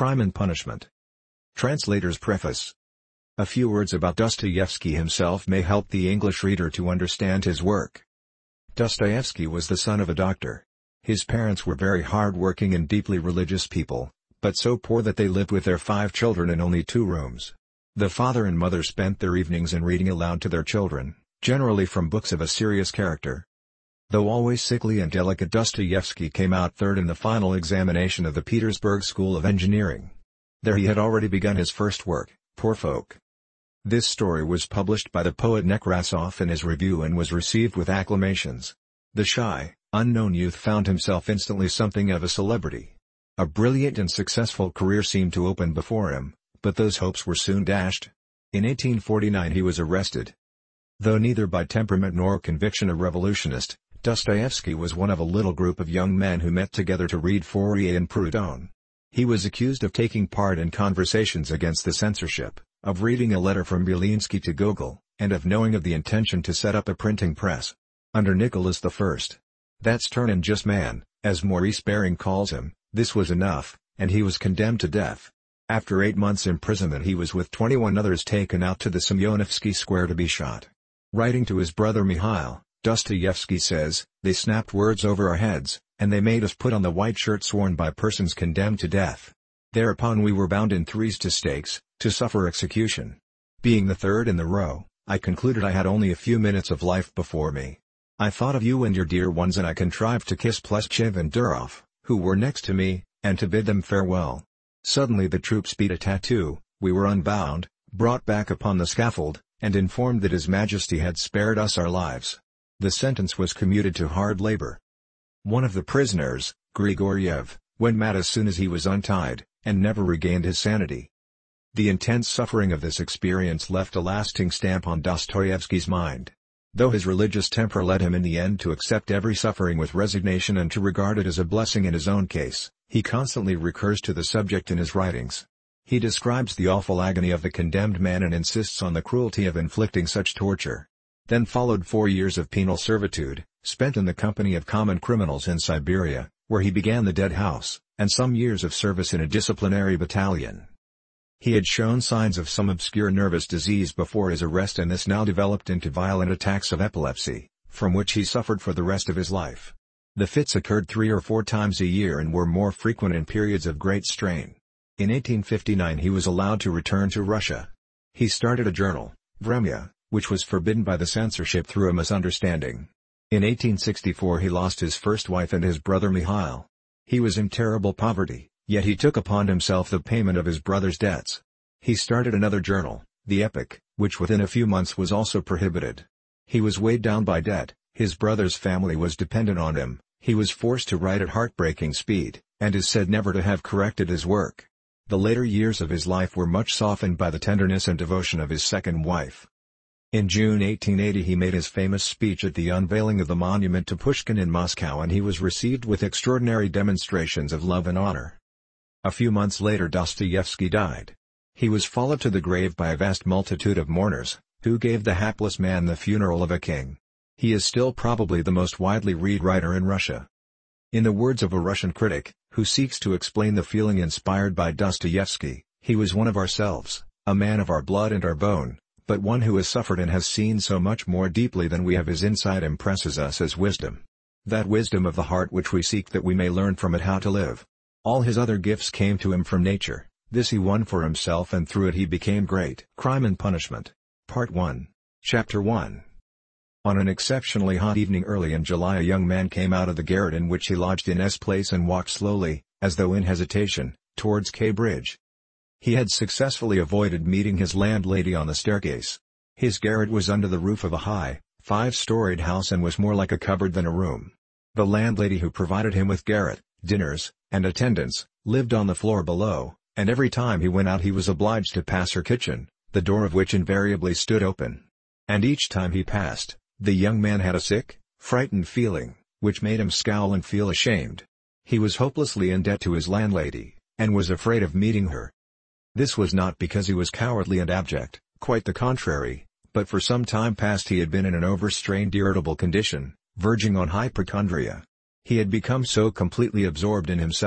Crime and Punishment. Translator's Preface. A few words about Dostoyevsky himself may help the English reader to understand his work. Dostoyevsky was the son of a doctor. His parents were very hard-working and deeply religious people, but so poor that they lived with their 5 children in only 2 rooms. The father and mother spent their evenings in reading aloud to their children, generally from books of a serious character. Though always sickly and delicate, Dostoyevsky came out third in the final examination of the Petersburg School of Engineering. There he had already begun his first work, Poor Folk. This story was published by the poet Nekrasov in his review and was received with acclamations. The shy, unknown youth found himself instantly something of a celebrity. A brilliant and successful career seemed to open before him, but those hopes were soon dashed. In 1849 he was arrested. Though neither by temperament nor conviction a revolutionist, Dostoyevsky was one of a little group of young men who met together to read Fourier and Proudhon. He was accused of taking part in conversations against the censorship, of reading a letter from Belinsky to Gogol, and of knowing of the intention to set up a printing press. Under Nicholas I, that stern and just man, as Maurice Baring calls him, this was enough, and he was condemned to death. After 8 months' imprisonment he was with 21 others taken out to the Semyonovsky Square to be shot. Writing to his brother Mikhail, Dostoyevsky says, "They snapped words over our heads, and they made us put on the white shirts worn by persons condemned to death. Thereupon we were bound in threes to stakes, to suffer execution. Being the third in the row, I concluded I had only a few minutes of life before me. I thought of you and your dear ones, and I contrived to kiss Pleshchev and Durov, who were next to me, and to bid them farewell. Suddenly the troops beat a tattoo, we were unbound, brought back upon the scaffold, and informed that His Majesty had spared us our lives. The sentence was commuted to hard labor." One of the prisoners, Grigoriev, went mad as soon as he was untied, and never regained his sanity. The intense suffering of this experience left a lasting stamp on Dostoyevsky's mind. Though his religious temper led him in the end to accept every suffering with resignation and to regard it as a blessing in his own case, he constantly recurs to the subject in his writings. He describes the awful agony of the condemned man and insists on the cruelty of inflicting such torture. Then followed 4 years of penal servitude, spent in the company of common criminals in Siberia, where he began the Dead House, and some years of service in a disciplinary battalion. He had shown signs of some obscure nervous disease before his arrest, and this now developed into violent attacks of epilepsy, from which he suffered for the rest of his life. The fits occurred 3 or 4 times a year and were more frequent in periods of great strain. In 1859 he was allowed to return to Russia. He started a journal, Vremya, which was forbidden by the censorship through a misunderstanding. In 1864 he lost his first wife and his brother Mikhail. He was in terrible poverty, yet he took upon himself the payment of his brother's debts. He started another journal, The Epoch, which within a few months was also prohibited. He was weighed down by debt, his brother's family was dependent on him, he was forced to write at heartbreaking speed, and is said never to have corrected his work. The later years of his life were much softened by the tenderness and devotion of his second wife. In June 1880 he made his famous speech at the unveiling of the monument to Pushkin in Moscow, and he was received with extraordinary demonstrations of love and honor. A few months later Dostoyevsky died. He was followed to the grave by a vast multitude of mourners, who gave the hapless man the funeral of a king. He is still probably the most widely read writer in Russia. In the words of a Russian critic, who seeks to explain the feeling inspired by Dostoyevsky, he was one of ourselves, a man of our blood and our bone, but one who has suffered and has seen so much more deeply than we have. His insight impresses us as wisdom. That wisdom of the heart which we seek, that we may learn from it how to live. All his other gifts came to him from nature, this he won for himself, and through it he became great. Crime and Punishment. Part 1. Chapter 1. On an exceptionally hot evening early in July, a young man came out of the garret in which he lodged in S Place and walked slowly, as though in hesitation, towards K Bridge. He had successfully avoided meeting his landlady on the staircase. His garret was under the roof of a high, 5-storied house and was more like a cupboard than a room. The landlady, who provided him with garret, dinners, and attendance, lived on the floor below, and every time he went out he was obliged to pass her kitchen, the door of which invariably stood open. And each time he passed, the young man had a sick, frightened feeling, which made him scowl and feel ashamed. He was hopelessly in debt to his landlady, and was afraid of meeting her. This was not because he was cowardly and abject, quite the contrary, but for some time past he had been in an overstrained irritable condition, verging on hypochondria. He had become so completely absorbed in himself,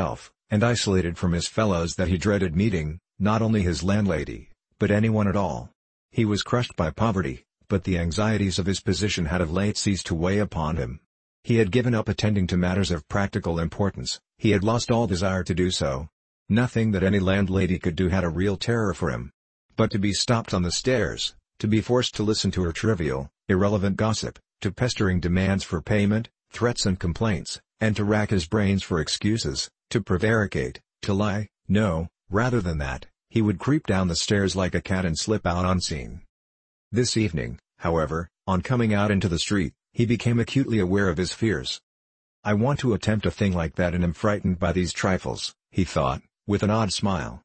and isolated from his fellows that he dreaded meeting, not only his landlady, but anyone at all. He was crushed by poverty, but the anxieties of his position had of late ceased to weigh upon him. He had given up attending to matters of practical importance, he had lost all desire to do so. Nothing that any landlady could do had a real terror for him. But to be stopped on the stairs, to be forced to listen to her trivial, irrelevant gossip, to pestering demands for payment, threats and complaints, and to rack his brains for excuses, to prevaricate, to lie, no, rather than that, he would creep down the stairs like a cat and slip out unseen. This evening, however, on coming out into the street, he became acutely aware of his fears. "I want to attempt a thing like that and am frightened by these trifles," he thought, with an odd smile.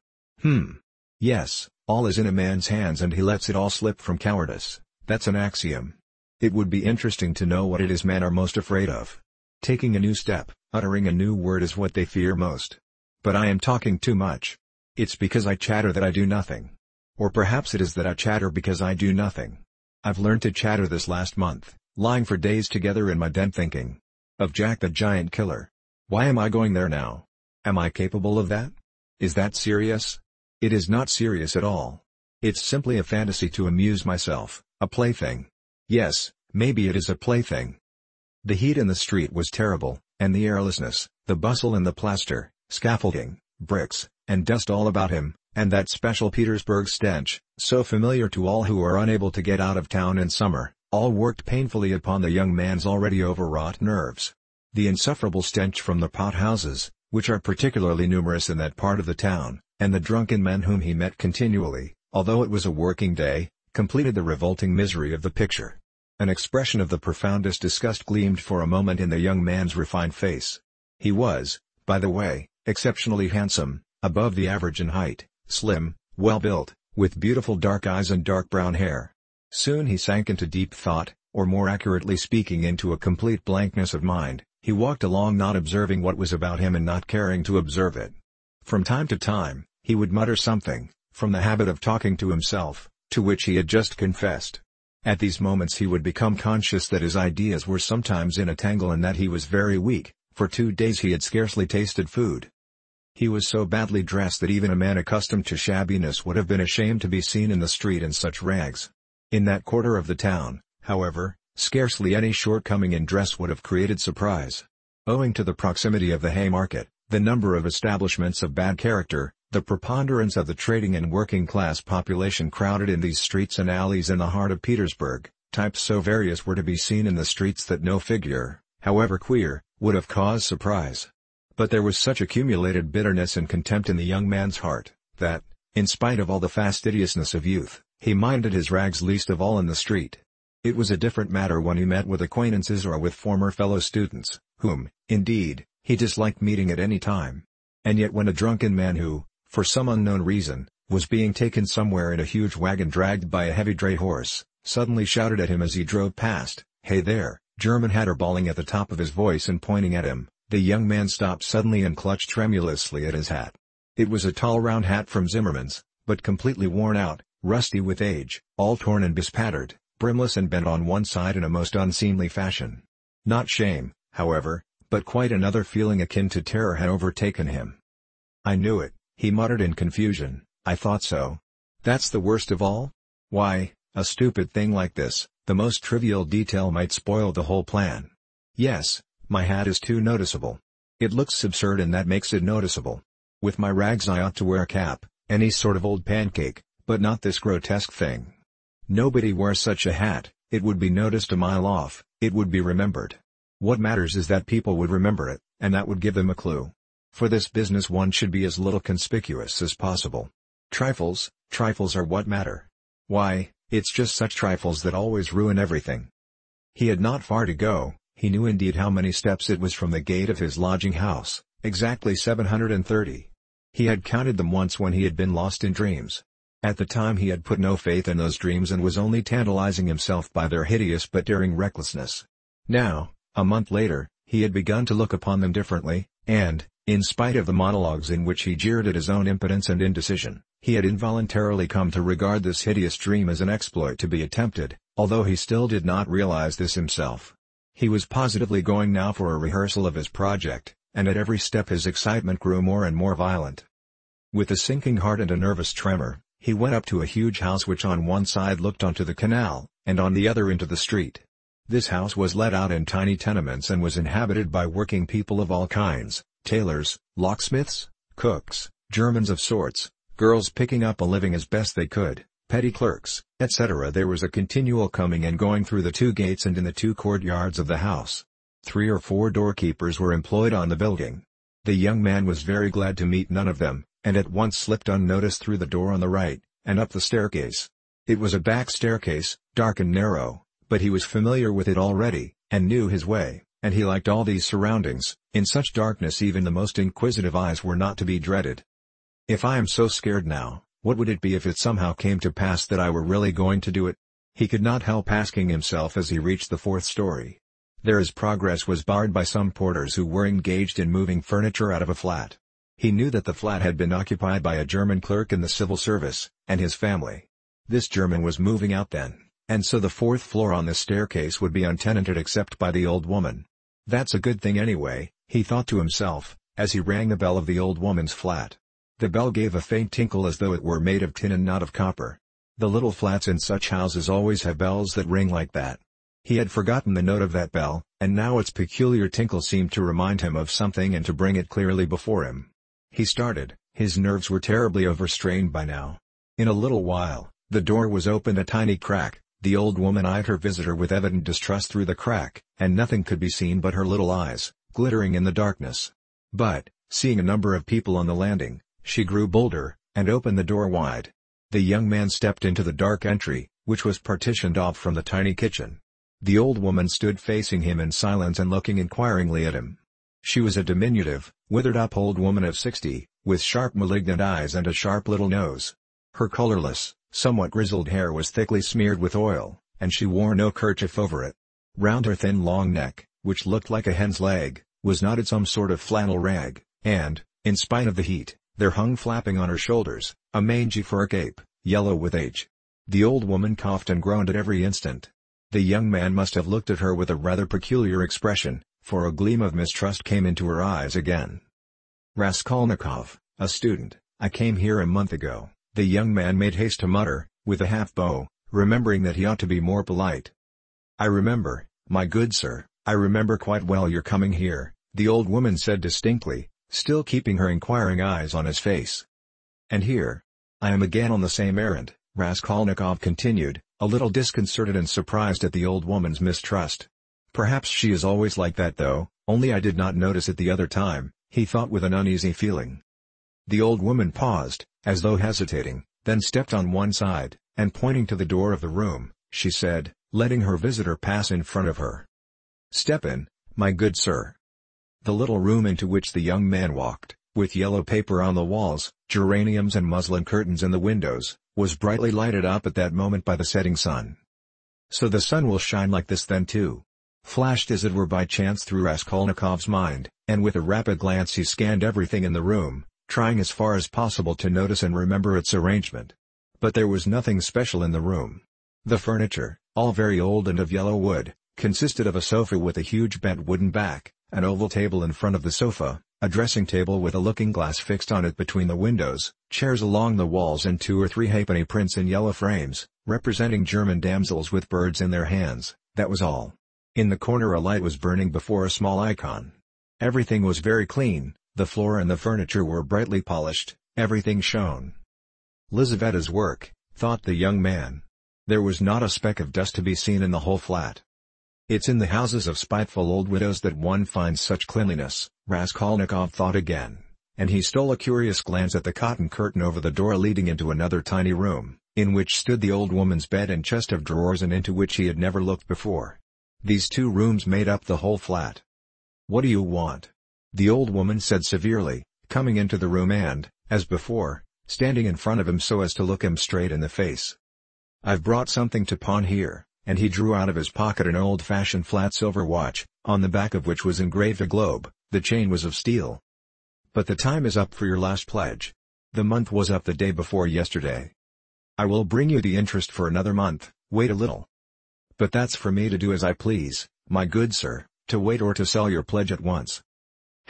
Yes, all is in a man's hands and he lets it all slip from cowardice, that's an axiom. It would be interesting to know what it is men are most afraid of. Taking a new step, uttering a new word is what they fear most. But I am talking too much. It's because I chatter that I do nothing. Or perhaps it is that I chatter because I do nothing. I've learned to chatter this last month, lying for days together in my den thinking of Jack the Giant Killer. Why am I going there now? Am I capable of that? Is that serious? It is not serious at all. It's simply a fantasy to amuse myself, a plaything. Yes, maybe it is a plaything. The heat in the street was terrible, and the airlessness, the bustle and the plaster, scaffolding, bricks, and dust all about him, and that special Petersburg stench, so familiar to all who are unable to get out of town in summer, all worked painfully upon the young man's already overwrought nerves. The insufferable stench from the pothouses, which are particularly numerous in that part of the town, and the drunken men whom he met continually, although it was a working day, completed the revolting misery of the picture. An expression of the profoundest disgust gleamed for a moment in the young man's refined face. He was, by the way, exceptionally handsome, above the average in height, slim, well-built, with beautiful dark eyes and dark brown hair. Soon he sank into deep thought, or more accurately speaking into a complete blankness of mind. He walked along not observing what was about him and not caring to observe it. From time to time, he would mutter something, from the habit of talking to himself, to which he had just confessed. At these moments he would become conscious that his ideas were sometimes in a tangle and that he was very weak. For 2 days he had scarcely tasted food. He was so badly dressed that even a man accustomed to shabbiness would have been ashamed to be seen in the street in such rags. In that quarter of the town, however, scarcely any shortcoming in dress would have created surprise. Owing to the proximity of the Haymarket, the number of establishments of bad character, the preponderance of the trading and working-class population crowded in these streets and alleys in the heart of Petersburg, types so various were to be seen in the streets that no figure, however queer, would have caused surprise. But there was such accumulated bitterness and contempt in the young man's heart, that, in spite of all the fastidiousness of youth, he minded his rags least of all in the street. It was a different matter when he met with acquaintances or with former fellow-students, whom, indeed, he disliked meeting at any time. And yet when a drunken man who, for some unknown reason, was being taken somewhere in a huge wagon dragged by a heavy dray horse, suddenly shouted at him as he drove past, "Hey there, German Hatter," bawling at the top of his voice and pointing at him, the young man stopped suddenly and clutched tremulously at his hat. It was a tall round hat from Zimmermann's, but completely worn out, rusty with age, all torn and bespattered, brimless and bent on one side in a most unseemly fashion. Not shame, however, but quite another feeling akin to terror had overtaken him. "I knew it," he muttered in confusion, "I thought so. That's the worst of all? Why, a stupid thing like this, the most trivial detail might spoil the whole plan. Yes, my hat is too noticeable. It looks absurd and that makes it noticeable. With my rags I ought to wear a cap, any sort of old pancake, but not this grotesque thing. Nobody wears such a hat, it would be noticed a mile off, it would be remembered. What matters is that people would remember it, and that would give them a clue. For this business one should be as little conspicuous as possible. Trifles are what matter. Why, it's just such trifles that always ruin everything." He had not far to go. He knew indeed how many steps it was from the gate of his lodging house, exactly 730. He had counted them once when he had been lost in dreams. At the time he had put no faith in those dreams and was only tantalizing himself by their hideous but daring recklessness. Now, a month later, he had begun to look upon them differently, and, in spite of the monologues in which he jeered at his own impotence and indecision, he had involuntarily come to regard this hideous dream as an exploit to be attempted, although he still did not realize this himself. He was positively going now for a rehearsal of his project, and at every step his excitement grew more and more violent. With a sinking heart and a nervous tremor, he went up to a huge house which on one side looked onto the canal, and on the other into the street. This house was let out in tiny tenements and was inhabited by working people of all kinds, tailors, locksmiths, cooks, Germans of sorts, girls picking up a living as best they could, petty clerks, etc. There was a continual coming and going through the two gates and in the two courtyards of the house. 3 or 4 doorkeepers were employed on the building. The young man was very glad to meet none of them, and at once slipped unnoticed through the door on the right, and up the staircase. It was a back staircase, dark and narrow, but he was familiar with it already, and knew his way, and he liked all these surroundings. In such darkness even the most inquisitive eyes were not to be dreaded. "If I am so scared now, what would it be if it somehow came to pass that I were really going to do it?" he could not help asking himself as he reached the 4th story. There his progress was barred by some porters who were engaged in moving furniture out of a flat. He knew that the flat had been occupied by a German clerk in the civil service, and his family. This German was moving out then, and so the 4th floor on the staircase would be untenanted except by the old woman. "That's a good thing anyway," he thought to himself, as he rang the bell of the old woman's flat. The bell gave a faint tinkle as though it were made of tin and not of copper. The little flats in such houses always have bells that ring like that. He had forgotten the note of that bell, and now its peculiar tinkle seemed to remind him of something and to bring it clearly before him. He started, his nerves were terribly overstrained by now. In a little while, the door was opened a tiny crack, the old woman eyed her visitor with evident distrust through the crack, and nothing could be seen but her little eyes, glittering in the darkness. But, seeing a number of people on the landing, she grew bolder, and opened the door wide. The young man stepped into the dark entry, which was partitioned off from the tiny kitchen. The old woman stood facing him in silence and looking inquiringly at him. She was a diminutive, withered-up old woman of 60, with sharp malignant eyes and a sharp little nose. Her colorless, somewhat grizzled hair was thickly smeared with oil, and she wore no kerchief over it. Round her thin long neck, which looked like a hen's leg, was knotted some sort of flannel rag, and, in spite of the heat, there hung flapping on her shoulders, a mangy fur cape, yellow with age. The old woman coughed and groaned at every instant. The young man must have looked at her with a rather peculiar expression, for a gleam of mistrust came into her eyes again. "Raskolnikov, a student, I came here a month ago," the young man made haste to mutter, with a half-bow, remembering that he ought to be more polite. "I remember, my good sir, I remember quite well your coming here," the old woman said distinctly, still keeping her inquiring eyes on his face. "And here I am again on the same errand," Raskolnikov continued, a little disconcerted and surprised at the old woman's mistrust. "Perhaps she is always like that though, only I did not notice it the other time," he thought with an uneasy feeling. The old woman paused, as though hesitating, then stepped on one side, and pointing to the door of the room, she said, letting her visitor pass in front of her. "Step in, my good sir." The little room into which the young man walked, with yellow paper on the walls, geraniums and muslin curtains in the windows, was brightly lighted up at that moment by the setting sun. "So the sun will shine like this then too?" flashed as it were by chance through Raskolnikov's mind, and with a rapid glance he scanned everything in the room, trying as far as possible to notice and remember its arrangement. But there was nothing special in the room. The furniture, all very old and of yellow wood, consisted of a sofa with a huge bent wooden back, an oval table in front of the sofa, a dressing table with a looking-glass fixed on it between the windows, chairs along the walls and 2 or 3 halfpenny prints in yellow frames, representing German damsels with birds in their hands. That was all. In the corner a light was burning before a small icon. Everything was very clean, the floor and the furniture were brightly polished, everything shone. Lizaveta's work, thought the young man. There was not a speck of dust to be seen in the whole flat. It's in the houses of spiteful old widows that one finds such cleanliness, Raskolnikov thought again, and he stole a curious glance at the cotton curtain over the door leading into another tiny room, in which stood the old woman's bed and chest of drawers and into which he had never looked before. These 2 rooms made up the whole flat. "What do you want?" the old woman said severely, coming into the room and, as before, standing in front of him so as to look him straight in the face. "I've brought something to pawn here," and he drew out of his pocket an old-fashioned flat silver watch, on the back of which was engraved a globe. The chain was of steel. "But the time is up for your last pledge. The month was up the day before yesterday. I will bring you the interest for another month, wait a little." "But that's for me to do as I please, my good sir, to wait or to sell your pledge at once."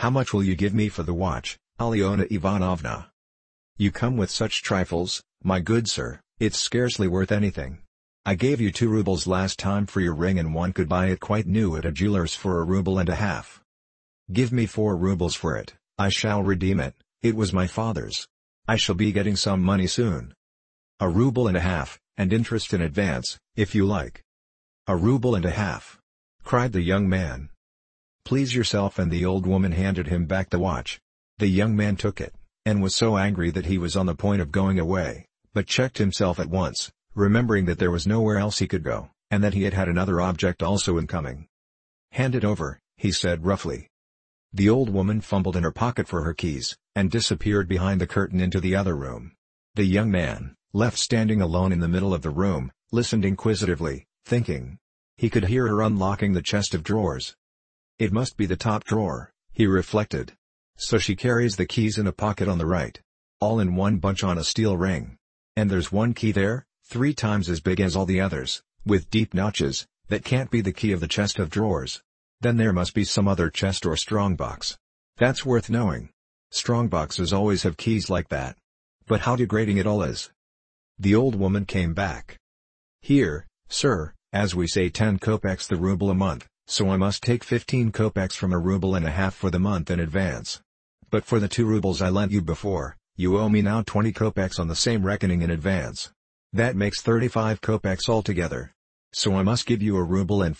"How much will you give me for the watch, Alyona Ivanovna? You come with such trifles, my good sir, it's scarcely worth anything. I gave you 2 rubles last time for your ring and one could buy it quite new at a jeweler's for 1.5 rubles. Give me 4 rubles for it, I shall redeem it, it was my father's. I shall be getting some money soon. 1.5 rubles, and interest in advance, if you like." 1.5 rubles, cried the young man. "Please yourself," and the old woman handed him back the watch. The young man took it, and was so angry that he was on the point of going away, but checked himself at once, remembering that there was nowhere else he could go, and that he had another object also in coming. "Hand it over," he said roughly. The old woman fumbled in her pocket for her keys, and disappeared behind the curtain into the other room. The young man, left standing alone in the middle of the room, listened inquisitively, thinking. He could hear her unlocking the chest of drawers. "It must be the top drawer," he reflected. "So she carries the keys in a pocket on the right. All in one bunch on a steel ring. And there's one key there, 3 times as big as all the others, with deep notches, that can't be the key of the chest of drawers. Then there must be some other chest or strongbox. That's worth knowing. Strongboxes always have keys like that. But how degrading it all is." The old woman came back. "Here, sir, as we say 10 kopecks the ruble a month, so I must take 15 kopecks from 1.5 rubles for the month in advance. But for the 2 rubles I lent you before, you owe me now 20 kopecks on the same reckoning in advance. That makes 35 kopecks altogether. So I must give you 1.15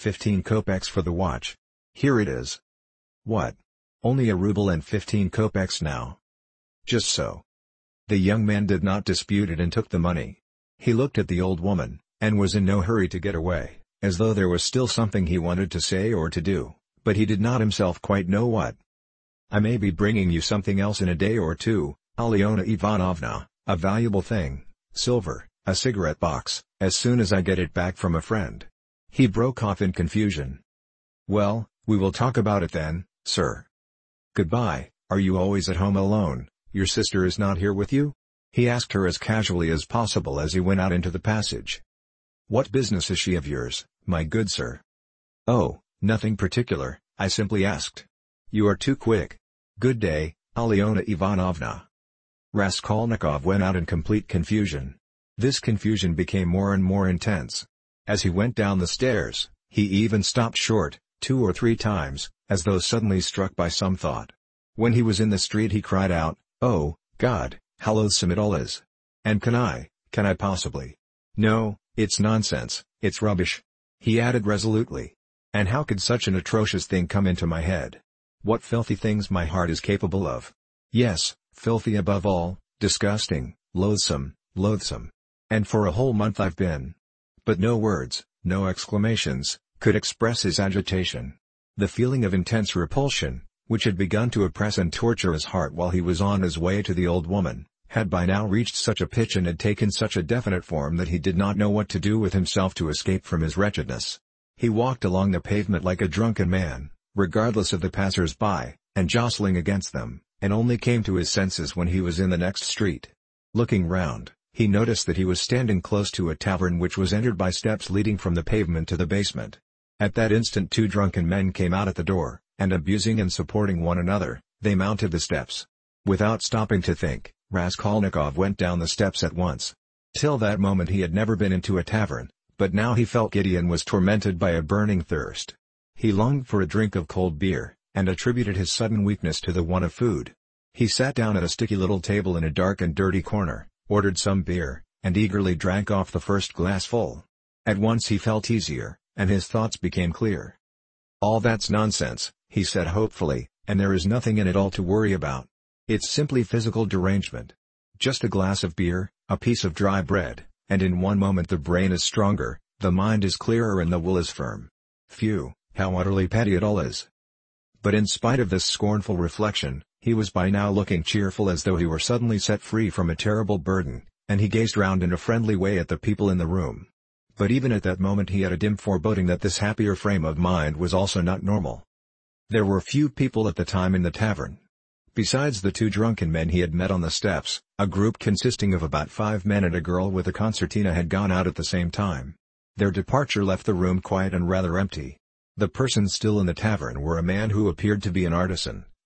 rubles for the watch. Here it is." "What? Only 1.15 rubles now?" "Just so." The young man did not dispute it and took the money. He looked at the old woman, and was in no hurry to get away, as though there was still something he wanted to say or to do, but he did not himself quite know what. "I may be bringing you something else in a day or 2, Alyona Ivanovna, a valuable thing, silver, a cigarette box, as soon as I get it back from a friend." He broke off in confusion. "Well, we will talk about it then, sir. Goodbye. Are you always at home alone? Your sister is not here with you?" he asked her as casually as possible as he went out into the passage. "What business is she of yours, my good sir?" "Oh, nothing particular, I simply asked." "You are too quick. Good day, Alyona Ivanovna." Raskolnikov went out in complete confusion. This confusion became more and more intense. As he went down the stairs, he even stopped short, 2 or 3 times, as though suddenly struck by some thought. When he was in the street he cried out, "Oh, God, how loathsome it all is! And can I possibly? No, it's nonsense, it's rubbish," he added resolutely. "And how could such an atrocious thing come into my head? What filthy things my heart is capable of! Yes, filthy above all, disgusting, loathsome, loathsome. And for a whole month I've been..." But no words, no exclamations, could express his agitation. The feeling of intense repulsion, which had begun to oppress and torture his heart while he was on his way to the old woman, had by now reached such a pitch and had taken such a definite form that he did not know what to do with himself to escape from his wretchedness. He walked along the pavement like a drunken man, regardless of the passers-by, and jostling against them, and only came to his senses when he was in the next street. Looking round, he noticed that he was standing close to a tavern which was entered by steps leading from the pavement to the basement. At that instant 2 drunken men came out at the door, and abusing and supporting one another, they mounted the steps. Without stopping to think, Raskolnikov went down the steps at once. Till that moment he had never been into a tavern, but now he felt giddy and was tormented by a burning thirst. He longed for a drink of cold beer, and attributed his sudden weakness to the want of food. He sat down at a sticky little table in a dark and dirty corner, ordered some beer, and eagerly drank off the first glassful. At once he felt easier, and his thoughts became clear. "All that's nonsense," he said hopefully, "and there is nothing in it all to worry about. It's simply physical derangement. Just a glass of beer, a piece of dry bread, and in one moment the brain is stronger, the mind is clearer and the will is firm. Phew, how utterly petty it all is." But in spite of this scornful reflection, he was by now looking cheerful as though he were suddenly set free from a terrible burden, and he gazed round in a friendly way at the people in the room. But even at that moment he had a dim foreboding that this happier frame of mind was also not normal. There were few people at the time in the tavern. Besides the 2 drunken men he had met on the steps, a group consisting of about 5 men and a girl with a concertina had gone out at the same time. Their departure left the room quiet and rather empty. The persons still in the tavern were a man who appeared to be an artisan,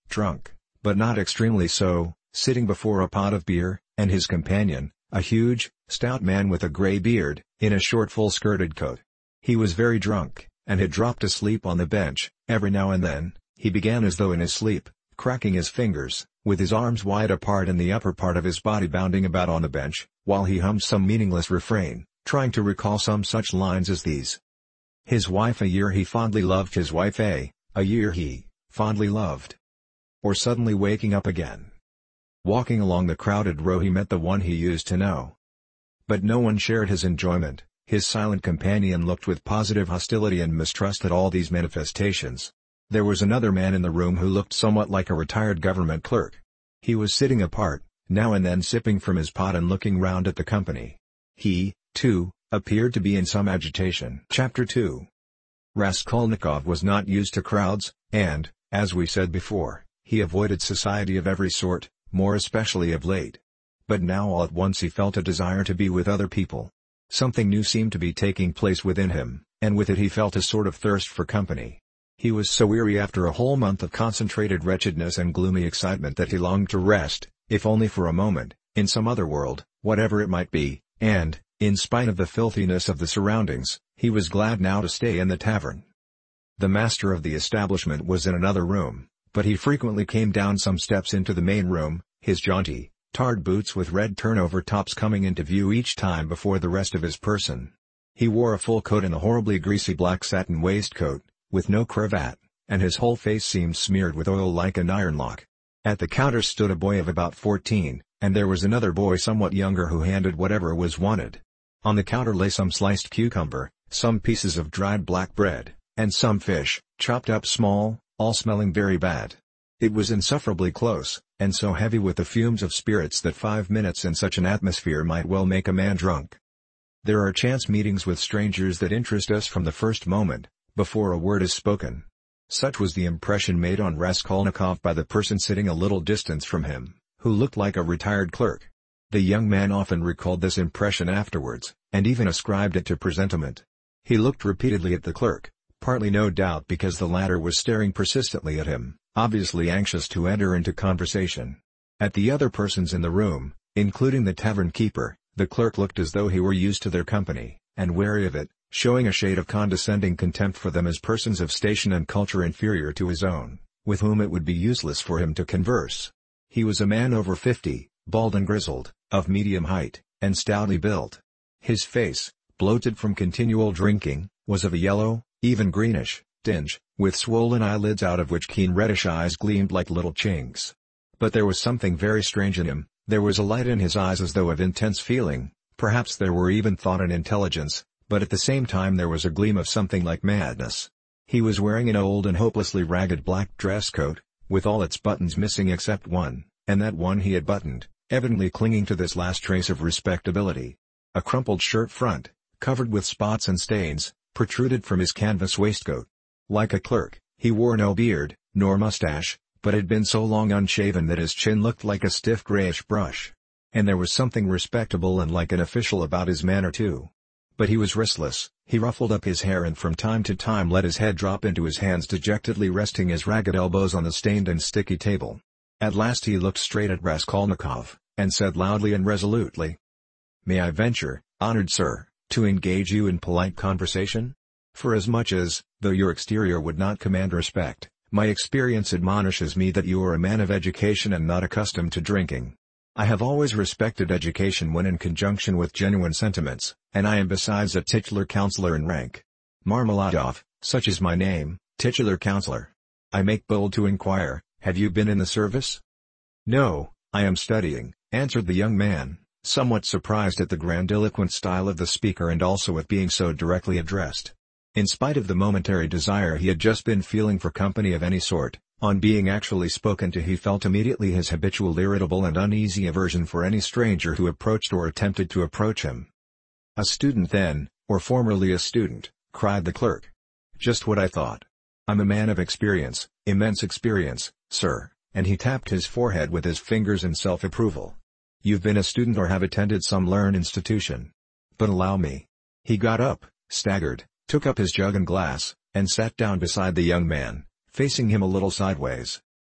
drunk, but not extremely so, sitting before a pot of beer, and his companion, a huge, stout man with a grey beard, in a short full-skirted coat. He was very drunk, and had dropped asleep on the bench. Every now and then, he began as though in his sleep, cracking his fingers, with his arms wide apart and the upper part of his body bounding about on the bench, while he hummed some meaningless refrain, trying to recall some such lines as these. His wife a year he fondly loved, his wife a year he fondly loved. Or suddenly waking up again. Walking along the crowded row he met the one he used to know. But no one shared his enjoyment. His silent companion looked with positive hostility and mistrust at all these manifestations. There was another man in the room who looked somewhat like a retired government clerk. He was sitting apart, now and then sipping from his pot and looking round at the company. He, too, appeared to be in some agitation. Chapter 2. Raskolnikov was not used to crowds, and, as we said before, he avoided society of every sort, more especially of late. But now all at once he felt a desire to be with other people. Something new seemed to be taking place within him, and with it he felt a sort of thirst for company. He was so weary after a whole month of concentrated wretchedness and gloomy excitement that he longed to rest, if only for a moment, in some other world, whatever it might be, and, in spite of the filthiness of the surroundings, he was glad now to stay in the tavern. The master of the establishment was in another room, but he frequently came down some steps into the main room, his jaunty, tarred boots with red turnover tops coming into view each time before the rest of his person. He wore a full coat and a horribly greasy black satin waistcoat, with no cravat, and his whole face seemed smeared with oil like an iron lock. At the counter stood a boy of about 14, and there was another boy somewhat younger who handed whatever was wanted. On the counter lay some sliced cucumber, some pieces of dried black bread, and some fish, chopped up small, all smelling very bad. It was insufferably close, and so heavy with the fumes of spirits that 5 minutes in such an atmosphere might well make a man drunk. There are chance meetings with strangers that interest us from the first moment, before a word is spoken. Such was the impression made on Raskolnikov by the person sitting a little distance from him, who looked like a retired clerk. The young man often recalled this impression afterwards, and even ascribed it to presentiment. He looked repeatedly at the clerk, partly no doubt because the latter was staring persistently at him, obviously anxious to enter into conversation. At the other persons in the room, including the tavern keeper, the clerk looked as though he were used to their company, and wary of it, showing a shade of condescending contempt for them as persons of station and culture inferior to his own, with whom it would be useless for him to converse. He was a man over 50, bald and grizzled, of medium height, and stoutly built. His face, bloated from continual drinking, was of a yellow, even greenish, tinge, with swollen eyelids out of which keen reddish eyes gleamed like little chinks. But there was something very strange in him. There was a light in his eyes as though of intense feeling, perhaps there were even thought and intelligence, but at the same time there was a gleam of something like madness. He was wearing an old and hopelessly ragged black dress coat, with all its buttons missing except one, and that one he had buttoned, evidently clinging to this last trace of respectability. A crumpled shirt front, covered with spots and stains, protruded from his canvas waistcoat. Like a clerk, he wore no beard, nor mustache, but had been so long unshaven that his chin looked like a stiff grayish brush. And there was something respectable and like an official about his manner too. But he was restless, he ruffled up his hair and from time to time let his head drop into his hands, dejectedly resting his ragged elbows on the stained and sticky table. At last he looked straight at Raskolnikov, and said loudly and resolutely, "May I venture, honored sir, to engage you in polite conversation? Forasmuch as, though your exterior would not command respect, my experience admonishes me that you are a man of education and not accustomed to drinking. I have always respected education when in conjunction with genuine sentiments, and I am besides a titular counselor in rank. Marmeladov, such is my name, titular counselor. I make bold to inquire, have you been in the service?" "No, I am studying," answered the young man, somewhat surprised at the grandiloquent style of the speaker and also at being so directly addressed. In spite of the momentary desire he had just been feeling for company of any sort, on being actually spoken to he felt immediately his habitual irritable and uneasy aversion for any stranger who approached or attempted to approach him. "A student then, or formerly a student," cried the clerk. "Just what I thought. I'm a man of experience, immense experience, sir," and he tapped his forehead with his fingers in self-approval. "You've been a student or have attended some learned institution. But allow me." He got up, staggered, took up his jug and glass, and sat down beside the young man, facing him a little sideways.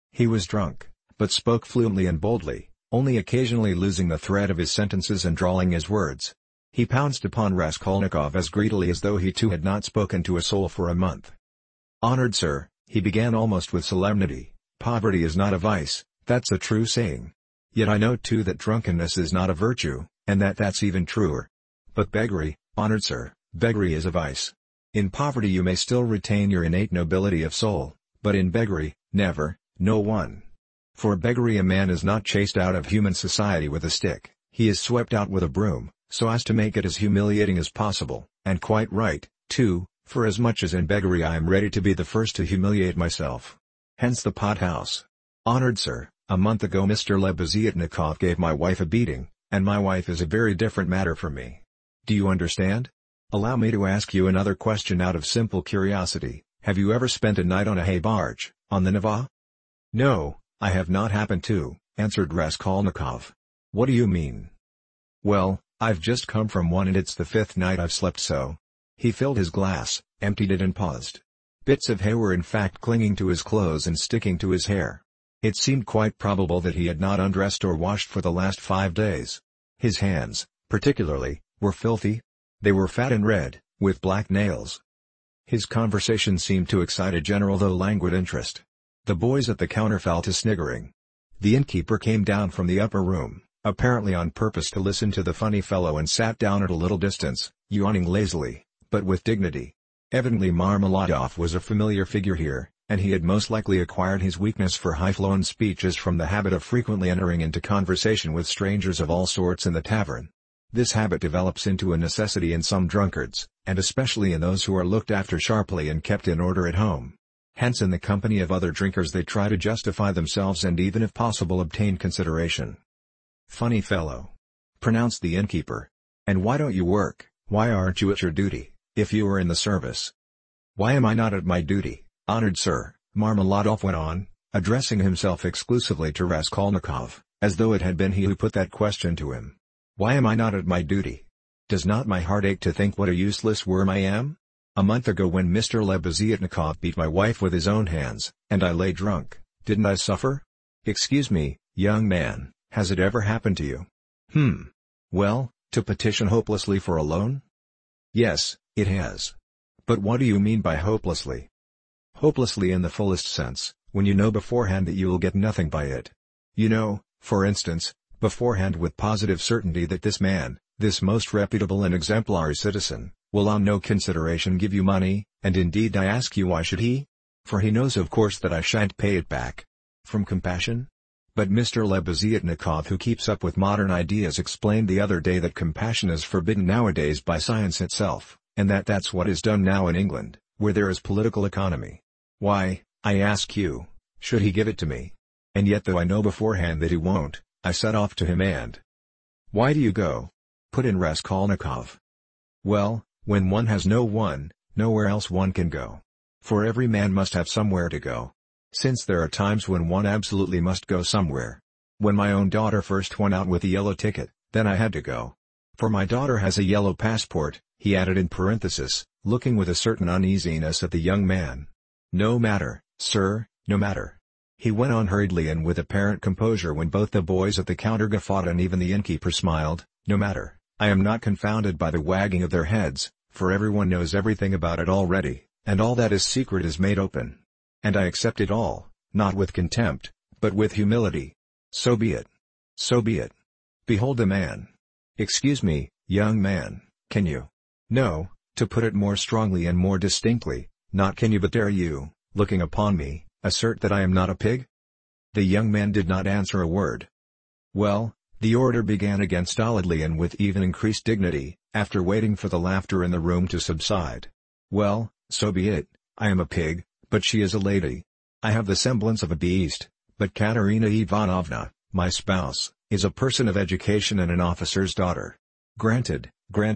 He was drunk, but spoke fluently and boldly, only occasionally losing the thread of his sentences and drawling his words. He pounced upon Raskolnikov as greedily as though he too had not spoken to a soul for a month. "Honored sir," he began almost with solemnity, "poverty is not a vice, that's a true saying. Yet I know too that drunkenness is not a virtue, and that's even truer. But beggary, honored sir, beggary is a vice. In poverty you may still retain your innate nobility of soul, but in beggary, never, no one. For beggary a man is not chased out of human society with a stick, he is swept out with a broom, so as to make it as humiliating as possible, and quite right, too, for as much as in beggary I am ready to be the first to humiliate myself. Hence the pothouse. Honored sir, a month ago Mr. Lebeziatnikov gave my wife a beating, and my wife is a very different matter from me. Do you understand? Allow me to ask you another question out of simple curiosity. Have you ever spent a night on a hay barge, on the Neva?" "No, I have not happened to," answered Raskolnikov. "What do you mean?" "Well, I've just come from one and it's the 5th night I've slept so." He filled his glass, emptied it and paused. Bits of hay were in fact clinging to his clothes and sticking to his hair. It seemed quite probable that he had not undressed or washed for the last 5 days. His hands, particularly, were filthy. They were fat and red, with black nails. His conversation seemed to excite a general though languid interest. The boys at the counter fell to sniggering. The innkeeper came down from the upper room, apparently on purpose to listen to the funny fellow, and sat down at a little distance, yawning lazily, but with dignity. Evidently Marmeladov was a familiar figure here, and he had most likely acquired his weakness for high-flown speeches from the habit of frequently entering into conversation with strangers of all sorts in the tavern. This habit develops into a necessity in some drunkards, and especially in those who are looked after sharply and kept in order at home. Hence in the company of other drinkers they try to justify themselves and even if possible obtain consideration. "Funny fellow," pronounced the innkeeper. "And why don't you work, why aren't you at your duty, if you are in the service?" "Why am I not at my duty, honored sir?" Marmeladov went on, addressing himself exclusively to Raskolnikov, as though it had been he who put that question to him. "Why am I not at my duty? Does not my heart ache to think what a useless worm I am? A month ago when Mr. Lebeziatnikov beat my wife with his own hands, and I lay drunk, didn't I suffer? Excuse me, young man, has it ever happened to you? Well, to petition hopelessly for a loan? Yes, it has. But what do you mean by hopelessly? Hopelessly in the fullest sense, when you know beforehand that you will get nothing by it. You know, for instance, beforehand with positive certainty that this man, this most reputable and exemplary citizen, will on no consideration give you money, and indeed I ask you why should he? For he knows of course that I shan't pay it back. From compassion? But Mr. Lebeziatnikov, who keeps up with modern ideas, explained the other day that compassion is forbidden nowadays by science itself, and that's what is done now in England, where there is political economy. Why, I ask you, should he give it to me? And yet though I know beforehand that he won't, I set off to him and—" "Why do you go?" put in Raskolnikov. "Well, when one has no one, nowhere else one can go. For every man must have somewhere to go. Since there are times when one absolutely must go somewhere. When my own daughter first went out with a yellow ticket, then I had to go. For my daughter has a yellow passport," he added in parenthesis, looking with a certain uneasiness at the young man. "No matter, sir, no matter," he went on hurriedly and with apparent composure when both the boys at the counter guffawed and even the innkeeper smiled, "no matter, I am not confounded by the wagging of their heads, for everyone knows everything about it already, and all that is secret is made open. And I accept it all, not with contempt, but with humility. So be it. So be it. Behold the man. Excuse me, young man, can you? No, to put it more strongly and more distinctly, not can you but dare you, looking upon me, assert that I am not a pig?" The young man did not answer a word. "Well," the orator began again stolidly and with even increased dignity, after waiting for the laughter in the room to subside. "Well, so be it, I am a pig, but she is a lady. I have the semblance of a beast, but Katerina Ivanovna, my spouse, is a person of education and an officer's daughter. Granted,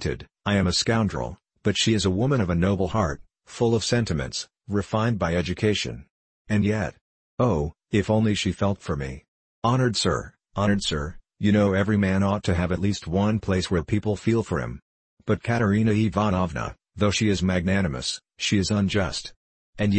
I am a scoundrel, but she is a woman of a noble heart, full of sentiments, refined by education. And yet, oh, if only she felt for me. Honored sir, you know every man ought to have at least one place where people feel for him. But Katerina Ivanovna, though she is magnanimous, she is unjust. And yet,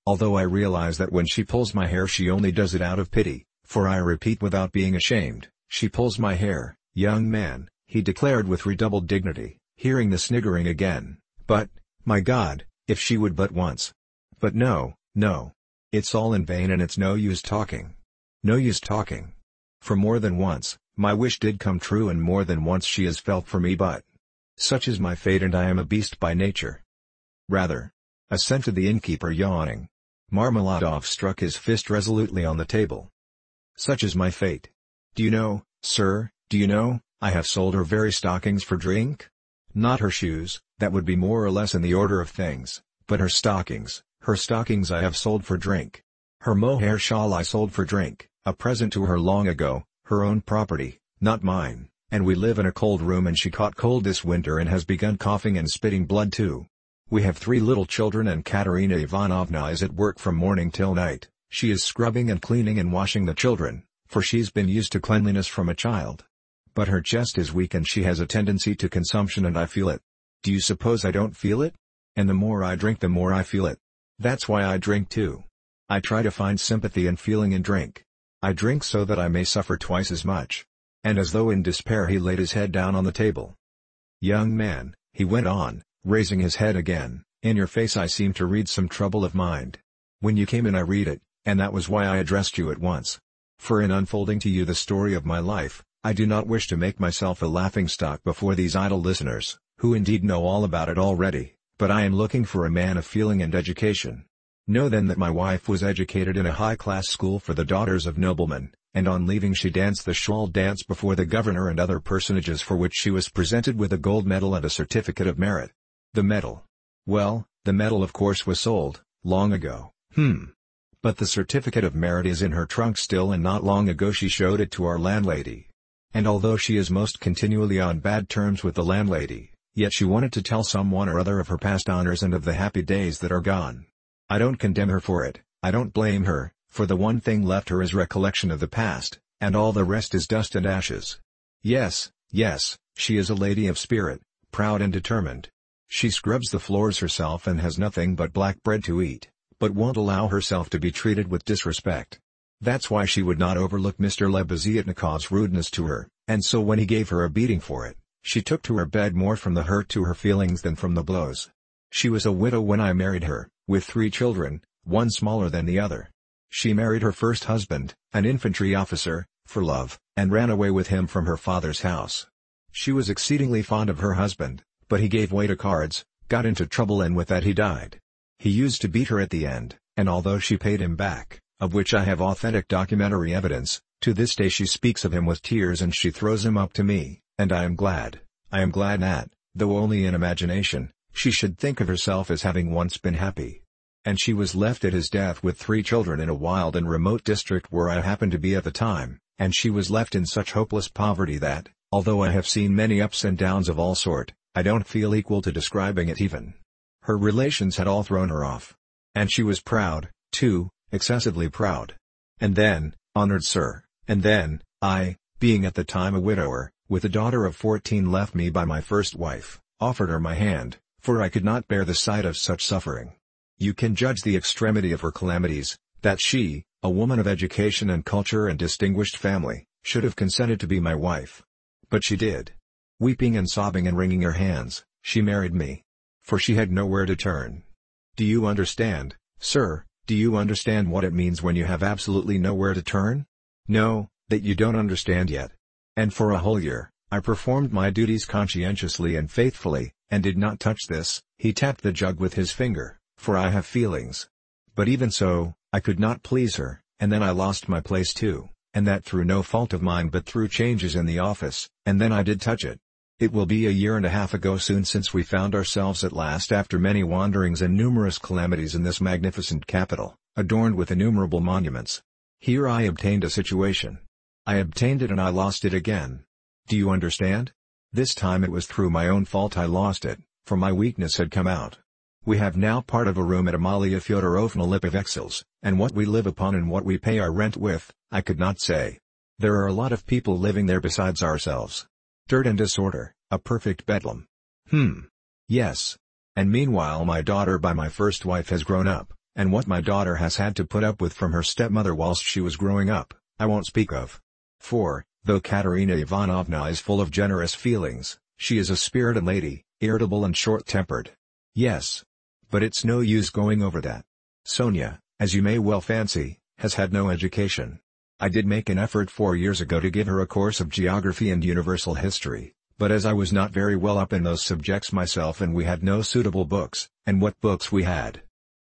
Although I realize that when she pulls my hair she only does it out of pity, for I repeat without being ashamed, she pulls my hair, young man, he declared with redoubled dignity, hearing the sniggering again, but, my God, if she would but once. But no, no. It's all in vain and it's no use talking. No use talking. For more than once, my wish did come true and more than once she has felt for me but such is my fate and I am a beast by nature. Rather. Assented the innkeeper yawning. Marmeladov struck his fist resolutely on the table. Such is my fate. Do you know, sir, do you know, I have sold her very stockings for drink? Not her shoes, that would be more or less in the order of things, but her stockings I have sold for drink. Her mohair shawl I sold for drink, a present to her long ago, her own property, not mine, and we live in a cold room and she caught cold this winter and has begun coughing and spitting blood too. We have 3 little children and Katerina Ivanovna is at work from morning till night, she is scrubbing and cleaning and washing the children, for she's been used to cleanliness from a child. But her chest is weak and she has a tendency to consumption and I feel it. Do you suppose I don't feel it? And the more I drink the more I feel it. That's why I drink too. I try to find sympathy and feeling in drink. I drink so that I may suffer twice as much. And as though in despair he laid his head down on the table. Young man, he went on, raising his head again, in your face I seem to read some trouble of mind. When you came in I read it, and that was why I addressed you at once. For in unfolding to you the story of my life, I do not wish to make myself a laughingstock before these idle listeners, who indeed know all about it already, but I am looking for a man of feeling and education. Know then that my wife was educated in a high-class school for the daughters of noblemen, and on leaving she danced the shawl dance before the governor and other personages for which she was presented with a gold medal and a certificate of merit. The medal. Well, the medal of course was sold, long ago, But the certificate of merit is in her trunk still and not long ago she showed it to our landlady. And although she is most continually on bad terms with the landlady, yet she wanted to tell someone or other of her past honors and of the happy days that are gone. I don't condemn her for it, I don't blame her, for the one thing left her is recollection of the past, and all the rest is dust and ashes. Yes, yes, she is a lady of spirit, proud and determined. She scrubs the floors herself and has nothing but black bread to eat, but won't allow herself to be treated with disrespect. That's why she would not overlook Mr. Lebeziatnikov's rudeness to her, and so when he gave her a beating for it, she took to her bed more from the hurt to her feelings than from the blows. She was a widow when I married her, with 3 children, one smaller than the other. She married her first husband, an infantry officer, for love, and ran away with him from her father's house. She was exceedingly fond of her husband, but he gave way to cards, got into trouble and with that he died. He used to beat her at the end, and although she paid him back, of which I have authentic documentary evidence, to this day she speaks of him with tears and she throws him up to me, and I am glad that, though only in imagination, she should think of herself as having once been happy. And she was left at his death with 3 children in a wild and remote district where I happened to be at the time, and she was left in such hopeless poverty that, although I have seen many ups and downs of all sort, I don't feel equal to describing it even. Her relations had all thrown her off. And she was proud, too, excessively proud. And then, honored sir, and then, I, being at the time a widower, with a daughter of 14 left me by my first wife, offered her my hand, for I could not bear the sight of such suffering. You can judge the extremity of her calamities, that she, a woman of education and culture and distinguished family, should have consented to be my wife. But she did. Weeping and sobbing and wringing her hands, she married me. For she had nowhere to turn. Do you understand, sir, do you understand what it means when you have absolutely nowhere to turn? No, that you don't understand yet. And for a whole year, I performed my duties conscientiously and faithfully, and did not touch this, he tapped the jug with his finger, for I have feelings. But even so, I could not please her, and then I lost my place too, and that through no fault of mine but through changes in the office, and then I did touch it. It will be a year and a half ago soon since we found ourselves at last after many wanderings and numerous calamities in this magnificent capital, adorned with innumerable monuments. Here I obtained a situation. I obtained it and I lost it again. Do you understand? This time it was through my own fault I lost it, for my weakness had come out. We have now part of a room at Amalia Fyodorovna Lipovexel's, and what we live upon and what we pay our rent with, I could not say. There are a lot of people living there besides ourselves. Dirt and disorder, a perfect bedlam. Yes. And meanwhile my daughter by my first wife has grown up, And what my daughter has had to put up with from her stepmother whilst she was growing up, I won't speak of. For, though Katerina Ivanovna is full of generous feelings, she is a spirited lady, irritable and short-tempered. Yes. But it's no use going over that. Sonia, as you may well fancy, has had no education. I did make an effort 4 years ago to give her a course of geography and universal history, but as I was not very well up in those subjects myself and we had no suitable books, and what books we had.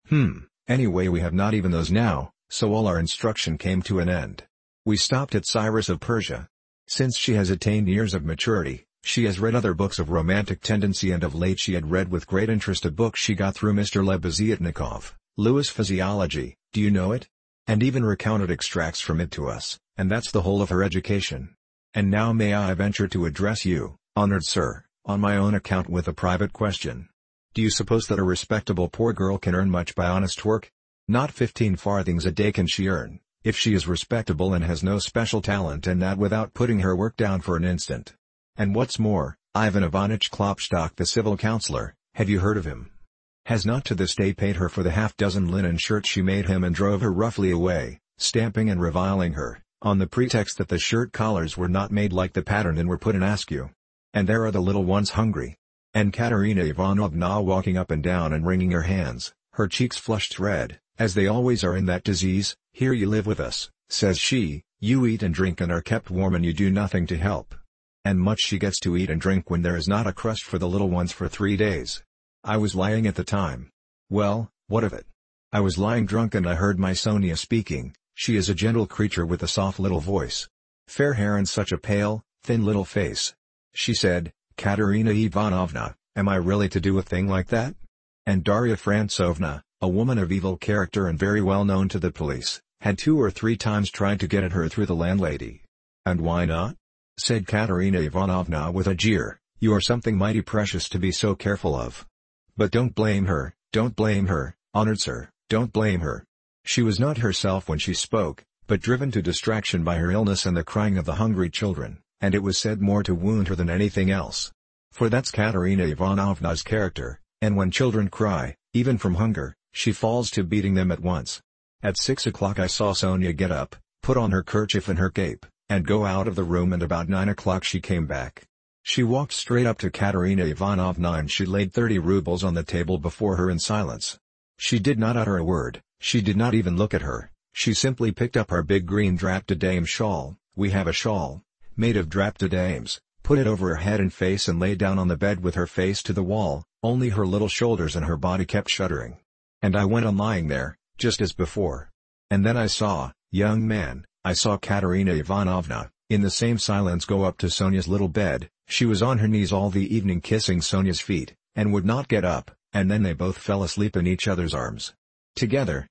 Anyway, we have not even those now, so all our instruction came to an end. We stopped at Cyrus of Persia. Since she has attained years of maturity, she has read other books of romantic tendency, and of late she had read with great interest a book she got through Mr. Lebeziatnikov, Lewis' Physiology, do you know it? And even recounted extracts from it to us, and that's the whole of her education. And now may I venture to address you, honored sir, on my own account with a private question. Do you suppose that a respectable poor girl can earn much by honest work? Not 15 farthings a day can she earn, if she is respectable and has no special talent, and that without putting her work down for an instant. And what's more, Ivan Ivanitch Klopstock, the civil councillor, have you heard of him? Has not to this day paid her for the half-dozen linen shirts she made him, and drove her roughly away, stamping and reviling her, on the pretext that the shirt collars were not made like the pattern and were put in askew. And there are the little ones hungry. And Katerina Ivanovna walking up and down and wringing her hands, her cheeks flushed red, as they always are in that disease. Here you live with us, says she, you eat and drink and are kept warm, and you do nothing to help. And much she gets to eat and drink when there is not a crust for the little ones for 3 days. I was lying at the time. Well, what of it? I was lying drunk and I heard my Sonia speaking. She is a gentle creature with a soft little voice. Fair hair and such a pale, thin little face. She said, Katerina Ivanovna, am I really to do a thing like that? And Darya Frantsovna, a woman of evil character and very well known to the police, had 2 or 3 times tried to get at her through the landlady. And why not? Said Katerina Ivanovna with a jeer, you are something mighty precious to be so careful of. But don't blame her, honored sir, don't blame her. She was not herself when she spoke, but driven to distraction by her illness and the crying of the hungry children, and it was said more to wound her than anything else. For that's Katerina Ivanovna's character, and when children cry, even from hunger, she falls to beating them at once. At 6 o'clock I saw Sonia get up, put on her kerchief and her cape, and go out of the room, and about 9 o'clock she came back. She walked straight up to Katerina Ivanovna and she laid 30 rubles on the table before her in silence. She did not utter a word, she did not even look at her, she simply picked up her big green draped-a-dame shawl, we have a shawl, made of draped-a-dames, put it over her head and face and lay down on the bed with her face to the wall, only her little shoulders and her body kept shuddering. And I went on lying there, just as before. And then I saw, young man, I saw Katerina Ivanovna, in the same silence, go up to Sonia's little bed. She was on her knees all the evening kissing Sonia's feet, and would not get up, and then they both fell asleep in each other's arms. Together.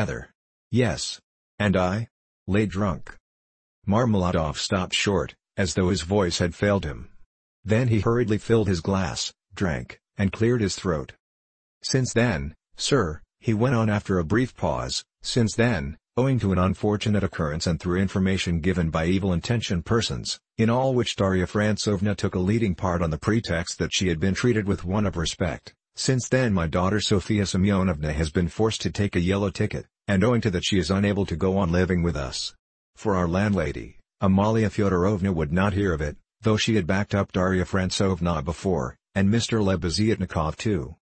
Yes. And I? Lay drunk. Marmeladov stopped short, as though his voice had failed him. Then he hurriedly filled his glass, drank, and cleared his throat. Since then, sir, he went on after a brief pause, since then, owing to an unfortunate occurrence and through information given by evil-intentioned persons, in all which Darya Frantsovna took a leading part on the pretext that she had been treated with want of respect, since then my daughter Sofia Semyonovna has been forced to take a yellow ticket, and owing to that she is unable to go on living with us. For our landlady, Amalia Fyodorovna, would not hear of it, though she had backed up Darya Frantsovna before, and Mr. Lebeziatnikov too.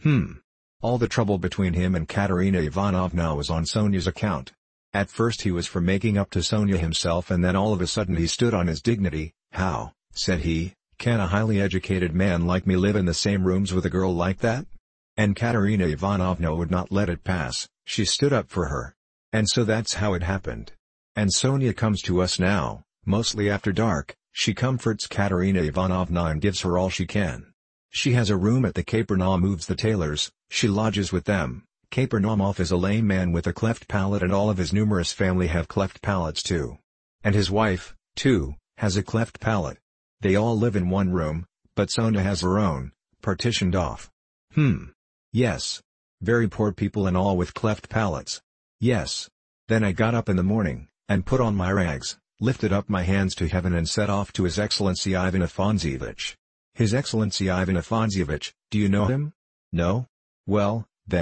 All the trouble between him and Katerina Ivanovna was on Sonia's account. At first he was for making up to Sonia himself, and then all of a sudden he stood on his dignity. How, said he, can a highly educated man like me live in the same rooms with a girl like that? And Katerina Ivanovna would not let it pass, she stood up for her. And so that's how it happened. And Sonia comes to us now, mostly after dark, she comforts Katerina Ivanovna and gives her all she can. She has a room at the Kapernaumov the tailors, she lodges with them. Kapernaumov is a lame man with a cleft palate, and all of his numerous family have cleft palates too. And his wife, too, has a cleft palate. They all live in one room, but Sonia has her own, partitioned off. Yes. Very poor people and all with cleft palates. Yes. Then I got up in the morning, and put on my rags, lifted up my hands to heaven and set off to His Excellency Ivan Afansievich. His Excellency Ivan Afansievich, do you know him? No? Well, then,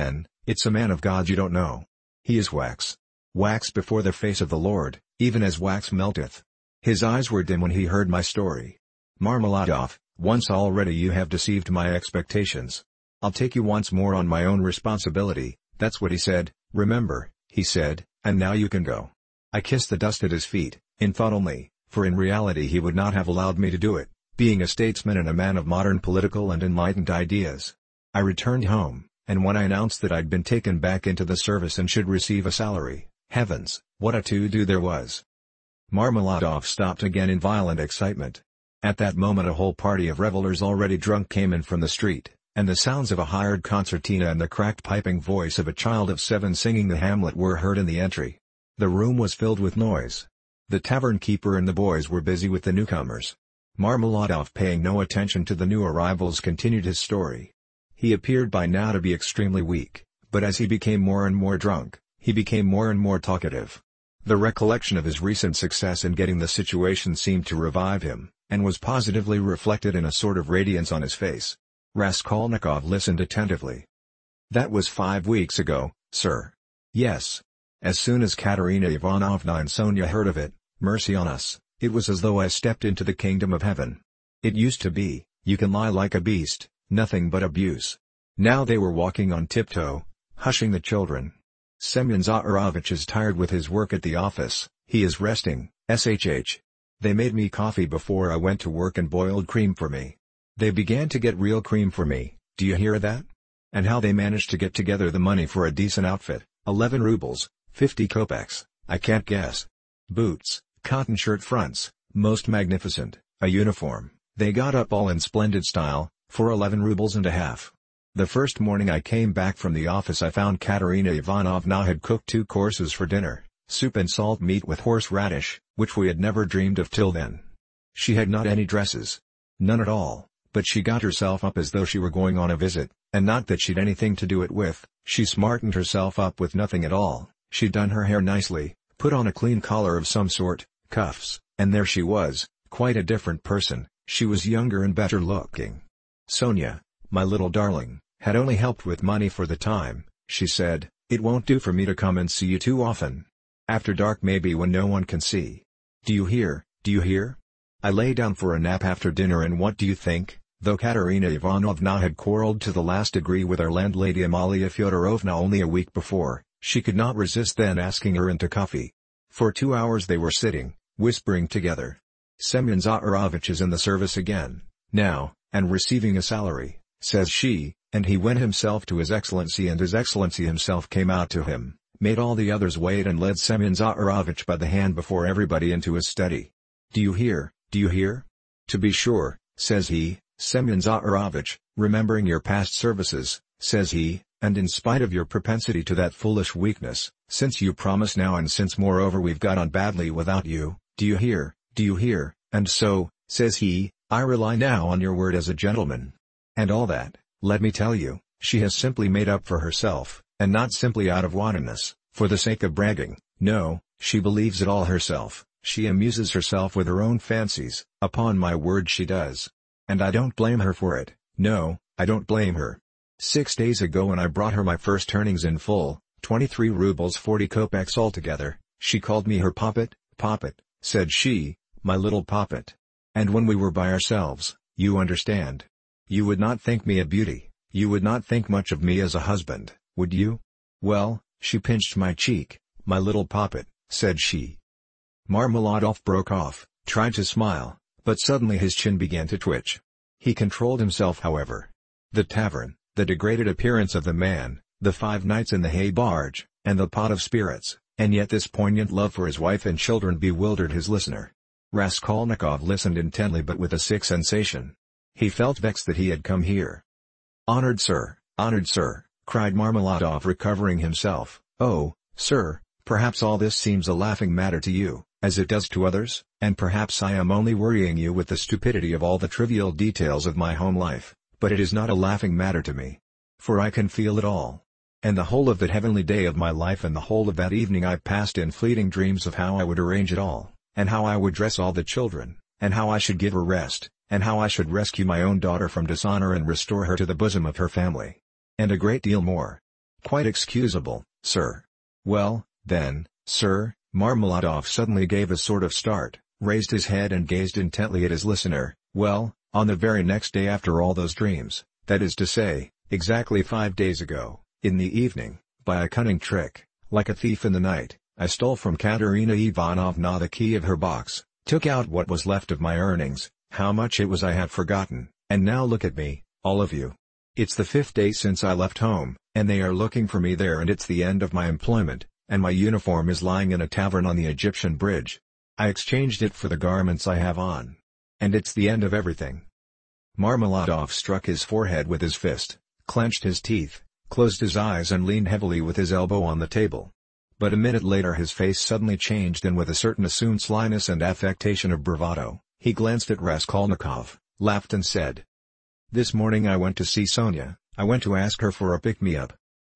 It's a man of God you don't know. He is wax. Wax before the face of the Lord, even as wax melteth. His eyes were dim when he heard my story. Marmeladov, once already you have deceived my expectations. I'll take you once more on my own responsibility, that's what he said, remember, he said, and now you can go. I kissed the dust at his feet, in thought only, for in reality he would not have allowed me to do it, being a statesman and a man of modern political and enlightened ideas. I returned home, and when I announced that I'd been taken back into the service and should receive a salary, heavens, what a to-do there was. Marmeladov stopped again in violent excitement. At that moment a whole party of revelers already drunk came in from the street, and the sounds of a hired concertina and the cracked piping voice of a child of 7 singing the Hamlet were heard in the entry. The room was filled with noise. The tavern keeper and the boys were busy with the newcomers. Marmeladov, paying no attention to the new arrivals, continued his story. He appeared by now to be extremely weak, but as he became more and more drunk, he became more and more talkative. The recollection of his recent success in getting the situation seemed to revive him, and was positively reflected in a sort of radiance on his face. Raskolnikov listened attentively. "That was 5 weeks ago, sir." "Yes. As soon as Katerina Ivanovna and Sonia heard of it, mercy on us, it was as though I stepped into the kingdom of heaven. It used to be, you can lie like a beast, nothing but abuse. Now they were walking on tiptoe, hushing the children. Semyon Zaharovich is tired with his work at the office, he is resting, shh. They made me coffee before I went to work and boiled cream for me. They began to get real cream for me, do you hear that? And how they managed to get together the money for a decent outfit, 11 rubles, 50 kopecks, I can't guess. Boots, cotton shirt fronts, most magnificent, a uniform, they got up all in splendid style, for 11 rubles and a half. The first morning I came back from the office I found Katerina Ivanovna had cooked 2 courses for dinner, soup and salt meat with horseradish, which we had never dreamed of till then. She had not any dresses. None at all, but she got herself up as though she were going on a visit, and not that she'd anything to do it with, she smartened herself up with nothing at all, she'd done her hair nicely, put on a clean collar of some sort, cuffs, and there she was, quite a different person, she was younger and better looking. Sonia, my little darling, had only helped with money for the time, she said, it won't do for me to come and see you too often. After dark maybe when no one can see. Do you hear, do you hear? I lay down for a nap after dinner and what do you think, though Katerina Ivanovna had quarreled to the last degree with our landlady Amalia Fyodorovna only a week before, she could not resist then asking her into coffee. For 2 hours they were sitting, whispering together. Semyon Zaharovich is in the service again, now, and receiving a salary, says she, and he went himself to His Excellency and His Excellency himself came out to him, made all the others wait and led Semyon Zaharovich by the hand before everybody into his study. Do you hear, do you hear? To be sure, says he, Semyon Zaharovich, remembering your past services, says he, and in spite of your propensity to that foolish weakness, since you promise now and since moreover we've got on badly without you, do you hear, and so, says he, I rely now on your word as a gentleman. And all that, let me tell you, she has simply made up for herself, and not simply out of wantonness, for the sake of bragging, no, she believes it all herself, she amuses herself with her own fancies, upon my word she does. And I don't blame her for it, no, I don't blame her. 6 days ago when I brought her my first earnings in full, 23 rubles 40 kopecks altogether, she called me her poppet, said she, my little poppet. And when we were by ourselves, you understand. You would not think me a beauty, you would not think much of me as a husband, would you? Well, she pinched my cheek, my little poppet, said she. Marmeladov broke off, tried to smile, but suddenly his chin began to twitch. He controlled himself however. The tavern, the degraded appearance of the man, the 5 nights in the hay barge, and the pot of spirits, and yet this poignant love for his wife and children bewildered his listener. Raskolnikov listened intently but with a sick sensation. He felt vexed that he had come here. Honored sir, cried Marmeladov recovering himself, oh, sir, perhaps all this seems a laughing matter to you, as it does to others, and perhaps I am only worrying you with the stupidity of all the trivial details of my home life, but it is not a laughing matter to me. For I can feel it all. And the whole of that heavenly day of my life and the whole of that evening I passed in fleeting dreams of how I would arrange it all, and how I would dress all the children, and how I should give her rest, and how I should rescue my own daughter from dishonor and restore her to the bosom of her family. And a great deal more. Quite excusable, sir. Well, then, sir." Marmeladov suddenly gave a sort of start, raised his head and gazed intently at his listener. "Well, on the very next day after all those dreams, that is to say, exactly 5 days ago, in the evening, by a cunning trick, like a thief in the night, I stole from Katerina Ivanovna the key of her box, took out what was left of my earnings, how much it was I had forgotten, and now look at me, all of you. It's the 5th day since I left home, and they are looking for me there, and it's the end of my employment, and my uniform is lying in a tavern on the Egyptian bridge. I exchanged it for the garments I have on. And it's the end of everything." Marmeladov struck his forehead with his fist, clenched his teeth, closed his eyes and leaned heavily with his elbow on the table. But a minute later his face suddenly changed, and with a certain assumed slyness and affectation of bravado, he glanced at Raskolnikov, laughed and said, "This morning I went to see Sonia, I went to ask her for a pick-me-up.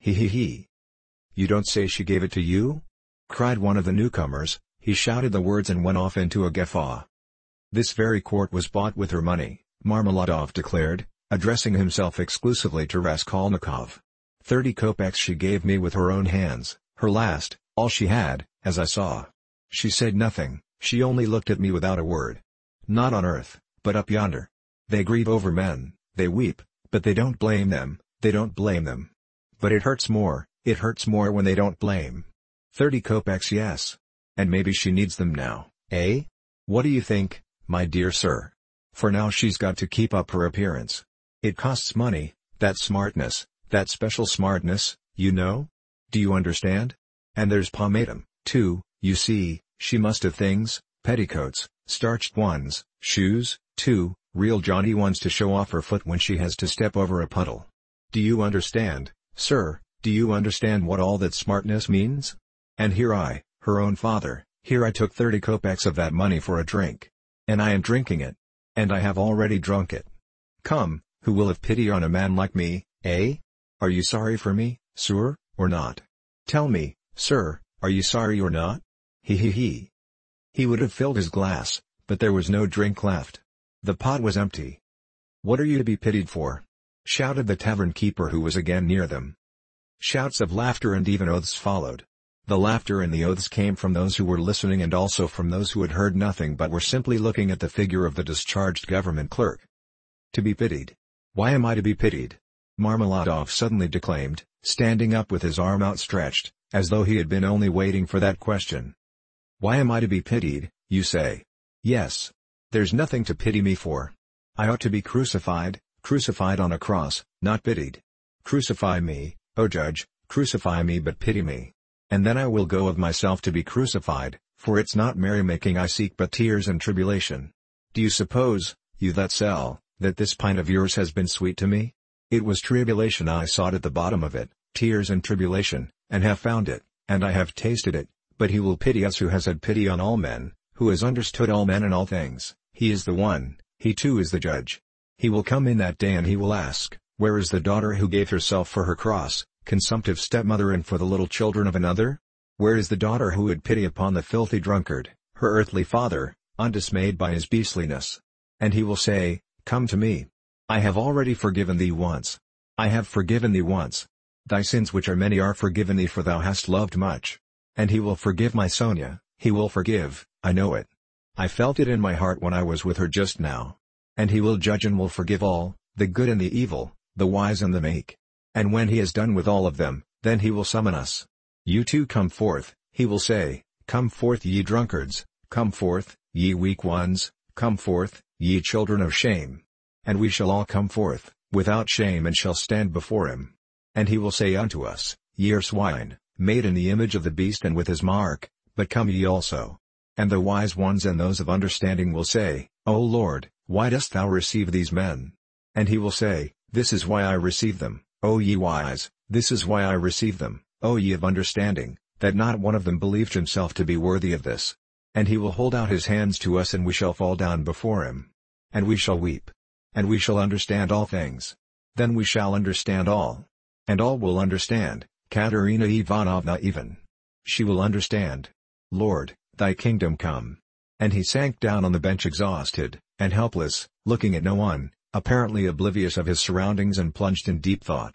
He. You don't say she gave it to you?" cried one of the newcomers. He shouted the words and went off into a guffaw. "This very quart was bought with her money," Marmeladov declared, addressing himself exclusively to Raskolnikov. 30 kopecks she gave me with her own hands, her last, all she had, as I saw. She said nothing, she only looked at me without a word. Not on earth, but up yonder. They grieve over men, they weep, but they don't blame them, they don't blame them. But it hurts more when they don't blame. 30 kopecks, yes. And maybe she needs them now, eh? What do you think, my dear sir? For now she's got to keep up her appearance. It costs money, that smartness, that special smartness, you know? Do you understand? And there's pomatum, too, you see, she must have things, petticoats, starched ones, shoes, too, real Johnny ones to show off her foot when she has to step over a puddle. Do you understand, sir, do you understand what all that smartness means? And here I, her own father, here I took 30 kopecks of that money for a drink. And I am drinking it. And I have already drunk it. Come, who will have pity on a man like me, eh? Are you sorry for me, sir, or not? Tell me, sir, are you sorry or not? He. He would have filled his glass, but there was no drink left. The pot was empty. "What are you to be pitied for?" shouted the tavern keeper, who was again near them. Shouts of laughter and even oaths followed. The laughter and the oaths came from those who were listening and also from those who had heard nothing but were simply looking at the figure of the discharged government clerk. "To be pitied? Why am I to be pitied?" Marmeladov suddenly declaimed, standing up with his arm outstretched, as though he had been only waiting for that question. "Why am I to be pitied, you say? Yes. There's nothing to pity me for. I ought to be crucified on a cross, not pitied. Crucify me, O judge, crucify me, but pity me. And then I will go of myself to be crucified, for it's not merrymaking I seek but tears and tribulation. Do you suppose, you that sell, that this pint of yours has been sweet to me? It was tribulation I sought at the bottom of it, tears and tribulation, and have found it, and I have tasted it, but he will pity us who has had pity on all men, who has understood all men and all things. He is the one, he too is the judge. He will come in that day and he will ask, where is the daughter who gave herself for her cross, consumptive stepmother, and for the little children of another? Where is the daughter who had pity upon the filthy drunkard, her earthly father, undismayed by his beastliness? And he will say, come to me. I have already forgiven thee once. I have forgiven thee once. Thy sins which are many are forgiven thee, for thou hast loved much. And he will forgive my Sonia, he will forgive, I know it. I felt it in my heart when I was with her just now. And he will judge and will forgive all, the good and the evil, the wise and the meek. And when he has done with all of them, then he will summon us. You too come forth, he will say, come forth ye drunkards, come forth, ye weak ones, come forth, ye children of shame. And we shall all come forth, without shame, and shall stand before him. And he will say unto us, ye are swine, made in the image of the beast and with his mark, but come ye also. And the wise ones and those of understanding will say, O Lord, why dost thou receive these men? And he will say, this is why I receive them, O ye wise, this is why I receive them, O ye of understanding, that not one of them believed himself to be worthy of this. And he will hold out his hands to us, and we shall fall down before him. And we shall weep. And we shall understand all things. Then we shall understand all. And all will understand, Katerina Ivanovna even. She will understand. Lord, thy kingdom come. And he sank down on the bench exhausted, and helpless, looking at no one, apparently oblivious of his surroundings and plunged in deep thought.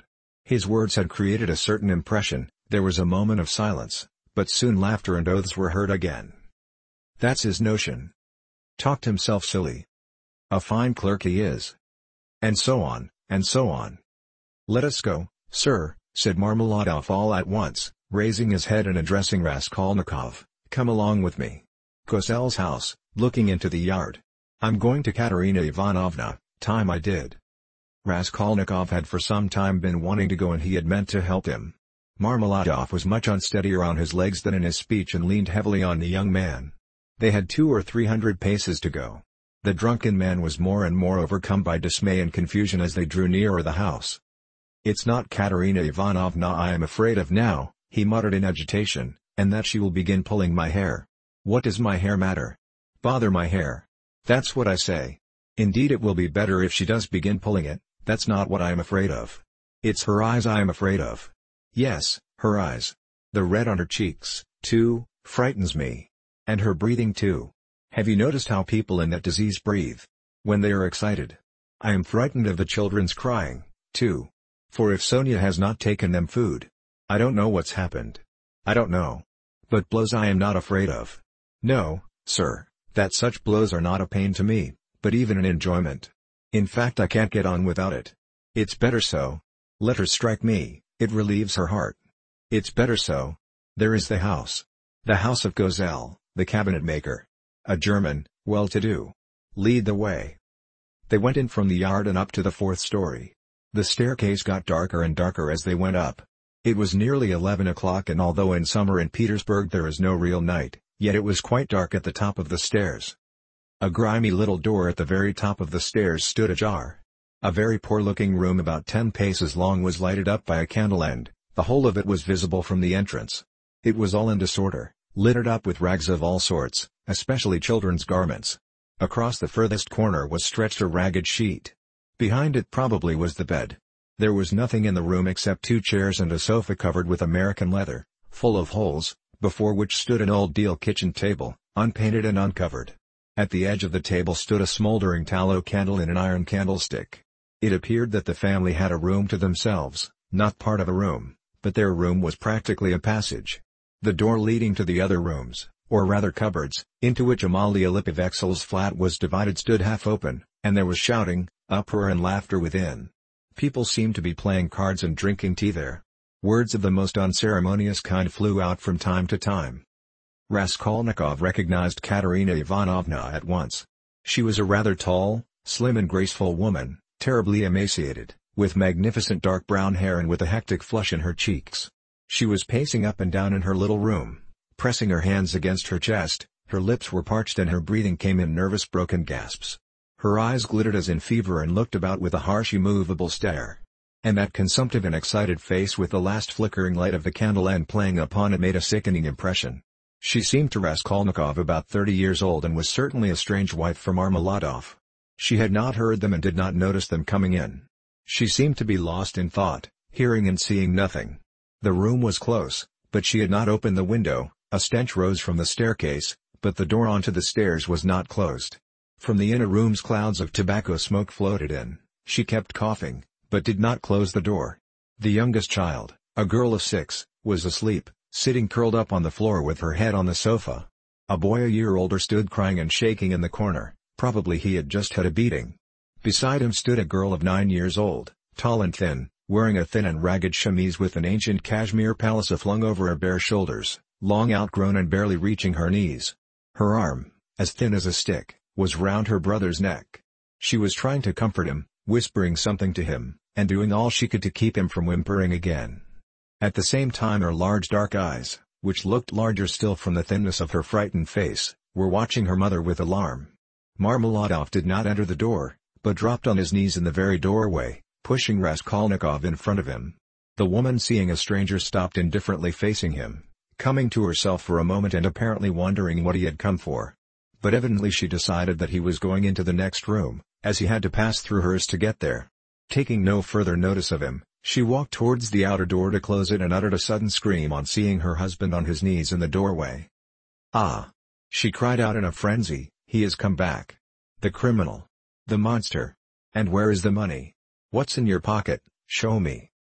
His words had created a certain impression. There was a moment of silence, but soon laughter and oaths were heard again. "That's his notion. Talked himself silly. A fine clerk he is." And so on, and so on. "Let us go, sir," said Marmeladov all at once, raising his head and addressing Raskolnikov. "Come along with me. Kozel's house," looking into the yard. "I'm going to Katerina Ivanovna, time I did." Raskolnikov had for some time been wanting to go and he had meant to help him. Marmeladov was much unsteadier on his legs than in his speech and leaned heavily on the young man. They had 200 or 300 paces to go. The drunken man was more and more overcome by dismay and confusion as they drew nearer the house. "It's not Katerina Ivanovna I am afraid of now," he muttered in agitation, "and that she will begin pulling my hair. What does my hair matter? Bother my hair. That's what I say. Indeed it will be better if she does begin pulling it. That's not what I am afraid of. It's her eyes I am afraid of. Yes, her eyes. The red on her cheeks, too, frightens me. And her breathing too. Have you noticed how people in that disease breathe? When they are excited. I am frightened of the children's crying, too. For if Sonia has not taken them food. I don't know what's happened. I don't know. But blows I am not afraid of. No, sir, that such blows are not a pain to me, but even an enjoyment. In fact I can't get on without it. It's better so. Let her strike me, it relieves her heart. It's better so. There is the house. The house of Kozel, the cabinet maker. A German, well-to-do. Lead the way." They went in from the yard and up to the 4th story. The staircase got darker and darker as they went up. It was nearly 11 o'clock and although in summer in Petersburg there is no real night, yet it was quite dark at the top of the stairs. A grimy little door at the very top of the stairs stood ajar. A very poor-looking room about 10 paces long was lighted up by a candle and the whole of it was visible from the entrance. It was all in disorder, littered up with rags of all sorts, especially children's garments. Across the furthest corner was stretched a ragged sheet. Behind it probably was the bed. There was nothing in the room except 2 chairs and a sofa covered with American leather, full of holes, before which stood an old deal kitchen table, unpainted and uncovered. At the edge of the table stood a smoldering tallow candle in an iron candlestick. It appeared that the family had a room to themselves, not part of a room, but their room was practically a passage. The door leading to the other rooms, or rather cupboards, into which Amalia Lipovexel's flat was divided stood half open, and there was shouting, uproar and laughter within. People seemed to be playing cards and drinking tea there. Words of the most unceremonious kind flew out from time to time. Raskolnikov recognized Katerina Ivanovna at once. She was a rather tall, slim and graceful woman, terribly emaciated, with magnificent dark brown hair and with a hectic flush in her cheeks. She was pacing up and down in her little room, pressing her hands against her chest, her lips were parched and her breathing came in nervous broken gasps. Her eyes glittered as in fever and looked about with a harsh immovable stare. And that consumptive and excited face with the last flickering light of the candle end playing upon it made a sickening impression. She seemed to Raskolnikov about 30 years old and was certainly a strange wife for Marmeladov. She had not heard them and did not notice them coming in. She seemed to be lost in thought, hearing and seeing nothing. The room was close, but she had not opened the window. A stench rose from the staircase, but the door onto the stairs was not closed. From the inner rooms clouds of tobacco smoke floated in. She kept coughing, but did not close the door. The youngest child, a girl of 6, was asleep, sitting curled up on the floor with her head on the sofa. A boy a year older stood crying and shaking in the corner, probably he had just had a beating. Beside him stood a girl of 9 years old, tall and thin, wearing a thin and ragged chemise with an ancient cashmere palissa flung over her bare shoulders, long outgrown and barely reaching her knees. Her arm, as thin as a stick, was round her brother's neck. She was trying to comfort him, whispering something to him, and doing all she could to keep him from whimpering again. At the same time her large dark eyes, which looked larger still from the thinness of her frightened face, were watching her mother with alarm. Marmeladov did not enter the door, but dropped on his knees in the very doorway, pushing Raskolnikov in front of him. The woman seeing a stranger stopped indifferently facing him, coming to herself for a moment and apparently wondering what he had come for. But evidently she decided that he was going into the next room, as he had to pass through hers to get there. Taking no further notice of him, she walked towards the outer door to close it and uttered a sudden scream on seeing her husband on his knees in the doorway. "Ah!" she cried out in a frenzy, "he has come back. The criminal. The monster. And where is the money? What's in your pocket? Show me."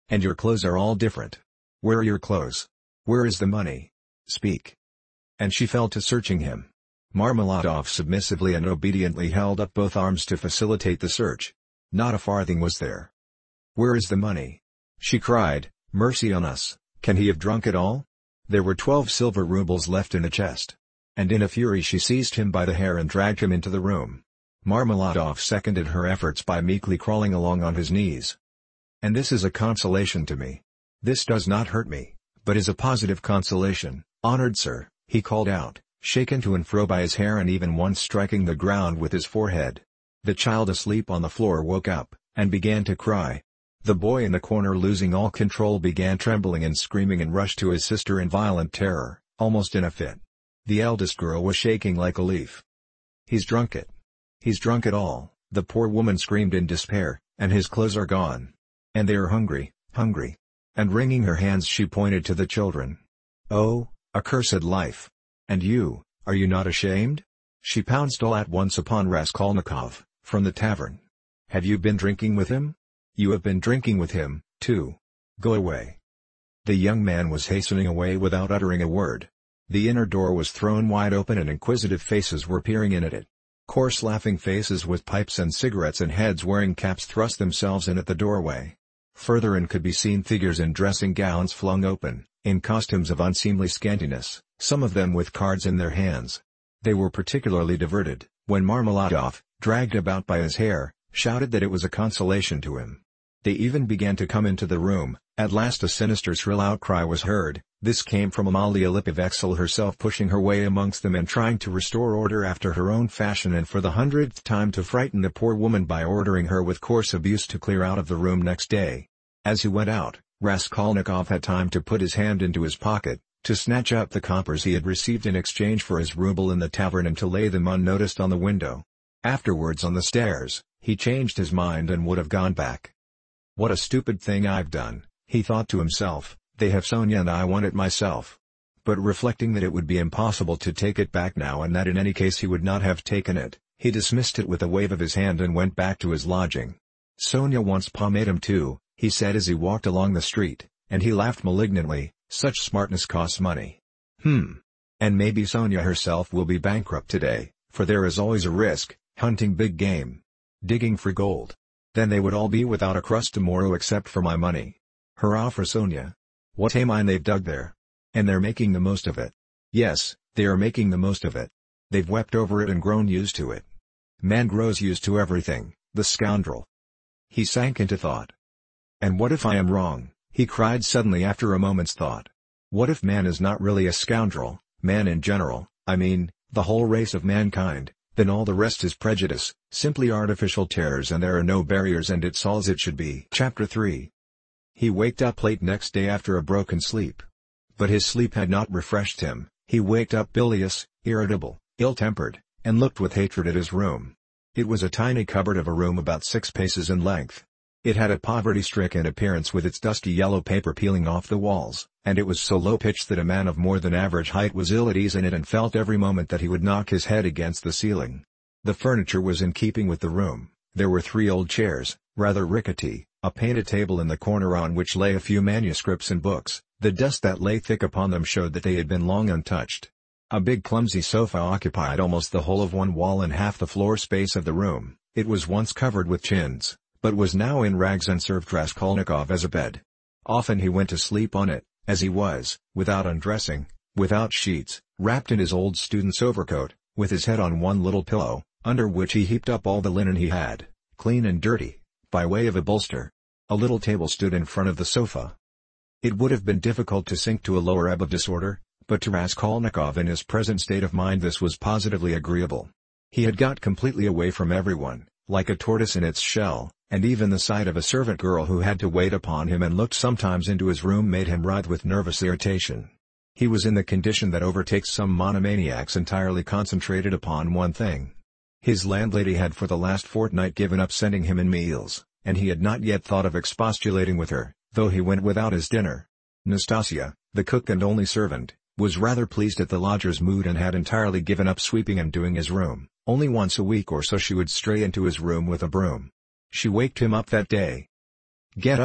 And your clothes are all different. Where are your clothes? Where is the money? Speak." And she fell to searching him. Marmeladov submissively and obediently held up both arms to facilitate the search. Not a farthing was there. "Where is the money?" she cried. "Mercy on us, can he have drunk it all?" There were 12 silver rubles left in the chest. And in a fury she seized him by the hair and dragged him into the room. Marmeladov seconded her efforts by meekly crawling along on his knees. "And this is a consolation to me. This does not hurt me, but is a positive consolation, honored sir," he called out, shaken to and fro by his hair and even once striking the ground with his forehead. The child asleep on the floor woke up, and began to cry. The boy in the corner, losing all control, began trembling and screaming and rushed to his sister in violent terror, almost in a fit. The eldest girl was shaking like a leaf. "He's drunk it. He's drunk it all," the poor woman screamed in despair, "and his clothes are gone. And they are hungry, hungry." And wringing her hands she pointed to the children. "Oh, accursed life! And you, are you not ashamed?" She pounced all at once upon Raskolnikov, from the tavern. "Have you been drinking with him? You have been drinking with him, too. Go away." The young man was hastening away without uttering a word. The inner door was thrown wide open and inquisitive faces were peering in at it. Coarse laughing faces with pipes and cigarettes and heads wearing caps thrust themselves in at the doorway. Further in could be seen figures in dressing gowns flung open, in costumes of unseemly scantiness, some of them with cards in their hands. They were particularly diverted, when Marmeladov, dragged about by his hair, shouted that it was a consolation to him. They even began to come into the room. At last a sinister shrill outcry was heard. This came from Amalia Lipovexel herself, pushing her way amongst them and trying to restore order after her own fashion, and for the 100th time to frighten the poor woman by ordering her with coarse abuse to clear out of the room next day. As he went out, Raskolnikov had time to put his hand into his pocket, to snatch up the coppers he had received in exchange for his rouble in the tavern and to lay them unnoticed on the window. Afterwards, on the stairs, he changed his mind and would have gone back. "What a stupid thing I've done," he thought to himself. "They have Sonia and I want it myself." But reflecting that it would be impossible to take it back now and that in any case he would not have taken it, he dismissed it with a wave of his hand and went back to his lodging. "Sonia wants pomatum too," he said as he walked along the street, and he laughed malignantly. "Such smartness costs money. And maybe Sonia herself will be bankrupt today, for there is always a risk, hunting big game, digging for gold. Then they would all be without a crust tomorrow except for my money. Hurrah for Sonia! What a mine they've dug there! And they're making the most of it. Yes, they are making the most of it. They've wept over it and grown used to it. Man grows used to everything, the scoundrel." He sank into thought. "And what if I am wrong?" he cried suddenly after a moment's thought. "What if man is not really a scoundrel, man in general, I mean, the whole race of mankind? Then all the rest is prejudice, simply artificial terrors, and there are no barriers, and it's all as it should be." Chapter 3. He waked up late next day after a broken sleep. But his sleep had not refreshed him. He waked up bilious, irritable, ill-tempered, and looked with hatred at his room. It was a tiny cupboard of a room about 6 paces in length. It had a poverty-stricken appearance with its dusty yellow paper peeling off the walls, and it was so low-pitched that a man of more than average height was ill at ease in it and felt every moment that he would knock his head against the ceiling. The furniture was in keeping with the room. There were 3 old chairs, rather rickety, a painted table in the corner on which lay a few manuscripts and books. The dust that lay thick upon them showed that they had been long untouched. A big clumsy sofa occupied almost the whole of one wall and half the floor space of the room. It was once covered with chintz, but was now in rags and served Raskolnikov as a bed. Often he went to sleep on it, as he was, without undressing, without sheets, wrapped in his old student's overcoat, with his head on one little pillow, under which he heaped up all the linen he had, clean and dirty, by way of a bolster. A little table stood in front of the sofa. It would have been difficult to sink to a lower ebb of disorder, but to Raskolnikov in his present state of mind this was positively agreeable. He had got completely away from everyone, like a tortoise in its shell, and even the sight of a servant girl who had to wait upon him and looked sometimes into his room made him writhe with nervous irritation. He was in the condition that overtakes some monomaniacs, entirely concentrated upon one thing. His landlady had for the last fortnight given up sending him in meals, and he had not yet thought of expostulating with her, though he went without his dinner. Nastasia, the cook and only servant, was rather pleased at the lodger's mood and had entirely given up sweeping and doing his room. Only once a week or so she would stray into his room with a broom. She waked him up that day. "Get up,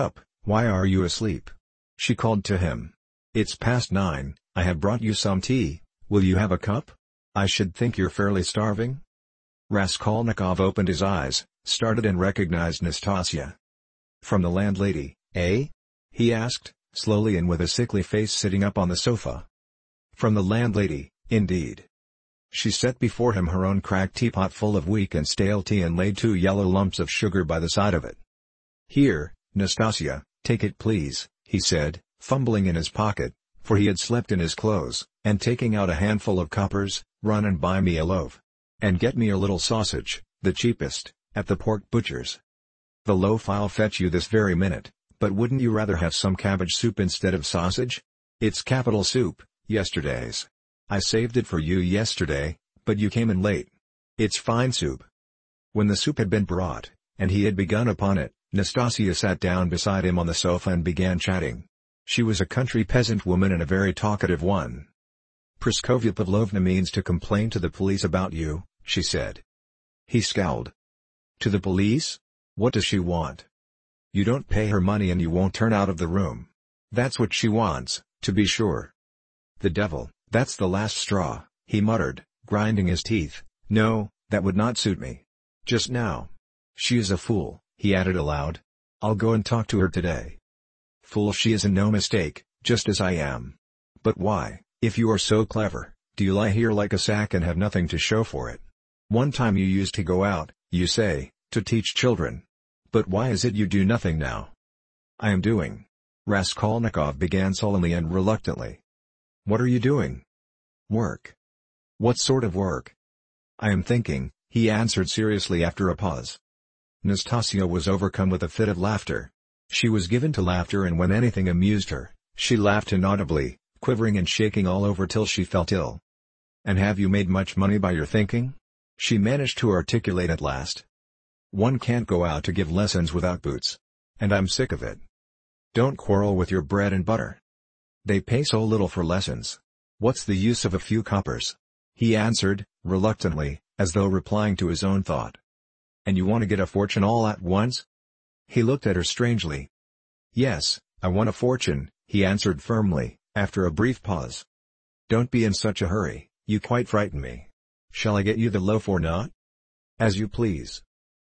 Why are you asleep? She called to him. It's past 9, I have brought you some tea, will you have a cup? I should think you're fairly starving? Raskolnikov opened his eyes, started and recognized Nastasia. From the landlady, eh? He asked, slowly and with a sickly face sitting up on the sofa. From the landlady, indeed. She set before him her own cracked teapot full of weak and stale tea and laid 2 yellow lumps of sugar by the side of it. Here, Nastasia, take it please, he said, fumbling in his pocket, for he had slept in his clothes, and taking out a handful of coppers, run and buy me a loaf. And get me a little sausage, the cheapest, at the pork butcher's. The loaf I'll fetch you this very minute, but wouldn't you rather have some cabbage soup instead of sausage? It's capital soup, yesterday's. I saved it for you yesterday, but you came in late. It's fine soup. When the soup had been brought, and he had begun upon it, Nastasia sat down beside him on the sofa and began chatting. She was a country peasant woman and a very talkative one. Praskovya Pavlovna means to complain to the police about you, she said. He scowled. To the police? What does she want? You don't pay her money and you won't turn out of the room. That's what she wants, to be sure. The devil, that's the last straw, he muttered, grinding his teeth. No, that would not suit me. Just now. She is a fool, he added aloud. I'll go and talk to her today. Fool she is and no mistake, just as I am. But why, if you are so clever, do you lie here like a sack and have nothing to show for it? One time you used to go out, you say, to teach children. But why is it you do nothing now? I am doing. Raskolnikov began sullenly and reluctantly. What are you doing? Work. What sort of work? I am thinking, he answered seriously after a pause. Nastasia was overcome with a fit of laughter. She was given to laughter, and when anything amused her, she laughed inaudibly, quivering and shaking all over till she felt ill. And have you made much money by your thinking? She managed to articulate at last. One can't go out to give lessons without boots. And I'm sick of it. Don't quarrel with your bread and butter. They pay so little for lessons. What's the use of a few coppers? He answered, reluctantly, as though replying to his own thought. And you want to get a fortune all at once? He looked at her strangely. Yes, I want a fortune, he answered firmly, after a brief pause. Don't be in such a hurry, you quite frighten me. Shall I get you the loaf or not? As you please.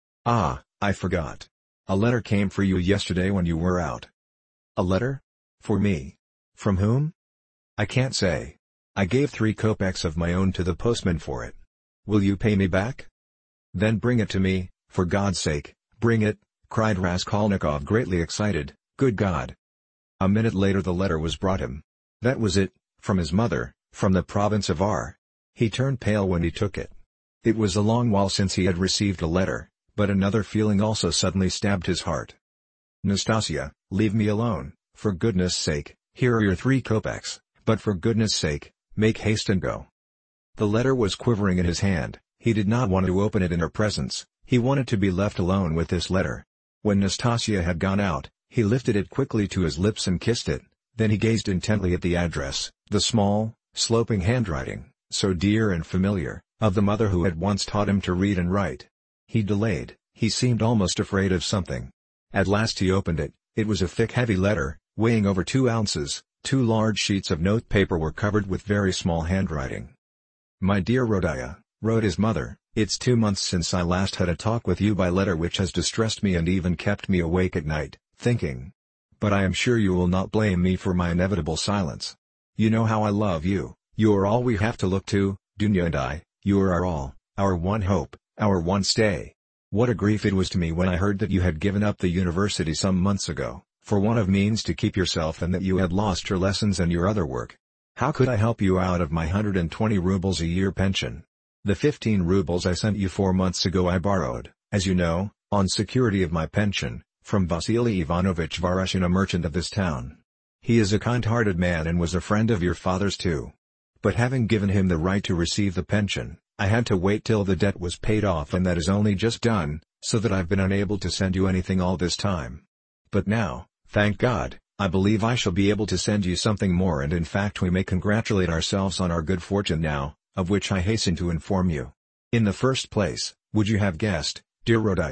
Ah, I forgot. A letter came for you yesterday when you were out. A letter? For me? From whom? I can't say. I gave 3 kopecks of my own to the postman for it. Will you pay me back? Then bring it to me, for God's sake, bring it, cried Raskolnikov greatly excited. Good God! A minute later the letter was brought him. That was it, from his mother, from the province of R. He turned pale when he took it. It was a long while since he had received a letter, but another feeling also suddenly stabbed his heart. Nastasia, leave me alone, for goodness' sake, here are your 3 kopecks, but for goodness' sake, make haste and go. The letter was quivering in his hand, he did not want to open it in her presence, he wanted to be left alone with this letter. When Nastasia had gone out, he lifted it quickly to his lips and kissed it, then he gazed intently at the address, the small, sloping handwriting, so dear and familiar, of the mother who had once taught him to read and write. He delayed, he seemed almost afraid of something. At last he opened it. It was a thick heavy letter, weighing over 2 ounces, 2 large sheets of note paper were covered with very small handwriting. My dear Rodia, wrote his mother, it's 2 months since I last had a talk with you by letter, which has distressed me and even kept me awake at night, thinking. But I am sure you will not blame me for my inevitable silence. You know how I love you, you are all we have to look to, Dunya and I, you are our all, our one hope, our one stay. What a grief it was to me when I heard that you had given up the university some months ago, for want of means to keep yourself, and that you had lost your lessons and your other work. How could I help you out of my 120 rubles a year pension? The 15 rubles I sent you 4 months ago I borrowed, as you know, on security of my pension, from Vasily Ivanovich Vareshin, a merchant of this town. He is a kind-hearted man and was a friend of your father's too. But having given him the right to receive the pension, I had to wait till the debt was paid off, and that is only just done, so that I've been unable to send you anything all this time. But now, thank God, I believe I shall be able to send you something more, and in fact we may congratulate ourselves on our good fortune now, of which I hasten to inform you. In the first place, would you have guessed, dear Rodia,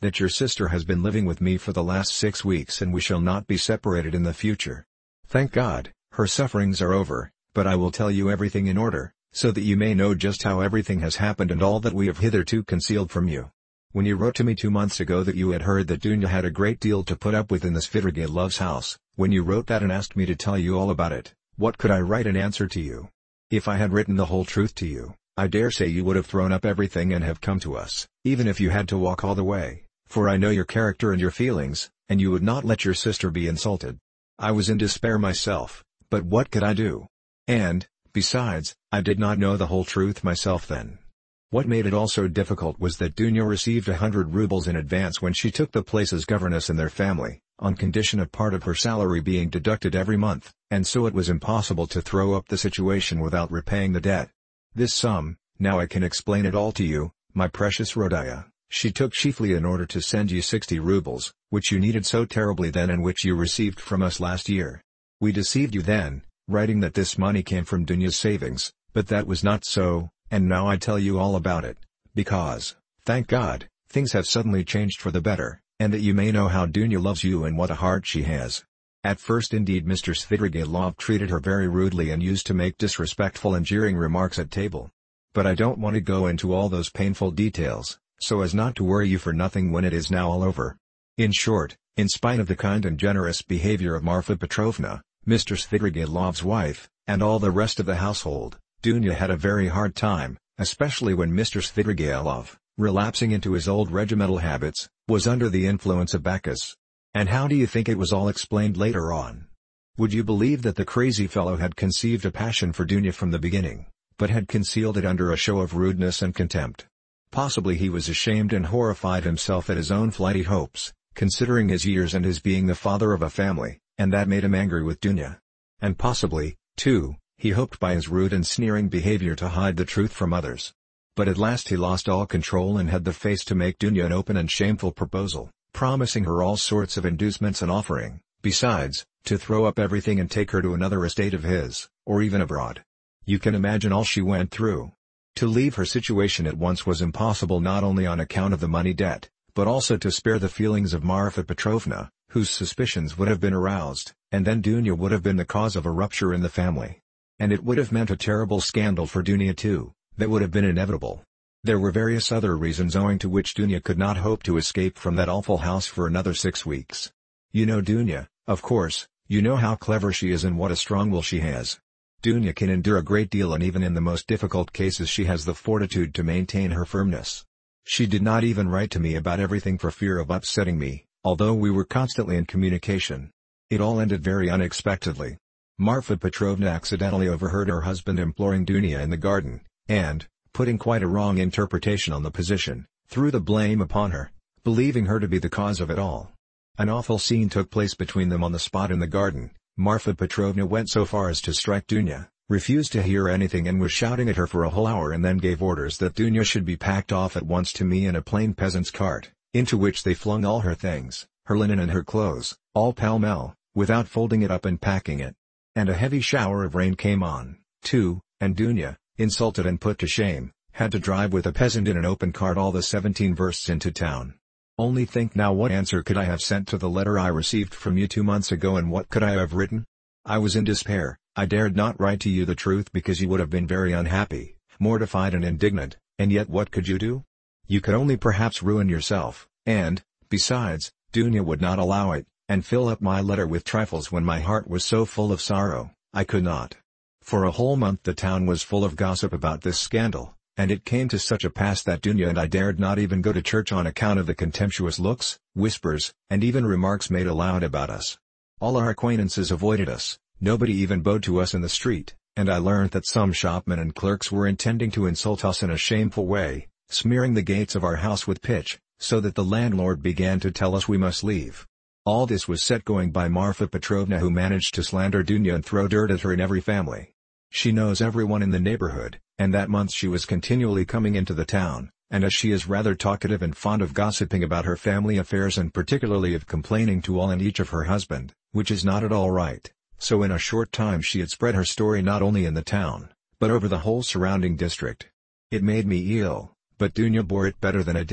that your sister has been living with me for the last 6 weeks and we shall not be separated in the future. Thank God, her sufferings are over, but I will tell you everything in order, so that you may know just how everything has happened and all that we have hitherto concealed from you. When you wrote to me 2 months ago that you had heard that Dunya had a great deal to put up with in the Svidrigaïlovs' house, when you wrote that and asked me to tell you all about it, what could I write in answer to you? If I had written the whole truth to you, I dare say you would have thrown up everything and have come to us, even if you had to walk all the way, for I know your character and your feelings, and you would not let your sister be insulted. I was in despair myself, but what could I do? And, besides, I did not know the whole truth myself then. What made it all so difficult was that Dunya received 100 rubles in advance when she took the place as governess in their family, on condition of part of her salary being deducted every month, and so it was impossible to throw up the situation without repaying the debt. This sum, now I can explain it all to you, my precious Rodiya, she took chiefly in order to send you 60 rubles, which you needed so terribly then and which you received from us last year. We deceived you then, writing that this money came from Dunya's savings, but that was not so, and now I tell you all about it, because, thank God, things have suddenly changed for the better, and that you may know how Dunya loves you and what a heart she has. At first indeed Mr. Svidrigaïlov treated her very rudely and used to make disrespectful and jeering remarks at table. But I don't want to go into all those painful details, so as not to worry you for nothing when it is now all over. In short, in spite of the kind and generous behavior of Marfa Petrovna, Mr. Svidrigaïlov's wife, and all the rest of the household, Dunya had a very hard time, especially when Mr. Svidrigaïlov, relapsing into his old regimental habits, was under the influence of Bacchus. And how do you think it was all explained later on? Would you believe that the crazy fellow had conceived a passion for Dunya from the beginning, but had concealed it under a show of rudeness and contempt? Possibly he was ashamed and horrified himself at his own flighty hopes, considering his years and his being the father of a family, and that made him angry with Dunya. And possibly, too, he hoped by his rude and sneering behavior to hide the truth from others. But at last he lost all control and had the face to make Dunya an open and shameful proposal, promising her all sorts of inducements and offering, besides, to throw up everything and take her to another estate of his, or even abroad. You can imagine all she went through. To leave her situation at once was impossible not only on account of the money debt, but also to spare the feelings of Marfa Petrovna, whose suspicions would have been aroused, and then Dunya would have been the cause of a rupture in the family. And it would have meant a terrible scandal for Dunya too, that would have been inevitable. There were various other reasons owing to which Dunya could not hope to escape from that awful house for another 6 weeks. You know Dunya, of course, you know how clever she is and what a strong will she has. Dunya can endure a great deal and even in the most difficult cases she has the fortitude to maintain her firmness. She did not even write to me about everything for fear of upsetting me, although we were constantly in communication. It all ended very unexpectedly. Marfa Petrovna accidentally overheard her husband imploring Dunya in the garden, and, putting quite a wrong interpretation on the position, threw the blame upon her, believing her to be the cause of it all. An awful scene took place between them on the spot in the garden. Marfa Petrovna went so far as to strike Dunya, refused to hear anything and was shouting at her for a whole hour and then gave orders that Dunya should be packed off at once to me in a plain peasant's cart, into which they flung all her things, her linen and her clothes, all pell-mell, without folding it up and packing it. And a heavy shower of rain came on, too, and Dunya, insulted and put to shame, had to drive with a peasant in an open cart all the 17 versts into town. Only think now what answer could I have sent to the letter I received from you 2 months ago and what could I have written? I was in despair, I dared not write to you the truth because you would have been very unhappy, mortified and indignant, and yet what could you do? You could only perhaps ruin yourself, and, besides, Dunya would not allow it, and fill up my letter with trifles when my heart was so full of sorrow, I could not. For a whole month the town was full of gossip about this scandal, and it came to such a pass that Dunya and I dared not even go to church on account of the contemptuous looks, whispers, and even remarks made aloud about us. All our acquaintances avoided us, nobody even bowed to us in the street, and I learnt that some shopmen and clerks were intending to insult us in a shameful way, smearing the gates of our house with pitch, so that the landlord began to tell us we must leave. All this was set going by Marfa Petrovna, who managed to slander Dunya and throw dirt at her in every family. She knows everyone in the neighborhood, and that month she was continually coming into the town, and as she is rather talkative and fond of gossiping about her family affairs and particularly of complaining to all and each of her husband, which is not at all right, so in a short time she had spread her story not only in the town, but over the whole surrounding district. It made me ill, but Dunya bore it better than I did,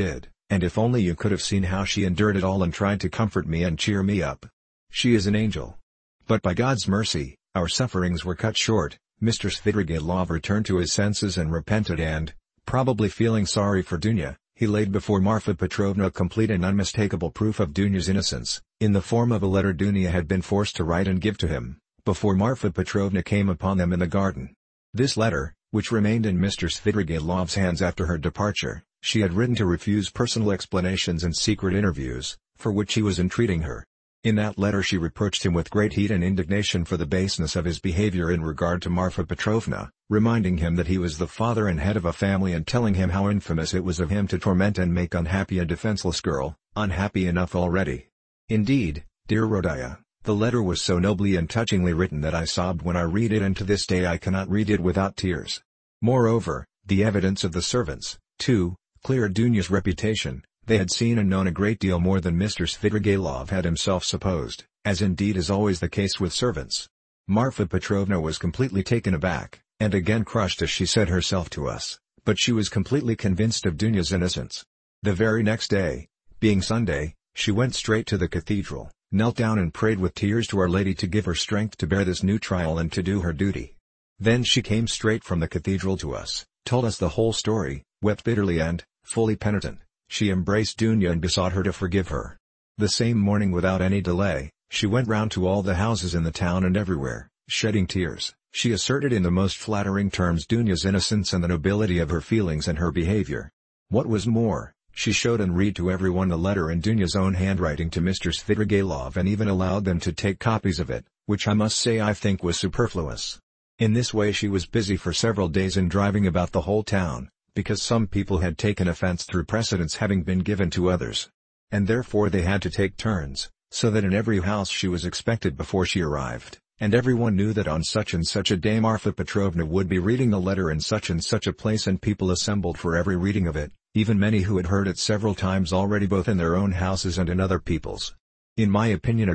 And if only you could have seen how she endured it all and tried to comfort me and cheer me up. She is an angel. But by God's mercy, our sufferings were cut short. Mr. Svidrigailov returned to his senses and repented and, probably feeling sorry for Dunya, he laid before Marfa Petrovna complete and unmistakable proof of Dunya's innocence, in the form of a letter Dunya had been forced to write and give to him, before Marfa Petrovna came upon them in the garden. This letter, which remained in Mr. Svidrigailov's hands after her departure, she had written to refuse personal explanations and secret interviews, for which he was entreating her. In that letter she reproached him with great heat and indignation for the baseness of his behavior in regard to Marfa Petrovna, reminding him that he was the father and head of a family and telling him how infamous it was of him to torment and make unhappy a defenseless girl, unhappy enough already. Indeed, dear Rodiya, the letter was so nobly and touchingly written that I sobbed when I read it, and to this day I cannot read it without tears. Moreover, the evidence of the servants, too, cleared Dunya's reputation. They had seen and known a great deal more than Mr. Svidrigailov had himself supposed, as indeed is always the case with servants. Marfa Petrovna was completely taken aback, and again crushed as she said herself to us, but she was completely convinced of Dunya's innocence. The very next day, being Sunday, she went straight to the cathedral, knelt down and prayed with tears to Our Lady to give her strength to bear this new trial and to do her duty. Then she came straight from the cathedral to us, told us the whole story, wept bitterly and, fully penitent, she embraced Dunya and besought her to forgive her. The same morning without any delay, she went round to all the houses in the town and everywhere, shedding tears. She asserted in the most flattering terms Dunya's innocence and the nobility of her feelings and her behavior. What was more, she showed and read to everyone the letter in Dunya's own handwriting to Mr. Svidrigailov and even allowed them to take copies of it, which I must say I think was superfluous. In this way she was busy for several days in driving about the whole town, because some people had taken offense through precedence having been given to others. And therefore they had to take turns, so that in every house she was expected before she arrived, and everyone knew that on such and such a day Marfa Petrovna would be reading the letter in such and such a place, and people assembled for every reading of it, even many who had heard it several times already both in their own houses and in other people's. In my opinion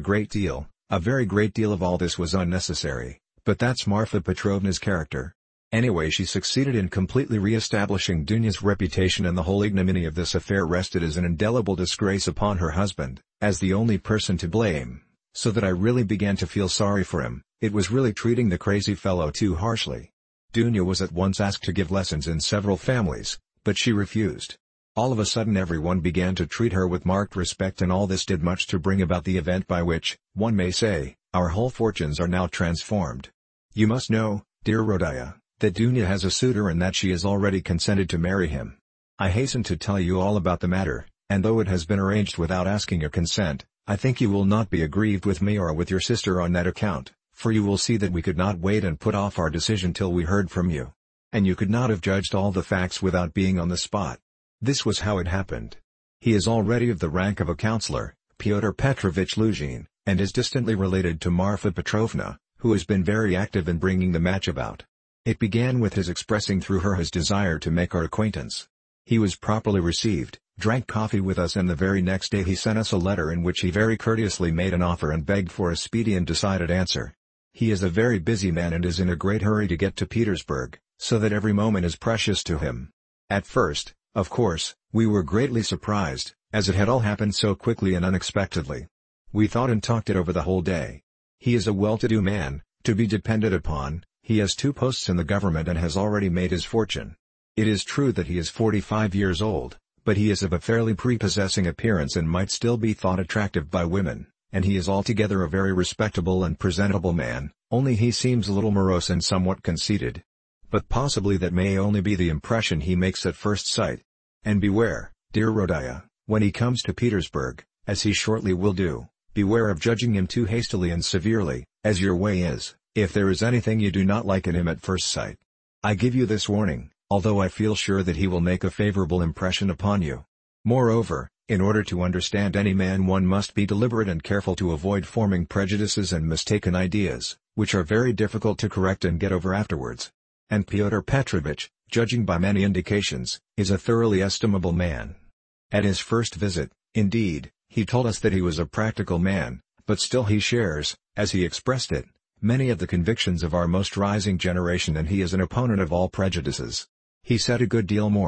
a very great deal of all this was unnecessary, but that's Marfa Petrovna's character. Anyway, she succeeded in completely re-establishing Dunya's reputation, and the whole ignominy of this affair rested as an indelible disgrace upon her husband, as the only person to blame, so that I really began to feel sorry for him. It was really treating the crazy fellow too harshly. Dunya was at once asked to give lessons in several families, but she refused. All of a sudden everyone began to treat her with marked respect, and all this did much to bring about the event by which, one may say, our whole fortunes are now transformed. You must know, dear Rodiya, that Dunya has a suitor and that she has already consented to marry him. I hasten to tell you all about the matter, and though it has been arranged without asking your consent, I think you will not be aggrieved with me or with your sister on that account, for you will see that we could not wait and put off our decision till we heard from you. And you could not have judged all the facts without being on the spot. This was how it happened. He is already of the rank of a councillor, Pyotr Petrovich Luzhin, and is distantly related to Marfa Petrovna, who has been very active in bringing the match about. It began with his expressing through her his desire to make our acquaintance. He was properly received, drank coffee with us, and the very next day he sent us a letter in which he very courteously made an offer and begged for a speedy and decided answer. He is a very busy man and is in a great hurry to get to Petersburg, so that every moment is precious to him. At first, of course, we were greatly surprised, as it had all happened so quickly and unexpectedly. We thought and talked it over the whole day. He is a well-to-do man, to be depended upon. He has 2 posts in the government and has already made his fortune. It is true that he is 45 years old, but he is of a fairly prepossessing appearance and might still be thought attractive by women, and he is altogether a very respectable and presentable man, only he seems a little morose and somewhat conceited. But possibly that may only be the impression he makes at first sight. And beware, dear Rodiya, when he comes to Petersburg, as he shortly will do, beware of judging him too hastily and severely, as your way is, if there is anything you do not like in him at first sight. I give you this warning, although I feel sure that he will make a favorable impression upon you. Moreover, in order to understand any man one must be deliberate and careful to avoid forming prejudices and mistaken ideas, which are very difficult to correct and get over afterwards. And Pyotr Petrovich, judging by many indications, is a thoroughly estimable man. At his first visit, indeed, he told us that he was a practical man, but still he shares, as he expressed it, many of the convictions of our most rising generation, and he is an opponent of all prejudices. He said a good deal more,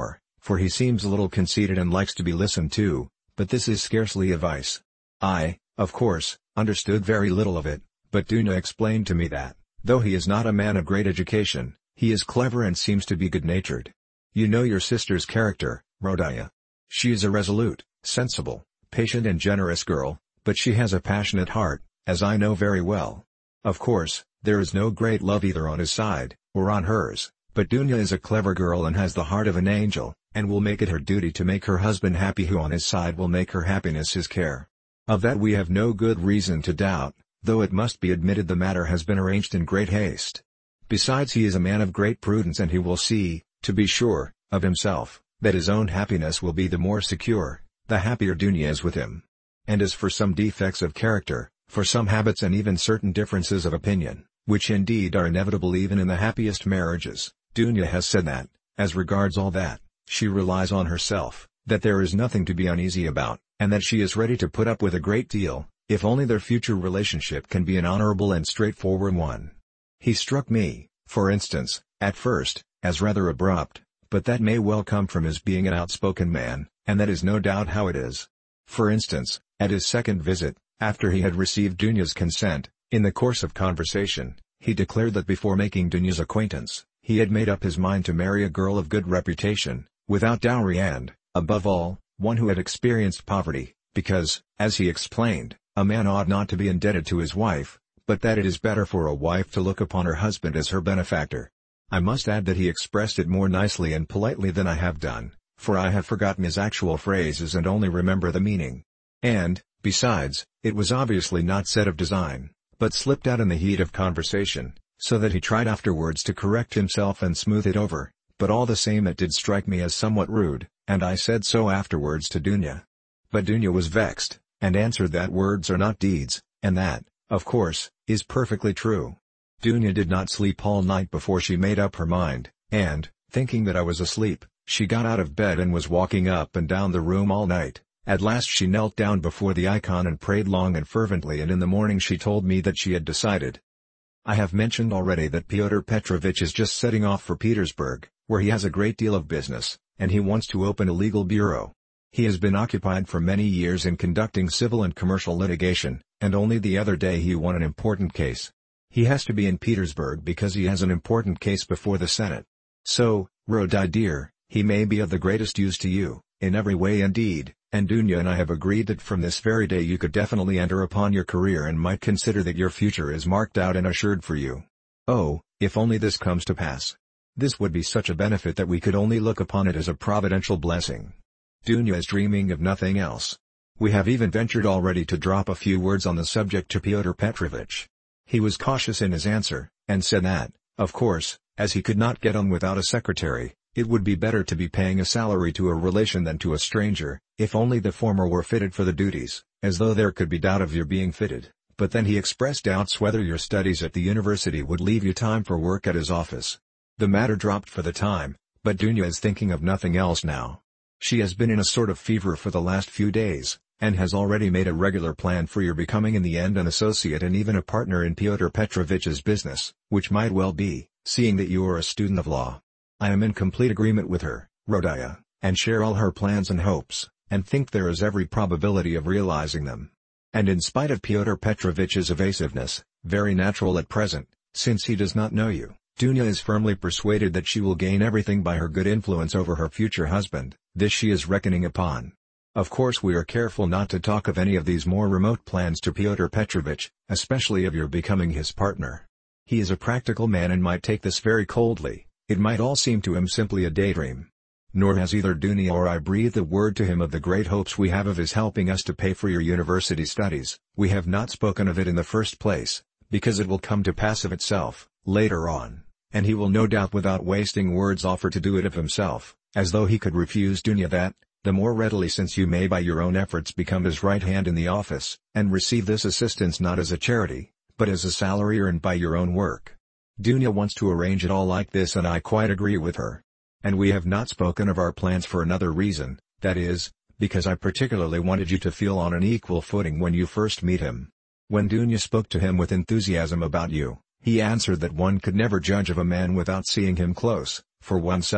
for he seems a little conceited and likes to be listened to, but this is scarcely a vice. I, of course, understood very little of it, but Dunya explained to me that, though he is not a man of great education, he is clever and seems to be good-natured. You know your sister's character, Rodaya. She is a resolute, sensible, patient and generous girl, but she has a passionate heart, as I know very well. Of course, there is no great love either on his side, or on hers, but Dunya is a clever girl and has the heart of an angel, and will make it her duty to make her husband happy, who on his side will make her happiness his care. Of that we have no good reason to doubt, though it must be admitted the matter has been arranged in great haste. Besides, he is a man of great prudence, and he will see, to be sure, of himself, that his own happiness will be the more secure, the happier Dunya is with him. And as for some defects of character, for some habits and even certain differences of opinion, which indeed are inevitable even in the happiest marriages, Dunya has said that, as regards all that, she relies on herself, that there is nothing to be uneasy about, and that she is ready to put up with a great deal, if only their future relationship can be an honorable and straightforward one. He struck me, for instance, at first, as rather abrupt, but that may well come from his being an outspoken man, and that is no doubt how it is. For instance, at his second visit, after he had received Dunya's consent, in the course of conversation, he declared that before making Dunya's acquaintance, he had made up his mind to marry a girl of good reputation, without dowry and, above all, one who had experienced poverty, because, as he explained, a man ought not to be indebted to his wife, but that it is better for a wife to look upon her husband as her benefactor. I must add that he expressed it more nicely and politely than I have done, for I have forgotten his actual phrases and only remember the meaning. And, besides, it was obviously not said of design, but slipped out in the heat of conversation, so that he tried afterwards to correct himself and smooth it over, but all the same it did strike me as somewhat rude, and I said so afterwards to Dunya. But Dunya was vexed, and answered that words are not deeds, and that, of course, is perfectly true. Dunya did not sleep all night before she made up her mind, and, thinking that I was asleep, she got out of bed and was walking up and down the room all night. At last she knelt down before the icon and prayed long and fervently, and in the morning she told me that she had decided. I have mentioned already that Pyotr Petrovitch is just setting off for Petersburg, where he has a great deal of business, and he wants to open a legal bureau. He has been occupied for many years in conducting civil and commercial litigation, and only the other day he won an important case. He has to be in Petersburg because he has an important case before the Senate. So, Rodai dear, he may be of the greatest use to you, in every way indeed, and Dunya and I have agreed that from this very day you could definitely enter upon your career and might consider that your future is marked out and assured for you. Oh, if only this comes to pass. This would be such a benefit that we could only look upon it as a providential blessing. Dunya is dreaming of nothing else. We have even ventured already to drop a few words on the subject to Pyotr Petrovitch. He was cautious in his answer, and said that, of course, as he could not get on without a secretary, it would be better to be paying a salary to a relation than to a stranger, if only the former were fitted for the duties, as though there could be doubt of your being fitted, but then he expressed doubts whether your studies at the university would leave you time for work at his office. The matter dropped for the time, but Dunya is thinking of nothing else now. She has been in a sort of fever for the last few days, and has already made a regular plan for your becoming in the end an associate and even a partner in Pyotr Petrovitch's business, which might well be, seeing that you are a student of law. I am in complete agreement with her, Rodaya, and share all her plans and hopes, and think there is every probability of realizing them. And in spite of Pyotr Petrovitch's evasiveness, very natural at present, since he does not know you, Dunya is firmly persuaded that she will gain everything by her good influence over her future husband. This she is reckoning upon. Of course we are careful not to talk of any of these more remote plans to Pyotr Petrovitch, especially of your becoming his partner. He is a practical man and might take this very coldly. It might all seem to him simply a daydream. Nor has either Dunya or I breathed a word to him of the great hopes we have of his helping us to pay for your university studies. We have not spoken of it in the first place, because it will come to pass of itself, later on, and he will no doubt without wasting words offer to do it of himself, as though he could refuse Dunya that, the more readily since you may by your own efforts become his right hand in the office, and receive this assistance not as a charity, but as a salary earned by your own work. Dunya wants to arrange it all like this and I quite agree with her. And we have not spoken of our plans for another reason, that is, because I particularly wanted you to feel on an equal footing when you first meet him. When Dunya spoke to him with enthusiasm about you, he answered that one could never judge of a man without seeing him close, for oneself,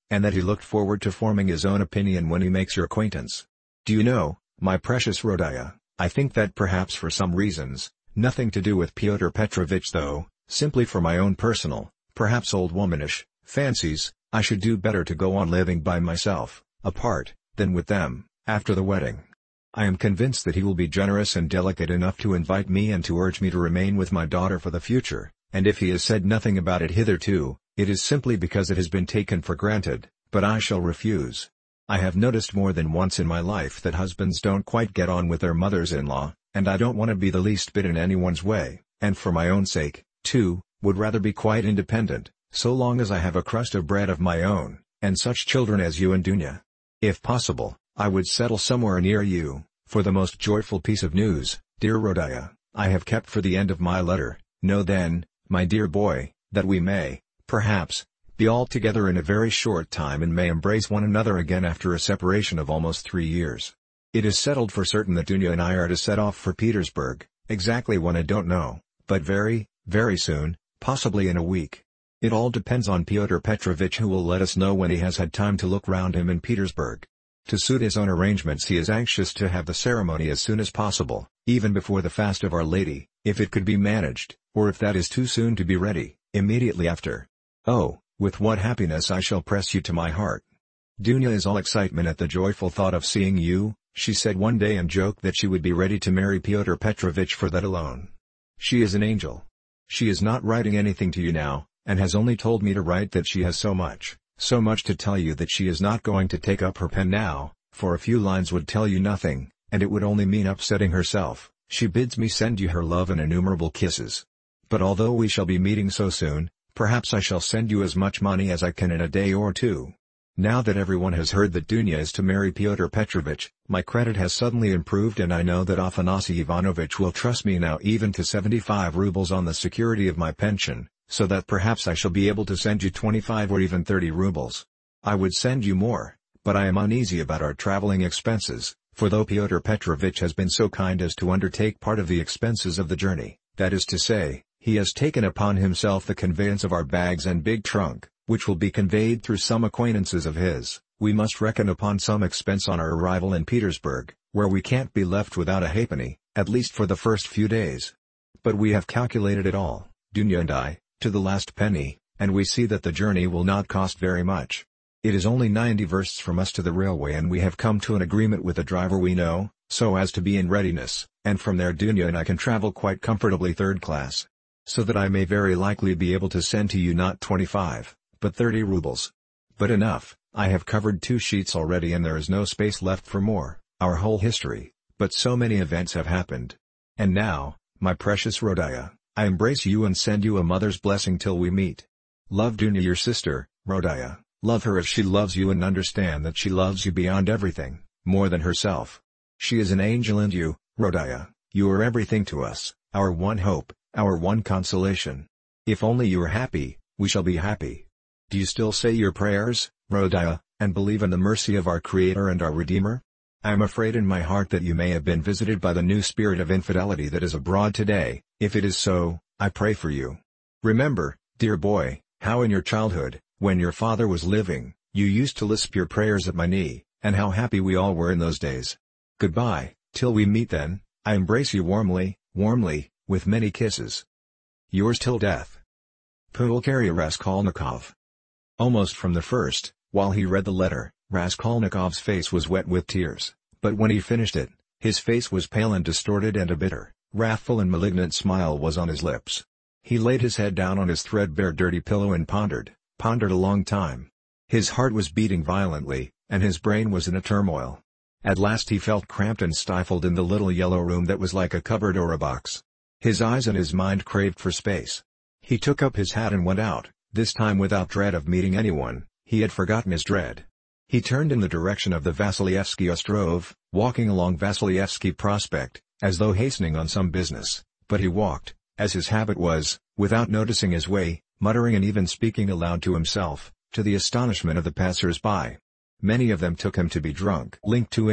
and that he looked forward to forming his own opinion when he makes your acquaintance. Do you know, my precious Rodiya, I think that perhaps for some reasons, nothing to do with Pyotr Petrovitch though, simply for my own personal, perhaps old womanish, fancies, I should do better to go on living by myself, apart, than with them, after the wedding. I am convinced that he will be generous and delicate enough to invite me and to urge me to remain with my daughter for the future, and if he has said nothing about it hitherto, it is simply because it has been taken for granted, but I shall refuse. I have noticed more than once in my life that husbands don't quite get on with their mothers-in-law, and I don't want to be the least bit in anyone's way, and for my own sake, too, would rather be quite independent, so long as I have a crust of bread of my own, and such children as you and Dunya. If possible, I would settle somewhere near you, for the most joyful piece of news, dear Rodiya, I have kept for the end of my letter. Know then, my dear boy, that we may, perhaps, be all together in a very short time and may embrace one another again after a separation of almost 3 years. It is settled for certain that Dunya and I are to set off for Petersburg, exactly when I don't know, but very, very soon, possibly in a week. It all depends on Pyotr Petrovitch, who will let us know when he has had time to look round him in Petersburg. To suit his own arrangements he is anxious to have the ceremony as soon as possible, even before the fast of Our Lady, if it could be managed, or if that is too soon to be ready, immediately after. Oh, with what happiness I shall press you to my heart. Dunya is all excitement at the joyful thought of seeing you. She said one day and joked that she would be ready to marry Pyotr Petrovitch for that alone. She is an angel. She is not writing anything to you now, and has only told me to write that she has so much to tell you that she is not going to take up her pen now, for a few lines would tell you nothing, and it would only mean upsetting herself. She bids me send you her love and innumerable kisses. But although we shall be meeting so soon, perhaps I shall send you as much money as I can in a day or two. Now that everyone has heard that Dunya is to marry Pyotr Petrovitch, my credit has suddenly improved and I know that Afanasy Ivanovitch will trust me now even to 75 rubles on the security of my pension, so that perhaps I shall be able to send you 25 or even 30 rubles. I would send you more, but I am uneasy about our traveling expenses, for though Pyotr Petrovitch has been so kind as to undertake part of the expenses of the journey, that is to say, he has taken upon himself the conveyance of our bags and big trunk, which will be conveyed through some acquaintances of his, we must reckon upon some expense on our arrival in Petersburg, where we can't be left without a halfpenny, at least for the first few days. But we have calculated it all, Dunya and I, to the last penny, and we see that the journey will not cost very much. It is only 90 versts from us to the railway and we have come to an agreement with a driver we know, so as to be in readiness, and from there Dunya and I can travel quite comfortably third class. So that I may very likely be able to send to you not 25, but 30 rubles. But enough, I have covered 2 sheets already and there is no space left for more, our whole history, but so many events have happened. And now, my precious Rodiya, I embrace you and send you a mother's blessing till we meet. Love Dunya your sister, Rodiya, love her as she loves you and understand that she loves you beyond everything, more than herself. She is an angel and you, Rodiya, you are everything to us, our one hope, our one consolation. If only you are happy, we shall be happy. Do you still say your prayers, Rodiya, and believe in the mercy of our Creator and our Redeemer? I am afraid in my heart that you may have been visited by the new spirit of infidelity that is abroad today. If it is so, I pray for you. Remember, dear boy, how in your childhood, when your father was living, you used to lisp your prayers at my knee, and how happy we all were in those days. Goodbye, till we meet then, I embrace you warmly, warmly, with many kisses. Yours till death. Pulcheria Raskolnikov. Almost from the first, while he read the letter, Raskolnikov's face was wet with tears, but when he finished it, his face was pale and distorted and a bitter, wrathful and malignant smile was on his lips. He laid his head down on his threadbare dirty pillow and pondered a long time. His heart was beating violently, and his brain was in a turmoil. At last he felt cramped and stifled in the little yellow room that was like a cupboard or a box. His eyes and his mind craved for space. He took up his hat and went out, this time without dread of meeting anyone. He had forgotten his dread. He turned in the direction of the Vasilievsky Ostrov, walking along Vasilievsky Prospect, as though hastening on some business, but he walked, as his habit was, without noticing his way, muttering and even speaking aloud to himself, to the astonishment of the passers-by. Many of them took him to be drunk. Link to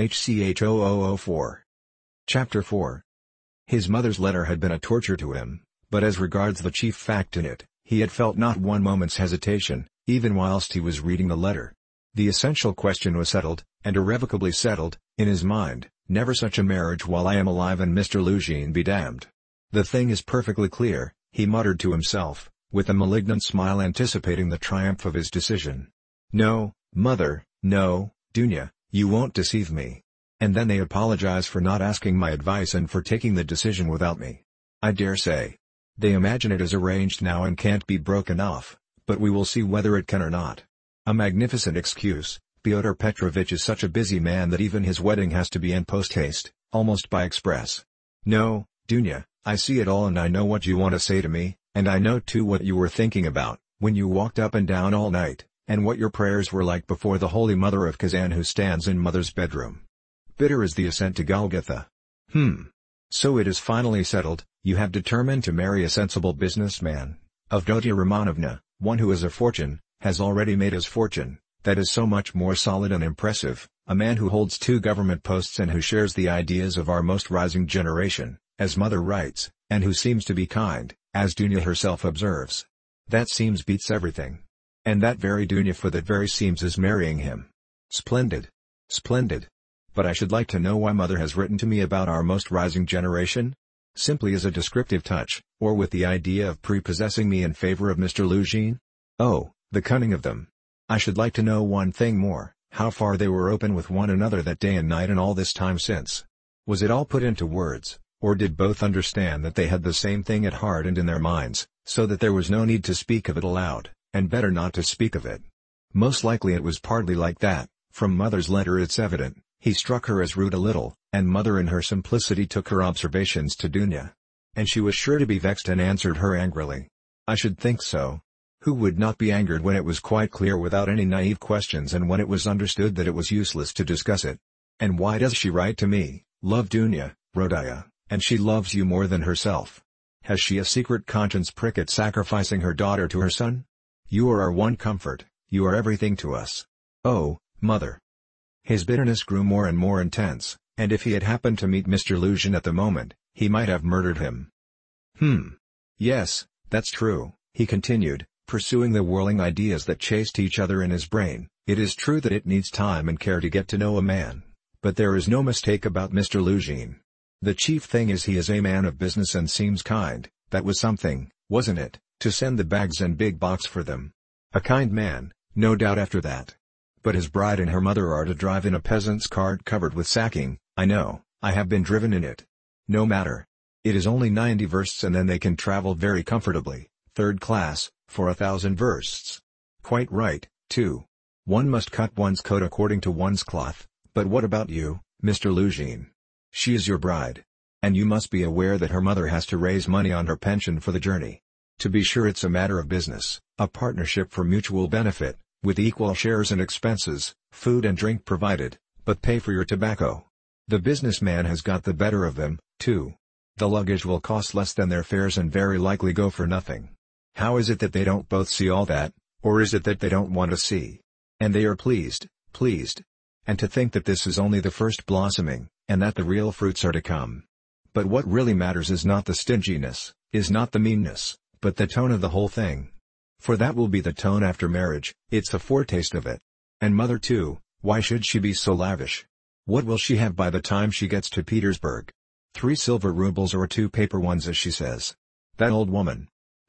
HCH0004. Chapter 4. His mother's letter had been a torture to him, but as regards the chief fact in it, he had felt not one moment's hesitation, even whilst he was reading the letter. The essential question was settled, and irrevocably settled, in his mind: never such a marriage while I am alive, and Mr. Luzhin be damned. The thing is perfectly clear, he muttered to himself, with a malignant smile anticipating the triumph of his decision. No, mother, no, Dunya, you won't deceive me. And then they apologize for not asking my advice and for taking the decision without me. I dare say. They imagine it is arranged now and can't be broken off, but we will see whether it can or not. A magnificent excuse. Pyotr Petrovitch is such a busy man that even his wedding has to be in post-haste, almost by express. No, Dunya, I see it all and I know what you want to say to me, and I know too what you were thinking about, when you walked up and down all night, and what your prayers were like before the Holy Mother of Kazan who stands in Mother's bedroom. Bitter is the ascent to Golgotha. So it is finally settled, you have determined to marry a sensible businessman, Avdotia Romanovna, one who has a fortune, has already made his fortune, that is so much more solid and impressive, a man who holds 2 government posts and who shares the ideas of our most rising generation, as Mother writes, and who seems to be kind, as Dunya herself observes. That seems beats everything. And that very Dunya for that very seems is marrying him. Splendid. Splendid. But I should like to know why Mother has written to me about our most rising generation? Simply as a descriptive touch, or with the idea of prepossessing me in favor of Mr. Luzhin? Oh, the cunning of them! I should like to know one thing more, how far they were open with one another that day and night and all this time since. Was it all put into words, or did both understand that they had the same thing at heart and in their minds, so that there was no need to speak of it aloud, and better not to speak of it? Most likely it was partly like that. From Mother's letter it's evident, he struck her as rude a little, and Mother in her simplicity took her observations to Dunya. And she was sure to be vexed and answered her angrily. I should think so. Who would not be angered when it was quite clear without any naive questions and when it was understood that it was useless to discuss it? And why does she write to me, love Dunya, Rodia, and she loves you more than herself? Has she a secret conscience prick at sacrificing her daughter to her son? You are our one comfort, you are everything to us. Oh, Mother! His bitterness grew more and more intense, and if he had happened to meet Mr. Luzhin at the moment, he might have murdered him. Yes, that's true, he continued, pursuing the whirling ideas that chased each other in his brain. It is true that it needs time and care to get to know a man, but there is no mistake about Mr. Luzhin. The chief thing is he is a man of business and seems kind. That was something, wasn't it, to send the bags and big box for them? A kind man, no doubt after that. But his bride and her mother are to drive in a peasant's cart covered with sacking. I know, I have been driven in it. No matter. It is only 90 versts and then they can travel very comfortably, 3rd class, for 1,000 versts. Quite right, too. One must cut one's coat according to one's cloth, but what about you, Mr. Luzhin? She is your bride. And you must be aware that her mother has to raise money on her pension for the journey. To be sure it's a matter of business, a partnership for mutual benefit, with equal shares and expenses, food and drink provided, but pay for your tobacco. The businessman has got the better of them, too. The luggage will cost less than their fares and very likely go for nothing. How is it that they don't both see all that, or is it that they don't want to see? And they are pleased. And to think that this is only the first blossoming, and that the real fruits are to come. But what really matters is not the stinginess, is not the meanness, but the tone of the whole thing. For that will be the tone after marriage, it's the foretaste of it. And Mother too, why should she be so lavish? What will she have by the time she gets to Petersburg? 3 silver rubles or 2 paper ones as she says. That old woman.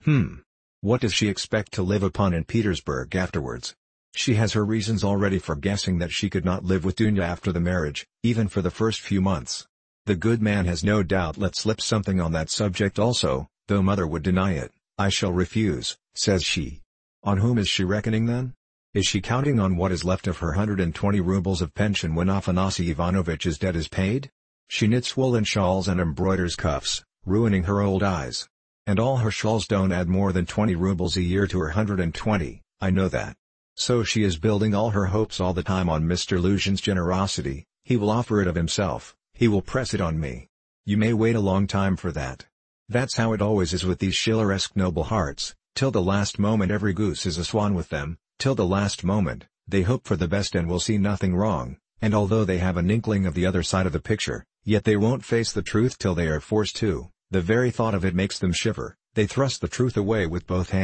What does she expect to live upon in Petersburg afterwards? She has her reasons already for guessing that she could not live with Dunya after the marriage, even for the first few months. The good man has no doubt let slip something on that subject also, though Mother would deny it. I shall refuse, says she. On whom is she reckoning then? Is she counting on what is left of her 120 rubles of pension when Afanasy Ivanovitch's debt is paid? She knits woolen shawls and embroiders cuffs, ruining her old eyes. And all her shawls don't add more than 20 rubles a year to her 120, I know that. So she is building all her hopes all the time on Mr. Luzhin's generosity. He will offer it of himself, he will press it on me. You may wait a long time for that. That's how it always is with these Schilleresque noble hearts, till the last moment every goose is a swan with them, till the last moment, they hope for the best and will see nothing wrong, and although they have an inkling of the other side of the picture, yet they won't face the truth till they are forced to. The very thought of it makes them shiver, they thrust the truth away with both hands,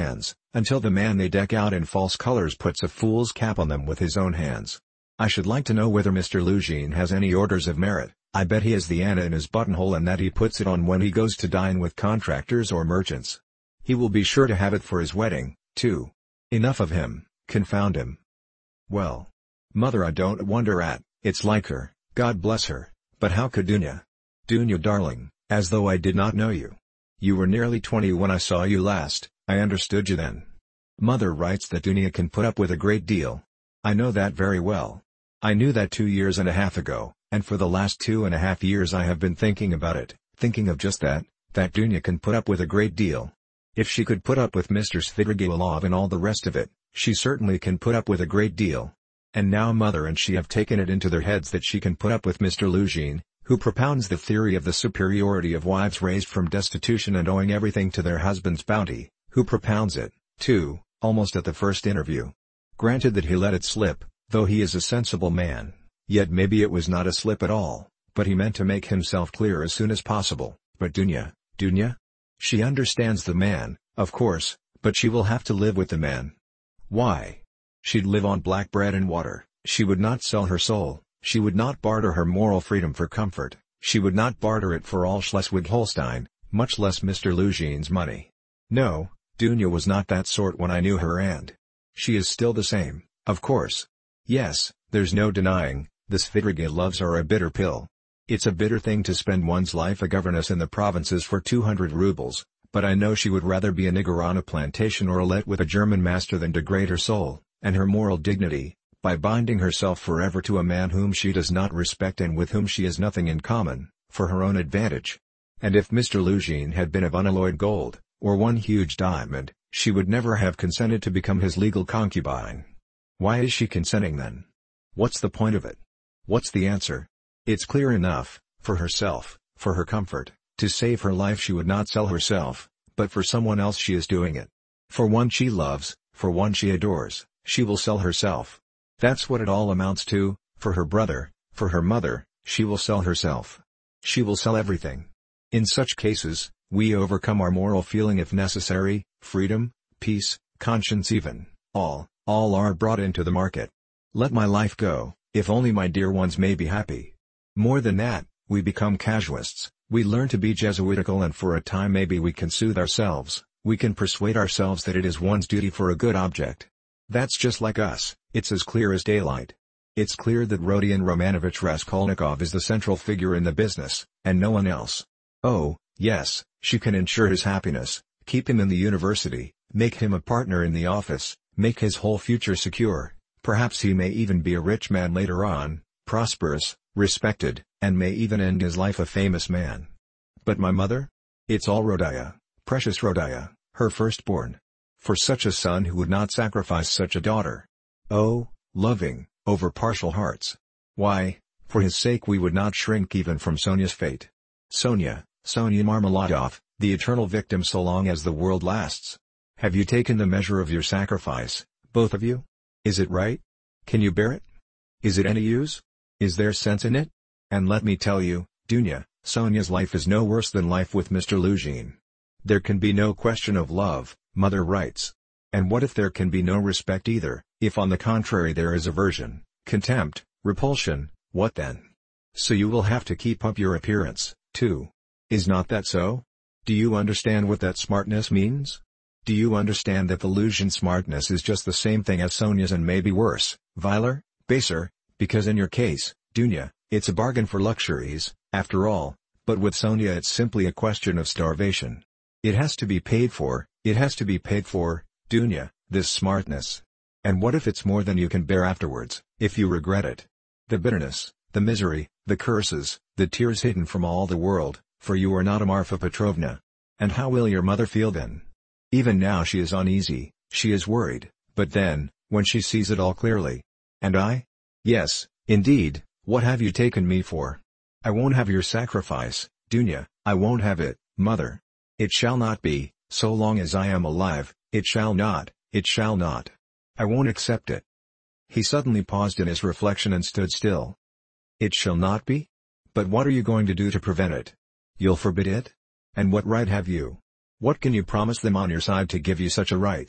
until the man they deck out in false colors puts a fool's cap on them with his own hands. I should like to know whether Mr. Luzhin has any orders of merit. I bet he has the Anna in his buttonhole and that he puts it on when he goes to dine with contractors or merchants. He will be sure to have it for his wedding, too. Enough of him, confound him. Well, mother, I don't wonder at, it's like her, God bless her, but how could Dunya? Dunya darling, as though I did not know you. You were nearly 20 when I saw you last, I understood you then. Mother writes that Dunya can put up with a great deal. I know that very well. I knew that 2 years and a half ago, and for the last 2.5 years I have been thinking about it, thinking of just that Dunya can put up with a great deal. If she could put up with Mr. Svidrigailov and all the rest of it, she certainly can put up with a great deal. And now mother and she have taken it into their heads that she can put up with Mr. Luzhin, who propounds the theory of the superiority of wives raised from destitution and owing everything to their husband's bounty, who propounds it, too, almost at the first interview. Granted that he let it slip, though he is a sensible man, yet maybe it was not a slip at all, but he meant to make himself clear as soon as possible. But Dunya? She understands the man, of course, but she will have to live with the man. Why? She'd live on black bread and water, she would not sell her soul, she would not barter her moral freedom for comfort, she would not barter it for all Schleswig-Holstein, much less Mr. Luzhin's money. No, Dunya was not that sort when I knew her, and she is still the same, of course. Yes, there's no denying, the Svidrigailovs are a bitter pill. It's a bitter thing to spend one's life a governess in the provinces for 200 rubles, but I know she would rather be a nigger on a plantation or let with a German master than degrade her soul, and her moral dignity, by binding herself forever to a man whom she does not respect and with whom she has nothing in common, for her own advantage. And if Mr. Luzhin had been of unalloyed gold, or one huge diamond, she would never have consented to become his legal concubine. Why is she consenting then? What's the point of it? What's the answer? It's clear enough, for herself, for her comfort, to save her life she would not sell herself, but for someone else she is doing it. For one she loves, for one she adores, she will sell herself. That's what it all amounts to, for her brother, for her mother, she will sell herself. She will sell everything. In such cases, we overcome our moral feeling if necessary, freedom, peace, conscience even, all are brought into the market. Let my life go, if only my dear ones may be happy. More than that, we become casuists, we learn to be Jesuitical and for a time maybe we can soothe ourselves, we can persuade ourselves that it is one's duty for a good object. That's just like us, it's as clear as daylight. It's clear that Rodion Romanovich Raskolnikov is the central figure in the business, and no one else. Oh, yes, she can ensure his happiness, keep him in the university, make him a partner in the office, make his whole future secure, perhaps he may even be a rich man later on, prosperous, respected, and may even end his life a famous man. But my mother? It's all Rodia, precious Rodia, her firstborn. For such a son who would not sacrifice such a daughter. Oh, loving, over-partial hearts. Why, for his sake we would not shrink even from Sonia's fate. Sonia Marmeladov, the eternal victim so long as the world lasts. Have you taken the measure of your sacrifice, both of you? Is it right? Can you bear it? Is it any use? Is there sense in it? And let me tell you, Dunya, Sonia's life is no worse than life with Mr. Luzhin. There can be no question of love, mother writes. And what if there can be no respect either, if on the contrary there is aversion, contempt, repulsion, what then? So you will have to keep up your appearance, too. Is not that so? Do you understand what that smartness means? Do you understand that the Luzhin smartness is just the same thing as Sonia's and maybe worse, viler, baser, because in your case, Dunya, it's a bargain for luxuries, after all, but with Sonia it's simply a question of starvation. It has to be paid for, Dunya, this smartness. And what if it's more than you can bear afterwards, if you regret it? The bitterness, the misery, the curses, the tears hidden from all the world, for you are not a Marfa Petrovna. And how will your mother feel then? Even now she is uneasy, she is worried, but then, when she sees it all clearly. And I? Yes, indeed, what have you taken me for? I won't have your sacrifice, Dunya, I won't have it, mother. It shall not be, so long as I am alive, it shall not. I won't accept it. He suddenly paused in his reflection and stood still. It shall not be? But what are you going to do to prevent it? You'll forbid it? And what right have you? What can you promise them on your side to give you such a right?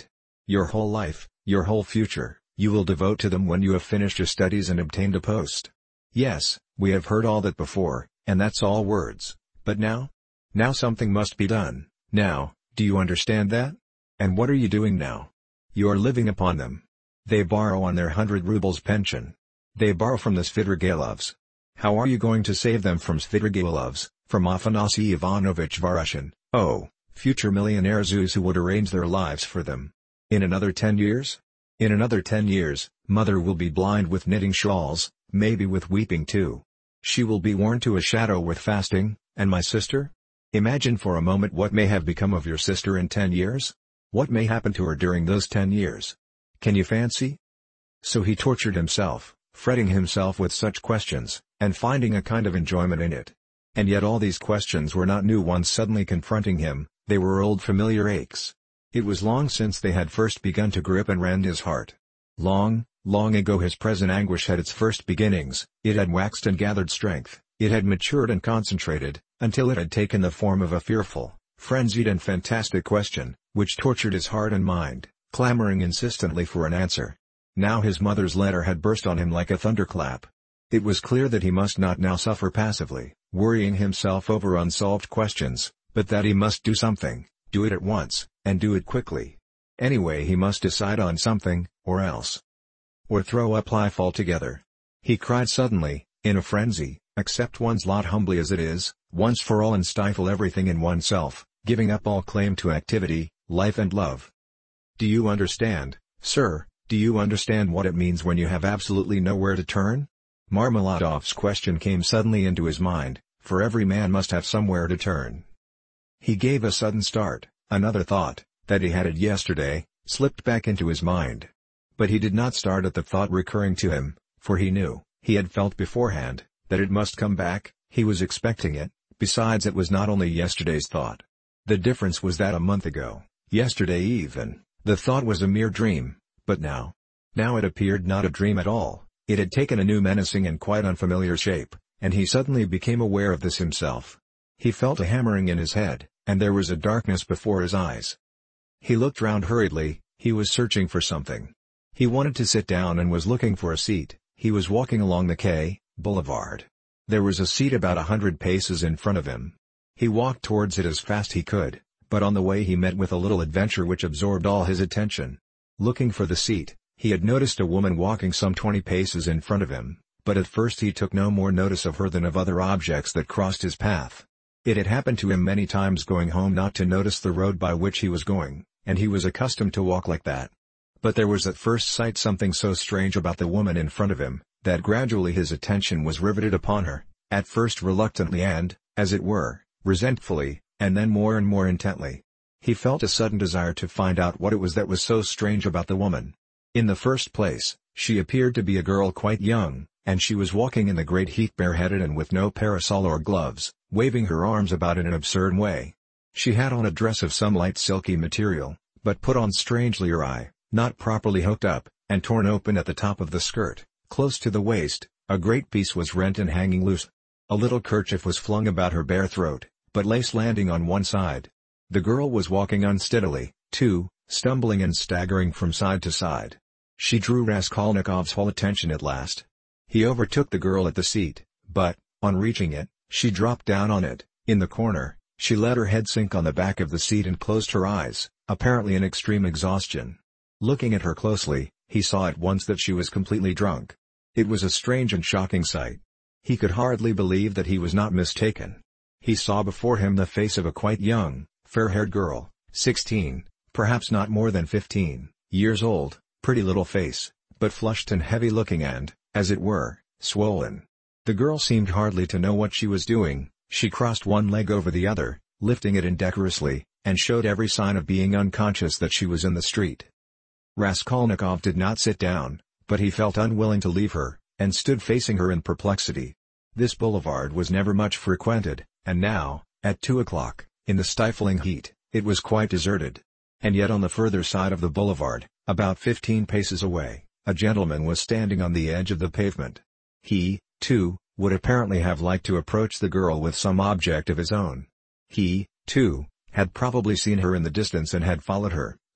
Your whole life, your whole future, you will devote to them when you have finished your studies and obtained a post. Yes, we have heard all that before, and that's all words, but now? Now something must be done, now, do you understand that? And what are you doing now? You are living upon them. They borrow on their 100 rubles pension. They borrow from the Svidrigaïlovs. How are you going to save them from Svidrigaïlovs, from Afanasy Ivanovich Voroshin, oh, future millionaires who would arrange their lives for them? In another 10 years? In another 10 years, mother will be blind with knitting shawls, maybe with weeping too. She will be worn to a shadow with fasting, and my sister? Imagine for a moment what may have become of your sister in 10 years? What may happen to her during those 10 years? Can you fancy? So he tortured himself, fretting himself with such questions, and finding a kind of enjoyment in it. And yet all these questions were not new ones suddenly confronting him, they were old familiar aches. It was long since they had first begun to grip and rend his heart. Long, long ago his present anguish had its first beginnings, it had waxed and gathered strength, it had matured and concentrated, until it had taken the form of a fearful, frenzied and fantastic question, which tortured his heart and mind, clamoring insistently for an answer. Now his mother's letter had burst on him like a thunderclap. It was clear that he must not now suffer passively, worrying himself over unsolved questions, but that he must do something, do it at once, and do it quickly. Anyway, he must decide on something, or else. Or throw up life altogether. He cried suddenly, in a frenzy, accept one's lot humbly as it is, once for all, and stifle everything in oneself, giving up all claim to activity, life and love. Do you understand, sir, do you understand what it means when you have absolutely nowhere to turn? Marmeladov's question came suddenly into his mind, for every man must have somewhere to turn. He gave a sudden start, another thought, that he had yesterday, slipped back into his mind. But he did not start at the thought recurring to him, for he knew, he had felt beforehand, that it must come back, he was expecting it, besides it was not only yesterday's thought. The difference was that a month ago, yesterday even, the thought was a mere dream, but now it appeared not a dream at all, it had taken a new menacing and quite unfamiliar shape, and he suddenly became aware of this himself. He felt a hammering in his head, and there was a darkness before his eyes. He looked round hurriedly, he was searching for something. He wanted to sit down and was looking for a seat. He was walking along the quay, boulevard. There was a seat about 100 paces in front of him. He walked towards it as fast he could, but on the way he met with a little adventure which absorbed all his attention. Looking for the seat, he had noticed a woman walking some 20 paces in front of him, but at first he took no more notice of her than of other objects that crossed his path. It had happened to him many times going home not to notice the road by which he was going, and he was accustomed to walk like that. But there was at first sight something so strange about the woman in front of him, that gradually his attention was riveted upon her, at first reluctantly and, as it were, resentfully, and then more and more intently. He felt a sudden desire to find out what it was that was so strange about the woman. In the first place, she appeared to be a girl quite young, and she was walking in the great heat bareheaded and with no parasol or gloves, waving her arms about in an absurd way. She had on a dress of some light silky material, but put on strangely awry, not properly hooked up, and torn open at the top of the skirt, close to the waist. A great piece was rent and hanging loose. A little kerchief was flung about her bare throat, but lace landing on one side. The girl was walking unsteadily, too, stumbling and staggering from side to side. She drew Raskolnikov's whole attention at last. He overtook the girl at the seat, but, on reaching it, she dropped down on it, in the corner. She let her head sink on the back of the seat and closed her eyes, apparently in extreme exhaustion. Looking at her closely, he saw at once that she was completely drunk. It was a strange and shocking sight. He could hardly believe that he was not mistaken. He saw before him the face of a quite young, fair-haired girl, 16, perhaps not more than 15, years old, pretty little face, but flushed and heavy-looking and, as it were, swollen. The girl seemed hardly to know what she was doing. She crossed one leg over the other, lifting it indecorously, and showed every sign of being unconscious that she was in the street. Raskolnikov did not sit down, but he felt unwilling to leave her, and stood facing her in perplexity. This boulevard was never much frequented, and now, at 2 o'clock, in the stifling heat, it was quite deserted. And yet on the further side of the boulevard, about 15 paces away, a gentleman was standing on the edge of the pavement. He, too, would apparently have liked to approach the girl with some object of his own. He, too, had probably seen her in the distance and had followed her,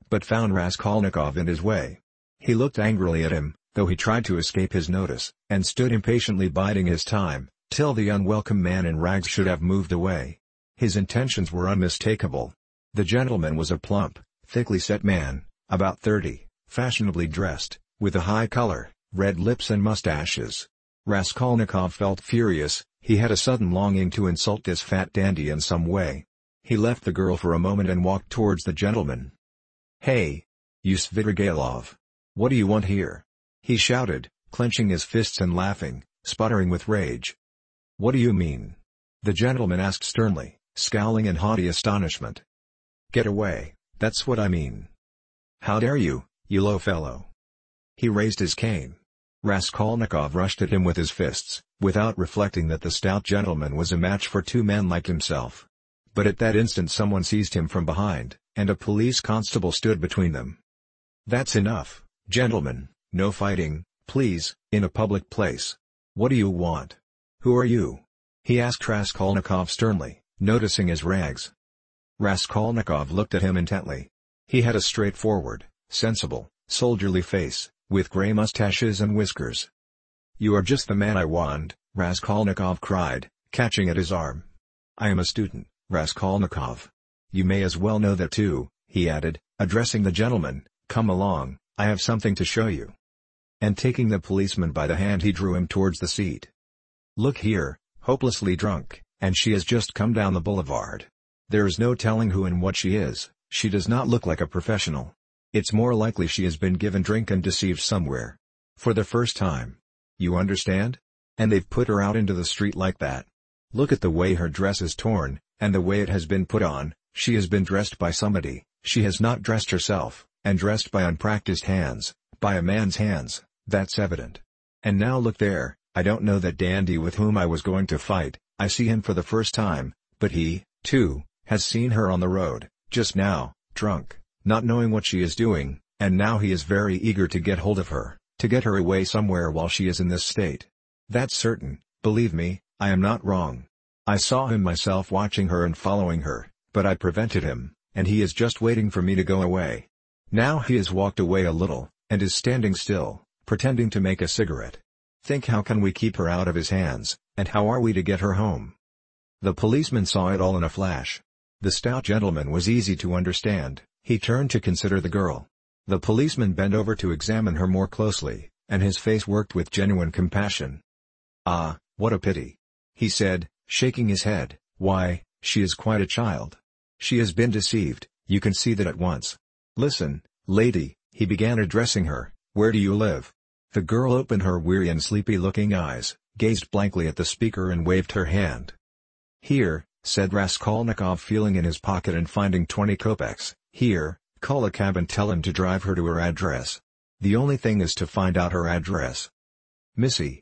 but found Raskolnikov in his way. He looked angrily at him, though he tried to escape his notice, and stood impatiently biding his time, till the unwelcome man in rags should have moved away. His intentions were unmistakable. The gentleman was a plump, thickly set man, about 30, fashionably dressed, with a high color, red lips and mustaches. Raskolnikov felt furious. He had a sudden longing to insult this fat dandy in some way. He left the girl for a moment and walked towards the gentleman. "Hey! You Svidrigailov! What do you want here?" he shouted, clenching his fists and laughing, sputtering with rage. "What do you mean?" the gentleman asked sternly, scowling in haughty astonishment. "Get away, that's what I mean. How dare you, you low fellow!" He raised his cane. Raskolnikov rushed at him with his fists, without reflecting that the stout gentleman was a match for two men like himself. But at that instant someone seized him from behind, and a police constable stood between them. "That's enough, gentlemen, no fighting, please, in a public place. What do you want? Who are you?" he asked Raskolnikov sternly, noticing his rags. Raskolnikov looked at him intently. He had a straightforward, sensible, soldierly face, with grey mustaches and whiskers. "You are just the man I want," Raskolnikov cried, catching at his arm. "I am a student, Raskolnikov. You may as well know that too," he added, addressing the gentleman. "Come along, I have something to show you." And taking the policeman by the hand he drew him towards the seat. "Look here, hopelessly drunk, and she has just come down the boulevard. There is no telling who and what she is. She does not look like a professional. It's more likely she has been given drink and deceived somewhere. For the first time. You understand? And they've put her out into the street like that. Look at the way her dress is torn, and the way it has been put on. She has been dressed by somebody, she has not dressed herself, and dressed by unpracticed hands, by a man's hands, that's evident. And now look there, I don't know that dandy with whom I was going to fight, I see him for the first time, but he, too, has seen her on the road, just now, drunk, not knowing what she is doing, and now he is very eager to get hold of her, to get her away somewhere while she is in this state. That's certain, believe me, I am not wrong. I saw him myself watching her and following her, but I prevented him, and he is just waiting for me to go away. Now he has walked away a little, and is standing still, pretending to make a cigarette. Think how can we keep her out of his hands, and how are we to get her home?" The policeman saw it all in a flash. The stout gentleman was easy to understand. He turned to consider the girl. The policeman bent over to examine her more closely, and his face worked with genuine compassion. "Ah, what a pity," he said, shaking his head. "Why, she is quite a child. She has been deceived, you can see that at once. Listen, lady," he began addressing her, "where do you live?" The girl opened her weary and sleepy-looking eyes, gazed blankly at the speaker and waved her hand. "Here," said Raskolnikov, feeling in his pocket and finding 20 kopecks, "here, call a cab and tell him to drive her to her address. The only thing is to find out her address." Missy,"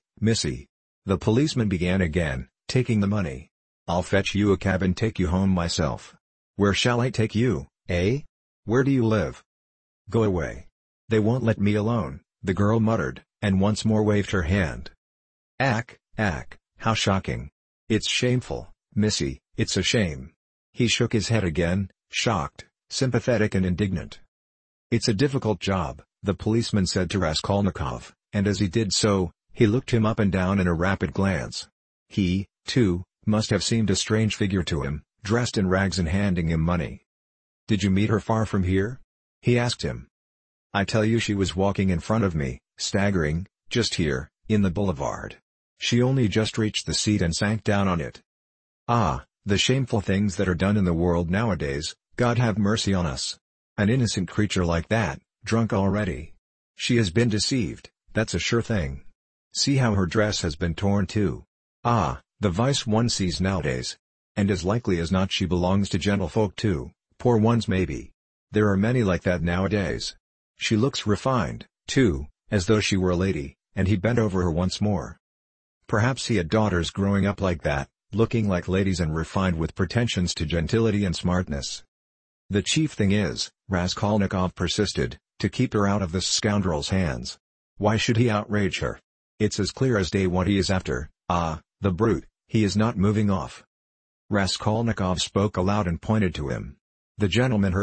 the policeman began again, taking the money. "I'll fetch you a cab and take you home myself." "Where shall I take you, eh? Where do you live?" "Go away. They won't let me alone," the girl muttered, and once more waved her hand. Ack, how shocking. It's shameful, missy, it's a shame." He shook his head again, shocked, sympathetic and indignant. "It's a difficult job," the policeman said to Raskolnikov, and as he did so, he looked him up and down in a rapid glance. He, too, must have seemed a strange figure to him, dressed in rags and handing him money. "Did you meet her far from here?" he asked him. "I tell you she was walking in front of me, staggering, just here, in the boulevard. She only just reached the seat and sank down on it. Ah, the shameful things that are done in the world nowadays, God have mercy on us. An innocent creature like that, drunk already. She has been deceived, that's a sure thing. See how her dress has been torn too. Ah, the vice one sees nowadays. And as likely as not she belongs to gentlefolk too, poor ones maybe. There are many like that nowadays. She looks refined, too, as though she were a lady," and he bent over her once more. Perhaps he had daughters growing up like that, looking like ladies and refined with pretensions to gentility and smartness. "The chief thing is," Raskolnikov persisted, "to keep her out of this scoundrel's hands. Why should he outrage her? It's as clear as day what he is after. Ah, the brute, he is not moving off." Raskolnikov spoke aloud and pointed to him. The gentleman heard him,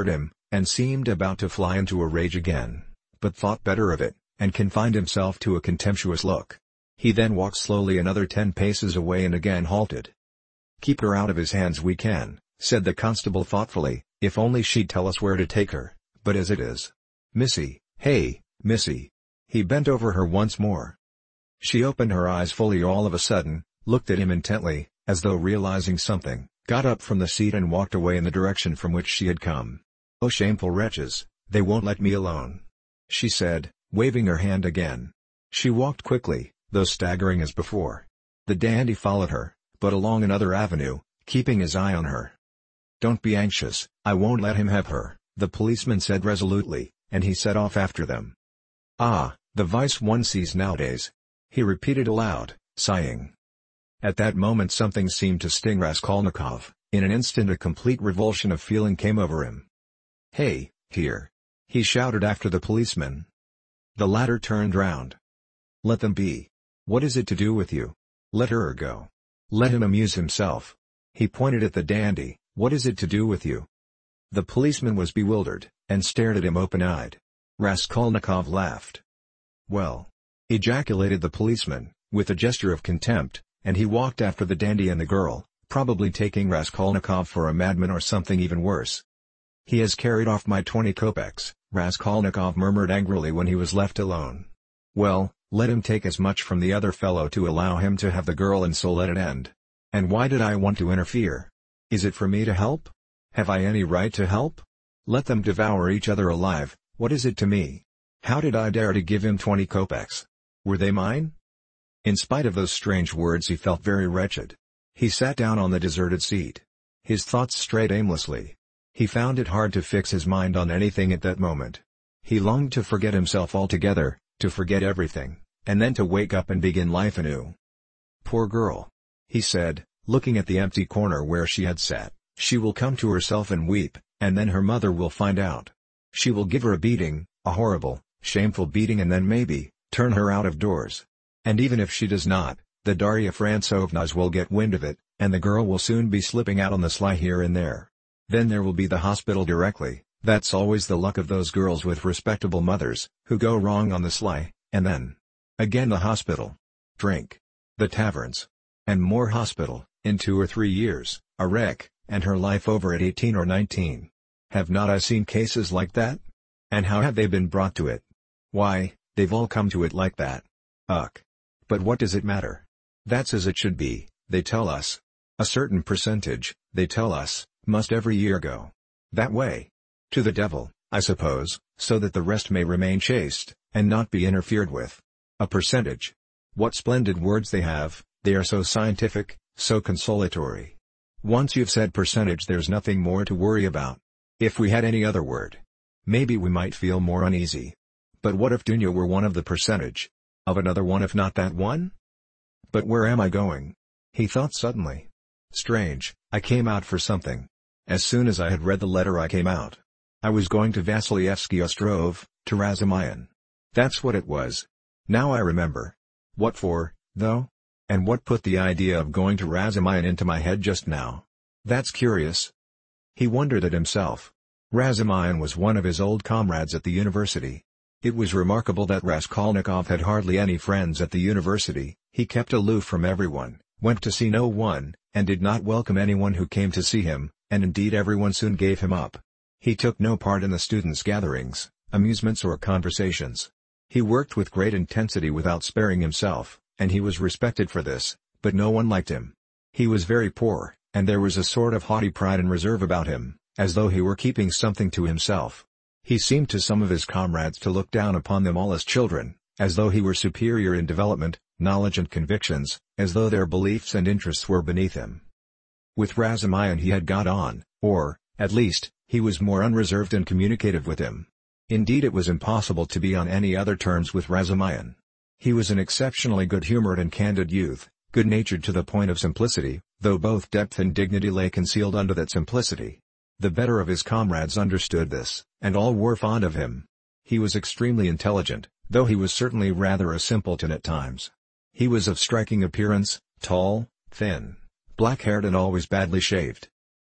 and seemed about to fly into a rage again, but thought better of it, and confined himself to a contemptuous look. He then walked slowly another 10 paces away and again halted. "Keep her out of his hands we can," said the constable thoughtfully, "if only she'd tell us where to take her, but as it is. Missy, hey, Missy." He bent over her once more. She opened her eyes fully all of a sudden, looked at him intently, as though realizing something, got up from the seat and walked away in the direction from which she had come. "Oh, shameful wretches, they won't let me alone," she said, waving her hand again. She walked quickly, though staggering as before. The dandy followed her, but along another avenue, keeping his eye on her. "Don't be anxious, I won't let him have her," the policeman said resolutely, and he set off after them. "Ah, the vice one sees nowadays," he repeated aloud, sighing. At that moment something seemed to sting Raskolnikov. In an instant a complete revulsion of feeling came over him. "Hey, here!" he shouted after the policeman. The latter turned round. "Let them be. What is it to do with you? Let her go. Let him amuse himself." He pointed at the dandy. "What is it to do with you?" The policeman was bewildered, and stared at him open-eyed. Raskolnikov laughed. "Well!" ejaculated the policeman, with a gesture of contempt, and he walked after the dandy and the girl, probably taking Raskolnikov for a madman or something even worse. "He has carried off my 20 kopecks," Raskolnikov murmured angrily when he was left alone. "Well, let him take as much from the other fellow to allow him to have the girl and so let it end. And why did I want to interfere? Is it for me to help? Have I any right to help? Let them devour each other alive, what is it to me? How did I dare to give him 20 kopecks? Were they mine?" In spite of those strange words he felt very wretched. He sat down on the deserted seat. His thoughts strayed aimlessly. He found it hard to fix his mind on anything at that moment. He longed to forget himself altogether, to forget everything, and then to wake up and begin life anew. "Poor girl," he said, looking at the empty corner where she had sat. "She will come to herself and weep, and then her mother will find out. She will give her a beating, a horrible, shameful beating, and then maybe turn her out of doors. And even if she does not, the Darya Frantsovnas will get wind of it, and the girl will soon be slipping out on the sly here and there. Then there will be the hospital directly. That's always the luck of those girls with respectable mothers, who go wrong on the sly, and then again the hospital. Drink. The taverns. And more hospital, in 2 or 3 years, a wreck, and her life over at 18 or 19. Have not I seen cases like that? And how have they been brought to it? Why, they've all come to it like that. Ugh. But what does it matter? That's as it should be, they tell us. A certain percentage, they tell us, must every year go that way. To the devil, I suppose, so that the rest may remain chaste, and not be interfered with. A percentage. What splendid words they have, they are so scientific, so consolatory. Once you've said percentage there's nothing more to worry about. If we had any other word, maybe we might feel more uneasy. But what if Dunya were one of the percentage? Of another one if not that one? But where am I going? He thought suddenly. Strange, I came out for something. As soon as I had read the letter I came out. I was going to Vasilievsky Ostrov, to Razumihin. That's what it was. Now I remember. What for, though? And what put the idea of going to Razumihin into my head just now? That's curious. He wondered at himself. Razumihin was one of his old comrades at the university. It was remarkable that Raskolnikov had hardly any friends at the university. He kept aloof from everyone, went to see no one, and did not welcome anyone who came to see him, and indeed everyone soon gave him up. He took no part in the students' gatherings, amusements or conversations. He worked with great intensity without sparing himself, and he was respected for this, but no one liked him. He was very poor, and there was a sort of haughty pride and reserve about him, as though he were keeping something to himself. He seemed to some of his comrades to look down upon them all as children, as though he were superior in development, knowledge and convictions, as though their beliefs and interests were beneath him. With Razumihin he had got on, or, at least, he was more unreserved and communicative with him. Indeed it was impossible to be on any other terms with Razumihin. He was an exceptionally good-humored and candid youth, good-natured to the point of simplicity, though both depth and dignity lay concealed under that simplicity. The better of his comrades understood this, and all were fond of him. He was extremely intelligent, though he was certainly rather a simpleton at times. He was of striking appearance, tall, thin, black-haired and always badly shaved.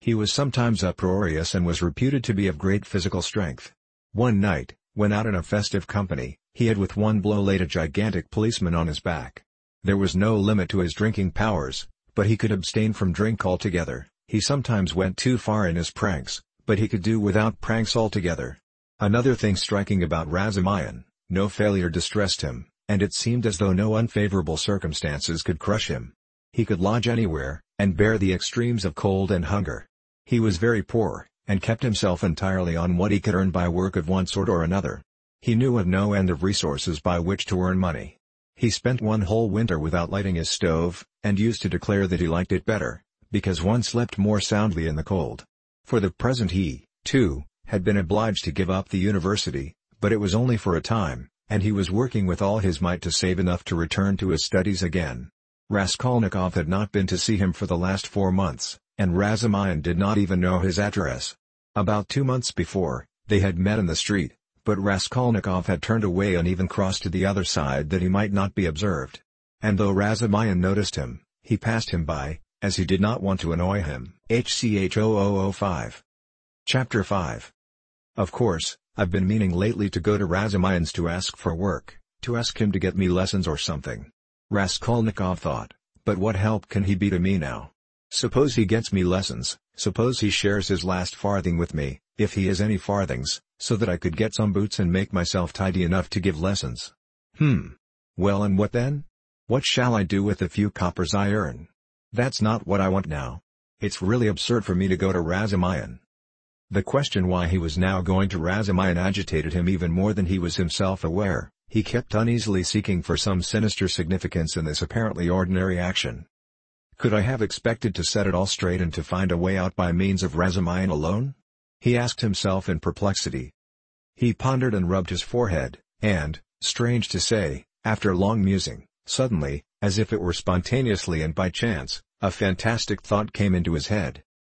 He was sometimes uproarious and was reputed to be of great physical strength. One night, when out in a festive company, he had with one blow laid a gigantic policeman on his back. There was no limit to his drinking powers, but he could abstain from drink altogether. He sometimes went too far in his pranks, but he could do without pranks altogether. Another thing striking about Razumihin, no failure distressed him, and it seemed as though no unfavorable circumstances could crush him. He could lodge anywhere, and bear the extremes of cold and hunger. He was very poor, and kept himself entirely on what he could earn by work of one sort or another. He knew of no end of resources by which to earn money. He spent one whole winter without lighting his stove, and used to declare that he liked it better, because one slept more soundly in the cold. For the present he, too, had been obliged to give up the university, but it was only for a time, and he was working with all his might to save enough to return to his studies again. Raskolnikov had not been to see him for the last 4 months, and Razumihin did not even know his address. About 2 months before, they had met in the street, but Raskolnikov had turned away and even crossed to the other side that he might not be observed. And though Razumihin noticed him, he passed him by, as he did not want to annoy him. HCH0005. Chapter 5. Of course, I've been meaning lately to go to Razumihin's to ask for work, to ask him to get me lessons or something. Raskolnikov thought, but what help can he be to me now? Suppose he gets me lessons, suppose he shares his last farthing with me, if he has any farthings, so that I could get some boots and make myself tidy enough to give lessons. Well, and what then? What shall I do with the few coppers I earn? That's not what I want now. It's really absurd for me to go to Razumihin. The question why he was now going to Razumihin agitated him even more than he was himself aware. He kept uneasily seeking for some sinister significance in this apparently ordinary action. Could I have expected to set it all straight and to find a way out by means of Razumihin alone? He asked himself in perplexity. He pondered and rubbed his forehead, and, strange to say, after long musing, suddenly, as if it were spontaneously and by chance, a fantastic thought came into his head.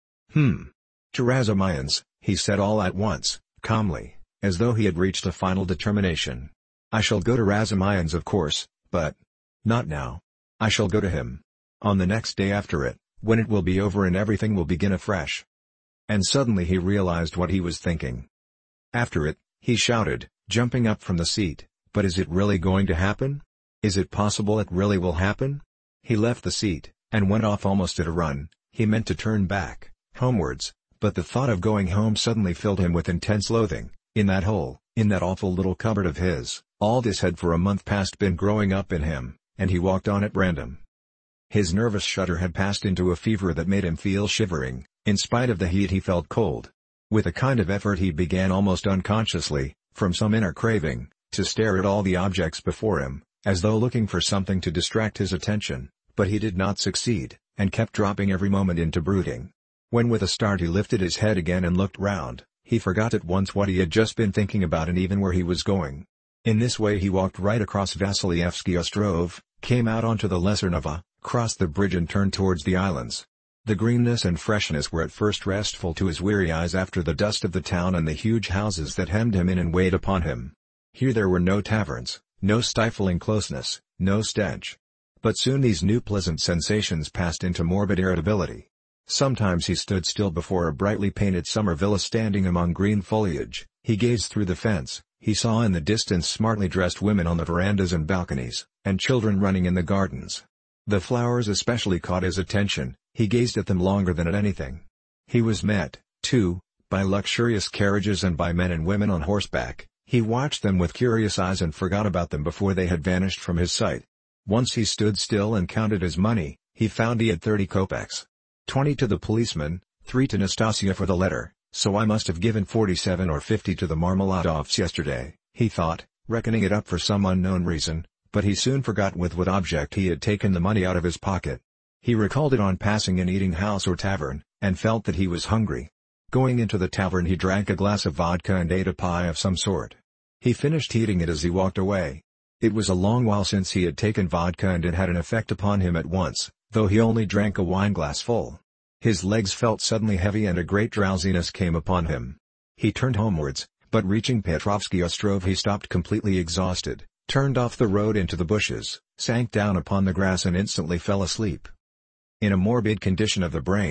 To Razumihin's, he said all at once, calmly, as though he had reached a final determination. I shall go to Razumihin's of course, but not now. I shall go to him on the next day after it, when it will be over and everything will begin afresh. And suddenly he realized what he was thinking. After it, he shouted, jumping up from the seat, but is it really going to happen? Is it possible it really will happen? He left the seat, and went off almost at a run. He meant to turn back, homewards, but the thought of going home suddenly filled him with intense loathing. In that hole, in that awful little cupboard of his, all this had for a month past been growing up in him, and he walked on at random. His nervous shudder had passed into a fever that made him feel shivering. In spite of the heat he felt cold. With a kind of effort he began almost unconsciously, from some inner craving, to stare at all the objects before him, as though looking for something to distract his attention, but he did not succeed, and kept dropping every moment into brooding. When with a start he lifted his head again and looked round, he forgot at once what he had just been thinking about and even where he was going. In this way he walked right across Vasilyevsky Ostrov, came out onto the Lesser Neva, crossed the bridge and turned towards the islands. The greenness and freshness were at first restful to his weary eyes after the dust of the town and the huge houses that hemmed him in and weighed upon him. Here there were no taverns, no stifling closeness, no stench. But soon these new pleasant sensations passed into morbid irritability. Sometimes he stood still before a brightly painted summer villa standing among green foliage. He gazed through the fence. He saw in the distance smartly dressed women on the verandas and balconies, and children running in the gardens. The flowers especially caught his attention. He gazed at them longer than at anything. He was met, too, by luxurious carriages and by men and women on horseback. He watched them with curious eyes and forgot about them before they had vanished from his sight. Once he stood still and counted his money. He found he had 30 kopecks. 20 to the policeman, 3 to Nastasia for the letter, so I must have given 47 or 50 to the Marmeladovs yesterday, he thought, reckoning it up for some unknown reason, but he soon forgot with what object he had taken the money out of his pocket. He recalled it on passing an eating house or tavern, and felt that he was hungry. Going into the tavern he drank a glass of vodka and ate a pie of some sort. He finished eating it as he walked away. It was a long while since he had taken vodka and it had an effect upon him at once, though he only drank a wineglass full. His legs felt suddenly heavy and a great drowsiness came upon him. He turned homewards, but reaching Petrovsky Ostrov he stopped completely exhausted, turned off the road into the bushes, sank down upon the grass and instantly fell asleep. In a morbid condition of the brain,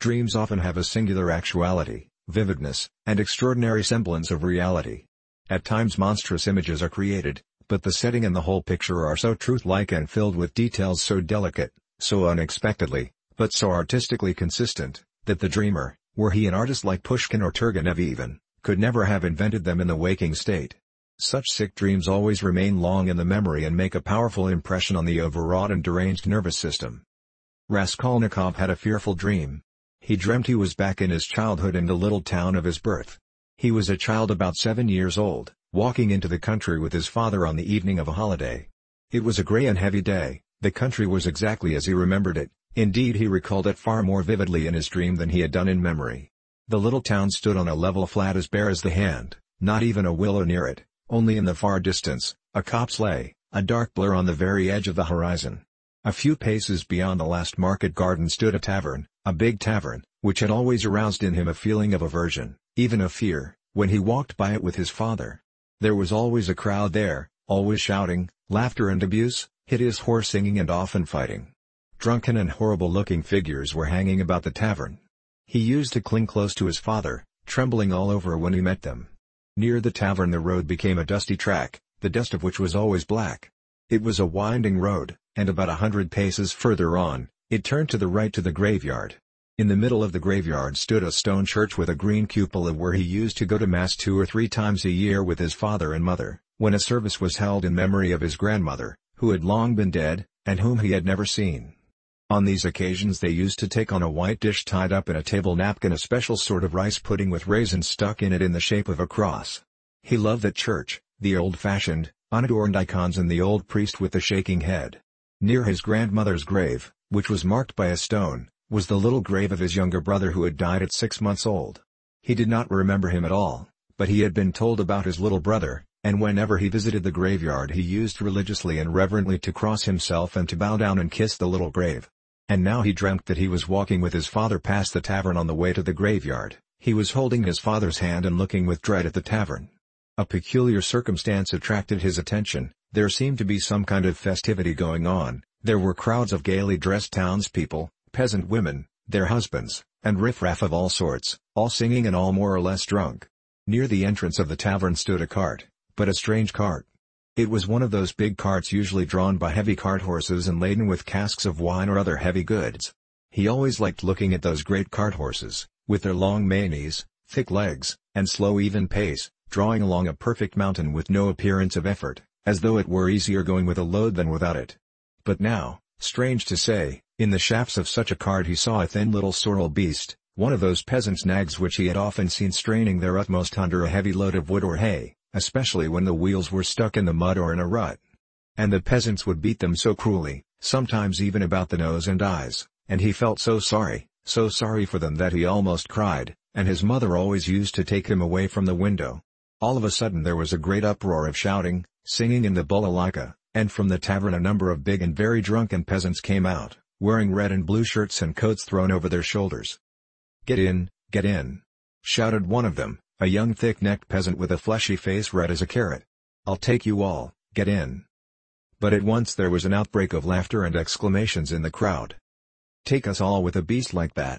Dreams often have a singular actuality, vividness, and extraordinary semblance of reality. At times monstrous images are created, but the setting and the whole picture are so truth-like and filled with details so delicate, so unexpectedly, but so artistically consistent, that the dreamer, were he an artist like Pushkin or Turgenev even, could never have invented them in the waking state. Such sick dreams always remain long in the memory and make a powerful impression on the overwrought and deranged nervous system. Raskolnikov had a fearful dream. He dreamt he was back in his childhood in the little town of his birth. He was a child about 7 years old, walking into the country with his father on the evening of a holiday. It was a grey and heavy day. The country was exactly as he remembered it, indeed he recalled it far more vividly in his dream than he had done in memory. The little town stood on a level flat as bare as the hand, not even a willow near it, only in the far distance, a copse lay, a dark blur on the very edge of the horizon. A few paces beyond the last market garden stood a tavern, a big tavern, which had always aroused in him a feeling of aversion, even of fear, when he walked by it with his father. There was always a crowd there, always shouting, laughter and abuse, hideous hoarse singing and often fighting. Drunken and horrible-looking figures were hanging about the tavern. He used to cling close to his father, trembling all over when he met them. Near the tavern the road became a dusty track, the dust of which was always black. It was a winding road, and about 100 paces further on, it turned to the right to the graveyard. In the middle of the graveyard stood a stone church with a green cupola where he used to go to Mass 2 or 3 times a year with his father and mother, when a service was held in memory of his grandmother, who had long been dead, and whom he had never seen. On these occasions they used to take on a white dish tied up in a table napkin a special sort of rice pudding with raisins stuck in it in the shape of a cross. He loved that church, the old-fashioned, unadorned icons and the old priest with the shaking head. Near his grandmother's grave, which was marked by a stone, was the little grave of his younger brother who had died at 6 months old. He did not remember him at all, but he had been told about his little brother, and whenever he visited the graveyard he used religiously and reverently to cross himself and to bow down and kiss the little grave. And now he dreamt that he was walking with his father past the tavern on the way to the graveyard. He was holding his father's hand and looking with dread at the tavern. A peculiar circumstance attracted his attention. There seemed to be some kind of festivity going on. There were crowds of gaily dressed townspeople, peasant women, their husbands, and riffraff of all sorts, all singing and all more or less drunk. Near the entrance of the tavern stood a cart, but a strange cart. It was one of those big carts usually drawn by heavy cart horses and laden with casks of wine or other heavy goods. He always liked looking at those great cart horses, with their long manes, thick legs, and slow even pace, drawing along a perfect mountain with no appearance of effort, as though it were easier going with a load than without it. But now, strange to say, in the shafts of such a cart he saw a thin little sorrel beast, one of those peasants' nags which he had often seen straining their utmost under a heavy load of wood or hay, especially when the wheels were stuck in the mud or in a rut. And the peasants would beat them so cruelly, sometimes even about the nose and eyes, and he felt so sorry for them that he almost cried, and his mother always used to take him away from the window. All of a sudden there was a great uproar of shouting, singing in the Balalaika, and from the tavern a number of big and very drunken peasants came out, wearing red and blue shirts and coats thrown over their shoulders. "Get in, get in!" shouted one of them, a young thick-necked peasant with a fleshy face red as a carrot. "I'll take you all, get in!" But at once there was an outbreak of laughter and exclamations in the crowd. "Take us all with a beast like that!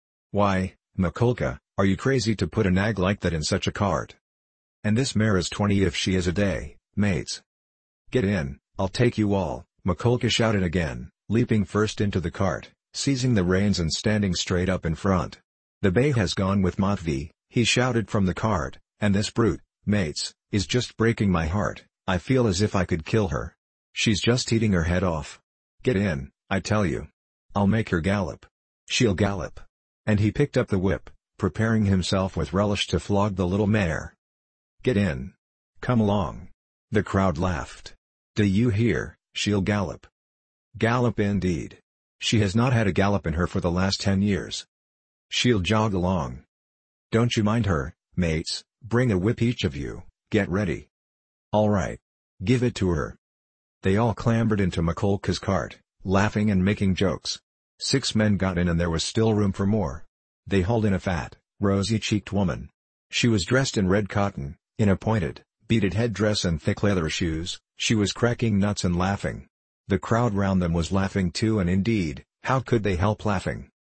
Why, Mikolka, are you crazy to put a nag like that in such a cart? And this mare is 20 if she is a day, mates! Get in, I'll take you all!" Mikolka shouted again, leaping first into the cart, seizing the reins and standing straight up in front. "The bay has gone with Matvey," he shouted from the cart, "and this brute, mates, is just breaking my heart. I feel as if I could kill her. She's just eating her head off. Get in, I tell you. I'll make her gallop. She'll gallop." And he picked up the whip, preparing himself with relish to flog the little mare. "Get in. Come along." The crowd laughed. "Do you hear, she'll gallop. Gallop indeed. She has not had a gallop in her for the last 10 years. She'll jog along. Don't you mind her, mates, bring a whip each of you, get ready. All right. Give it to her." They all clambered into Mikolka's cart, laughing and making jokes. 6 men got in and there was still room for more. They hauled in a fat, rosy-cheeked woman. She was dressed in red cotton, in a pointed, beaded headdress and thick leather shoes. She was cracking nuts and laughing. The crowd round them was laughing too, and indeed, how could they help laughing?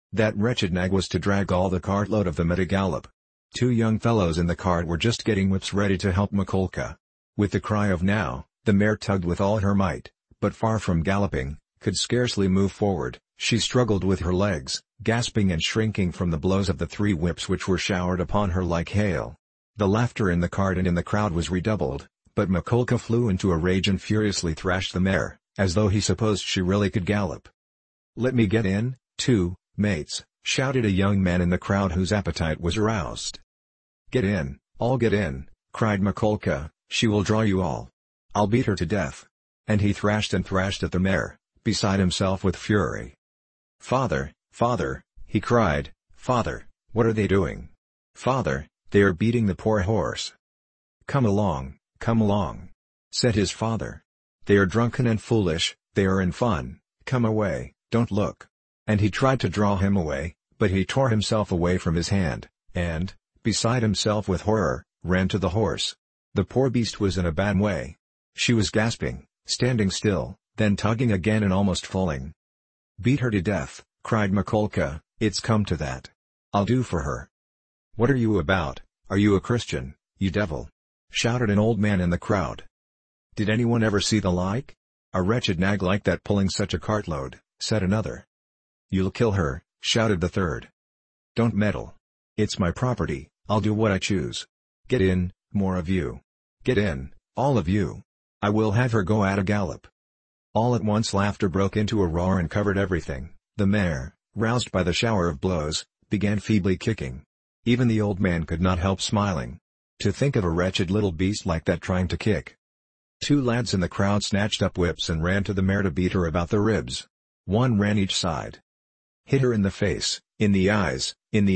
That wretched nag was to drag all the cartload of them at a gallop. Two young fellows in the cart were just getting whips ready to help Mikolka. With the cry of "now," the mare tugged with all her might, but far from galloping, could scarcely move forward. She struggled with her legs, gasping and shrinking from the blows of the 3 whips which were showered upon her like hail. The laughter in the cart and in the crowd was redoubled, but Mikolka flew into a rage and furiously thrashed the mare, as though he supposed she really could gallop. "Let me get in, too, mates," shouted a young man in the crowd whose appetite was aroused. "Get in, all get in," cried Mikolka, "she will draw you all. I'll beat her to death." And he thrashed and thrashed at the mare, beside himself with fury. "Father, father," he cried, "father, what are they doing? Father, they are beating the poor horse." come along," said his father. "They are drunken and foolish, they are in fun, come away, don't look." And he tried to draw him away, but he tore himself away from his hand, and, beside himself with horror, ran to the horse. The poor beast was in a bad way. She was gasping, standing still, then tugging again and almost falling. "Beat her to death," cried Mikolka, "it's come to that. I'll do for her." "What are you about? Are you a Christian, you devil?" shouted an old man in the crowd. "Did anyone ever see the like? A wretched nag like that pulling such a cartload," said another. "You'll kill her," shouted the third. "Don't meddle. It's my property, I'll do what I choose. Get in, more of you. Get in, all of you. I will have her go at a gallop." All at once laughter broke into a roar and covered everything. The mare, roused by the shower of blows, began feebly kicking. Even the old man could not help smiling. To think of a wretched little beast like that trying to kick. 2 lads in the crowd snatched up whips and ran to the mare to beat her about the ribs. 1 ran each side. "Hit her in the face, in the eyes,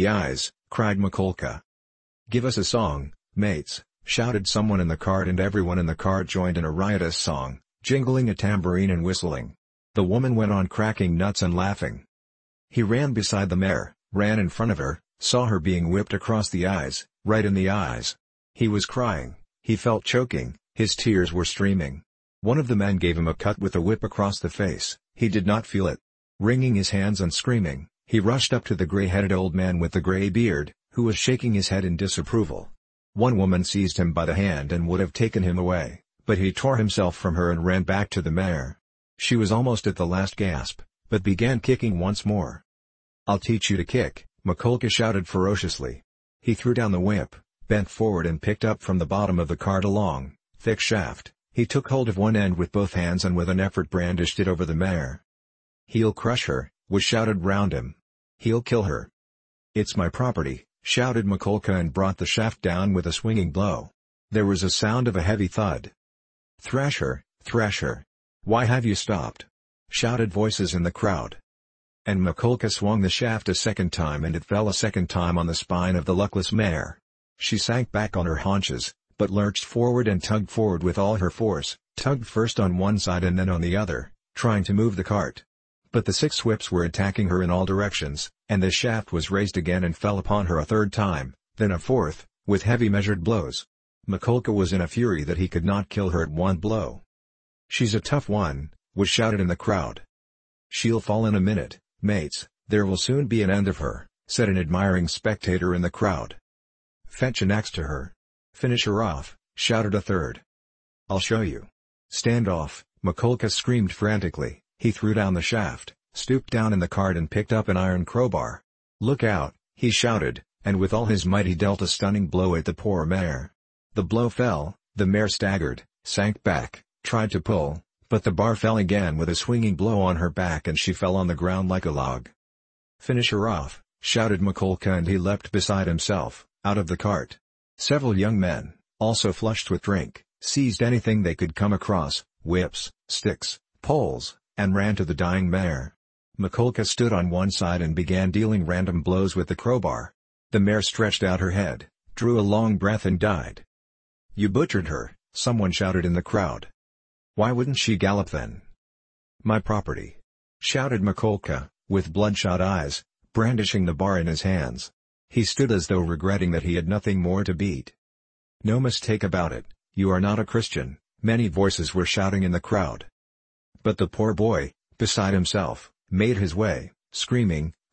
cried Mikolka. "Give us a song, mates," shouted someone in the cart, and everyone in the cart joined in a riotous song, jingling a tambourine and whistling. The woman went on cracking nuts and laughing. He ran beside the mare, ran in front of her, saw her being whipped across the eyes, right in the eyes. He was crying, he felt choking, his tears were streaming. One of the men gave him a cut with a whip across the face, he did not feel it. Wringing his hands and screaming, he rushed up to the gray-headed old man with the gray beard, who was shaking his head in disapproval. One woman seized him by the hand and would have taken him away, but he tore himself from her and ran back to the mare. She was almost at the last gasp, but began kicking once more. "I'll teach you to kick," Mikolka shouted ferociously. He threw down the whip, bent forward and picked up from the bottom of the cart a long, thick shaft. He took hold of one end with both hands and with an effort brandished it over the mare. "He'll crush her," was shouted round him. "He'll kill her." "It's my property," shouted Mikolka and brought the shaft down with a swinging blow. There was a sound of a heavy thud. "Thrash her, thrash her. Why have you stopped?" shouted voices in the crowd. And Mikolka swung the shaft a second time and it fell a second time on the spine of the luckless mare. She sank back on her haunches, but lurched forward and tugged forward with all her force, tugged first on one side and then on the other, trying to move the cart. But the 6 whips were attacking her in all directions, and the shaft was raised again and fell upon her a third time, then a fourth, with heavy measured blows. Mikolka was in a fury that he could not kill her at one blow. "She's a tough one," was shouted in the crowd. "She'll fall in a minute, mates, there will soon be an end of her," said an admiring spectator in the crowd. "Fetch an axe to her. Finish her off," shouted a third. "I'll show you. Stand off," Mikolka screamed frantically. He threw down the shaft, stooped down in the cart and picked up an iron crowbar. "Look out," he shouted, and with all his might he dealt a stunning blow at the poor mare. The blow fell, the mare staggered, sank back, tried to pull, but the bar fell again with a swinging blow on her back and she fell on the ground like a log. "Finish her off," shouted Mikolka, and he leapt beside himself, out of the cart. Several young men, also flushed with drink, seized anything they could come across, whips, sticks, poles, and ran to the dying mare. Mikolka stood on one side and began dealing random blows with the crowbar. The mare stretched out her head, drew a long breath and died. "You butchered her," someone shouted in the crowd. "Why wouldn't she gallop then?" "My property," shouted Mikolka, with bloodshot eyes, brandishing the bar in his hands. He stood as though regretting that he had nothing more to beat. "No mistake about it, you are not a Christian," many voices were shouting in the crowd. But the poor boy, beside himself, made his way, screaming,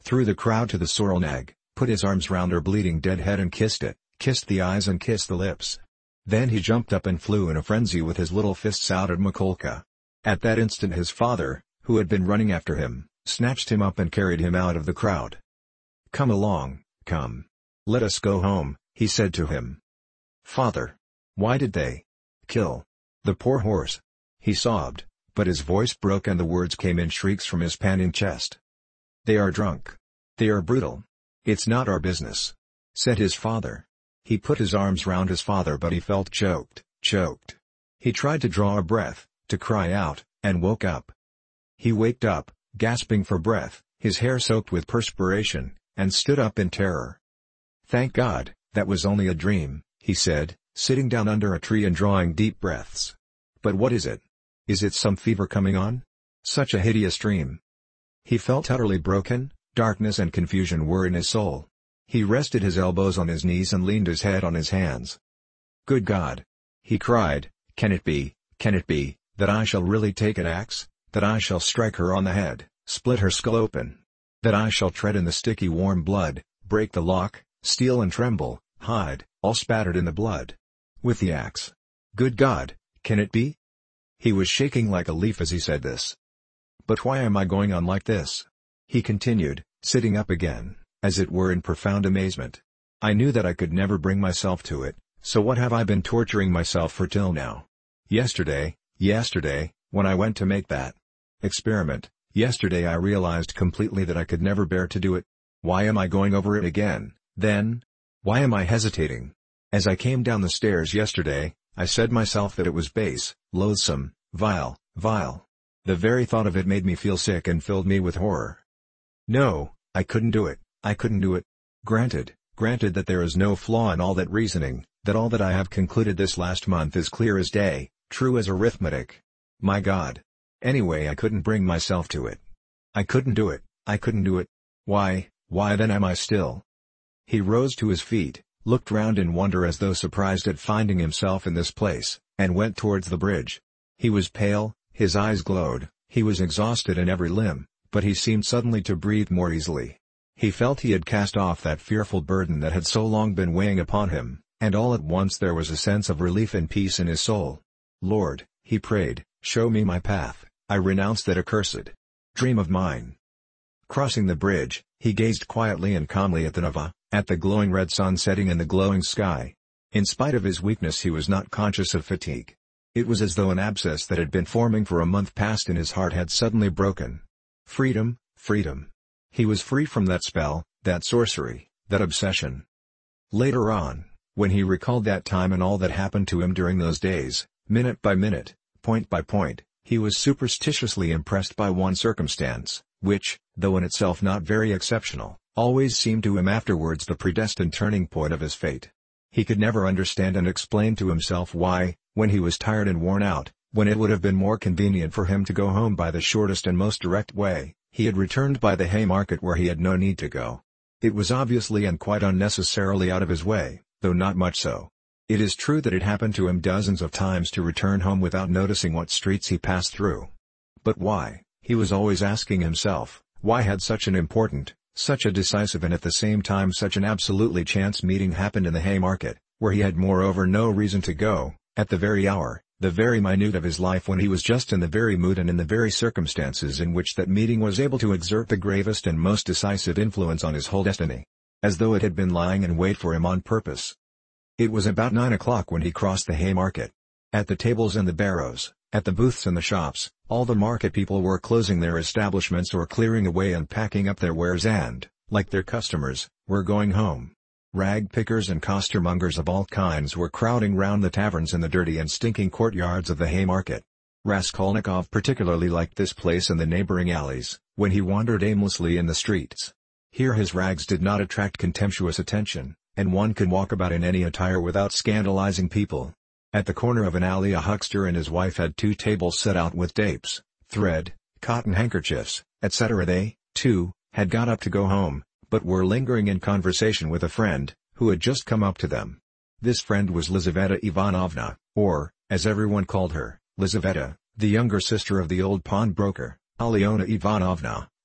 through the crowd to the sorrel nag, put his arms round her bleeding dead head and kissed it, kissed the eyes and kissed the lips. Then he jumped up and flew in a frenzy with his little fists out at Mikolka. At that instant his father, who had been running after him, snatched him up and carried him out of the crowd. "Come along, come. Let us go home," he said to him. "Father. Why did they kill the poor horse?" he sobbed, but his voice broke and the words came in shrieks from his panting chest. "They are drunk. They are brutal. It's not our business," said his father. He put his arms round his father but he felt choked. He tried to draw a breath, to cry out, and woke up. He waked up, gasping for breath, his hair soaked with perspiration, and stood up in terror. "Thank God, that was only a dream," he said, sitting down under a tree and drawing deep breaths. "But what is it? Is it some fever coming on? Such a hideous dream." He felt utterly broken, darkness and confusion were in his soul. He rested his elbows on his knees and leaned his head on his hands. "Good God!" he cried, can it be, that I shall really take an axe, that I shall strike her on the head, split her skull open? That I shall tread in the sticky warm blood, break the lock, steel and tremble, hide, all spattered in the blood? With the axe? Good God, can it be?" He was shaking like a leaf as he said this. "But why am I going on like this?" he continued, sitting up again, as it were in profound amazement. "I knew that I could never bring myself to it, so what have I been torturing myself for till now? Yesterday, when I went to make that experiment, yesterday I realized completely that I could never bear to do it. Why am I going over it again, then? Why am I hesitating? As I came down the stairs yesterday, I said myself that it was base, loathsome, vile. The very thought of it made me feel sick and filled me with horror. No, I couldn't do it. Granted that there is no flaw in all that reasoning, that all that I have concluded this last month is clear as day, true as arithmetic. My God! Anyway, I couldn't bring myself to it. I couldn't do it. Why then am I still?" He rose to his feet, looked round in wonder as though surprised at finding himself in this place, and went towards the bridge. He was pale, his eyes glowed, he was exhausted in every limb, but he seemed suddenly to breathe more easily. He felt he had cast off that fearful burden that had so long been weighing upon him, and all at once there was a sense of relief and peace in his soul. "Lord," he prayed, "show me my path, I renounce that accursed dream of mine." Crossing the bridge, he gazed quietly and calmly at the Neva, at the glowing red sun setting in the glowing sky. In spite of his weakness he was not conscious of fatigue. It was as though an abscess that had been forming for a month past in his heart had suddenly broken. Freedom. He was free from that spell, that sorcery, that obsession. Later on, when he recalled that time and all that happened to him during those days, minute by minute, point by point, he was superstitiously impressed by one circumstance, which, though in itself not very exceptional, always seemed to him afterwards the predestined turning point of his fate. He could never understand and explain to himself why, when he was tired and worn out, when it would have been more convenient for him to go home by the shortest and most direct way, he had returned by the Haymarket where he had no need to go. It was obviously and quite unnecessarily out of his way, though not much so. It is true that it happened to him dozens of times to return home without noticing what streets he passed through. But why, he was always asking himself, why had such an important, such a decisive and at the same time such an absolutely chance meeting happened in the Haymarket, where he had moreover no reason to go, at the very hour, the very minute of his life when he was just in the very mood and in the very circumstances in which that meeting was able to exert the gravest and most decisive influence on his whole destiny. As though it had been lying in wait for him on purpose. It was about 9 o'clock when he crossed the Haymarket. At the tables and the barrows, at the booths and the shops, all the market people were closing their establishments or clearing away and packing up their wares and, like their customers, were going home. Rag pickers and costermongers of all kinds were crowding round the taverns in the dirty and stinking courtyards of the Haymarket. Raskolnikov particularly liked this place and the neighboring alleys, when he wandered aimlessly in the streets. Here his rags did not attract contemptuous attention, and one could walk about in any attire without scandalizing people. At the corner of an alley a huckster and his wife had 2 tables set out with tapes, thread, cotton handkerchiefs, etc. They, too, had got up to go home, but were lingering in conversation with a friend, who had just come up to them. This friend was Lizaveta Ivanovna, or, as everyone called her, Lizaveta, the younger sister of the old pawnbroker, Alyona Ivanovna,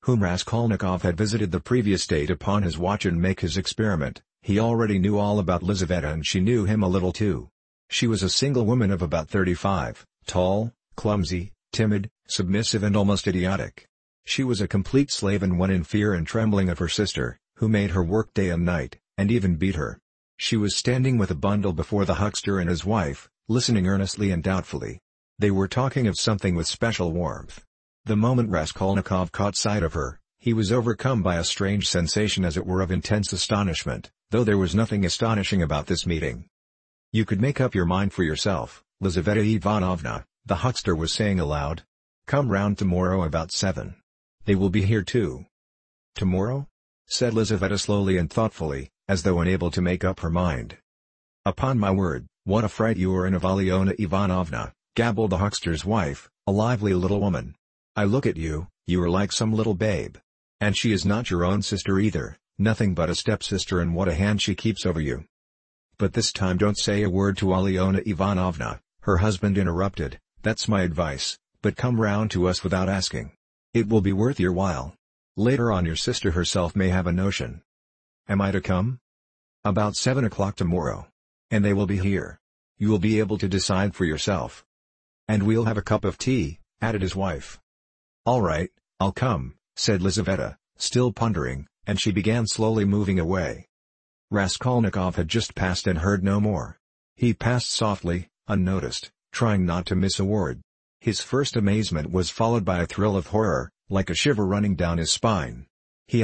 whom Raskolnikov had visited the previous day to pawn his watch and make his experiment. He already knew all about Lizaveta and she knew him a little too. She was a single woman of about 35, tall, clumsy, timid, submissive and almost idiotic. She was a complete slave and went in fear and trembling of her sister, who made her work day and night, and even beat her. She was standing with a bundle before the huckster and his wife, listening earnestly and doubtfully. They were talking of something with special warmth. The moment Raskolnikov caught sight of her, he was overcome by a strange sensation as it were of intense astonishment, though there was nothing astonishing about this meeting. "You could make up your mind for yourself, Lizaveta Ivanovna," the huckster was saying aloud. "Come round tomorrow about 7. They will be here too." "Tomorrow?" said Lizaveta slowly and thoughtfully, as though unable to make up her mind. "Upon my word, what a fright you are in of Alyona Ivanovna," gabbled the huckster's wife, a lively little woman. "I look at you, you are like some little babe. And she is not your own sister either, nothing but a stepsister, and what a hand she keeps over you." "But this time don't say a word to Alyona Ivanovna," her husband interrupted. "That's my advice, but come round to us without asking. It will be worth your while. Later on your sister herself may have a notion." "Am I to come?" "About 7 o'clock tomorrow. And they will be here. You will be able to decide for yourself." "And we'll have a cup of tea," added his wife. "All right, I'll come," said Lizaveta, still pondering, and she began slowly moving away. Raskolnikov had just passed and heard no more. He passed softly, unnoticed, trying not to miss a word. His first amazement was followed by a thrill of horror, like a shiver running down his spine. He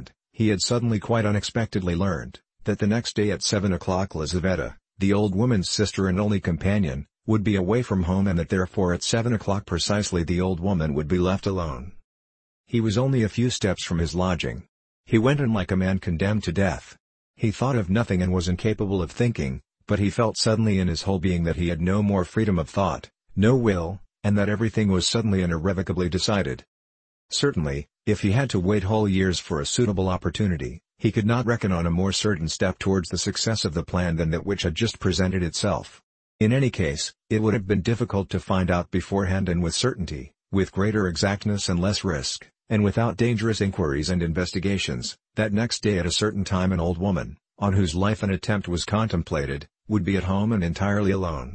had suddenly quite unexpectedly learned, that the next day at 7 o'clock Lizaveta, the old woman's sister and only companion, would be away from home, and that therefore at 7 o'clock precisely the old woman would be left alone. He was only a few steps from his lodging. He went in like a man condemned to death. He thought of nothing and was incapable of thinking, but he felt suddenly in his whole being that he had no more freedom of thought, no will, and that everything was suddenly and irrevocably decided. Certainly, if he had to wait whole years for a suitable opportunity, he could not reckon on a more certain step towards the success of the plan than that which had just presented itself. In any case, it would have been difficult to find out beforehand and with certainty, with greater exactness and less risk, and without dangerous inquiries and investigations, that next day at a certain time an old woman, on whose life an attempt was contemplated, would be at home and entirely alone.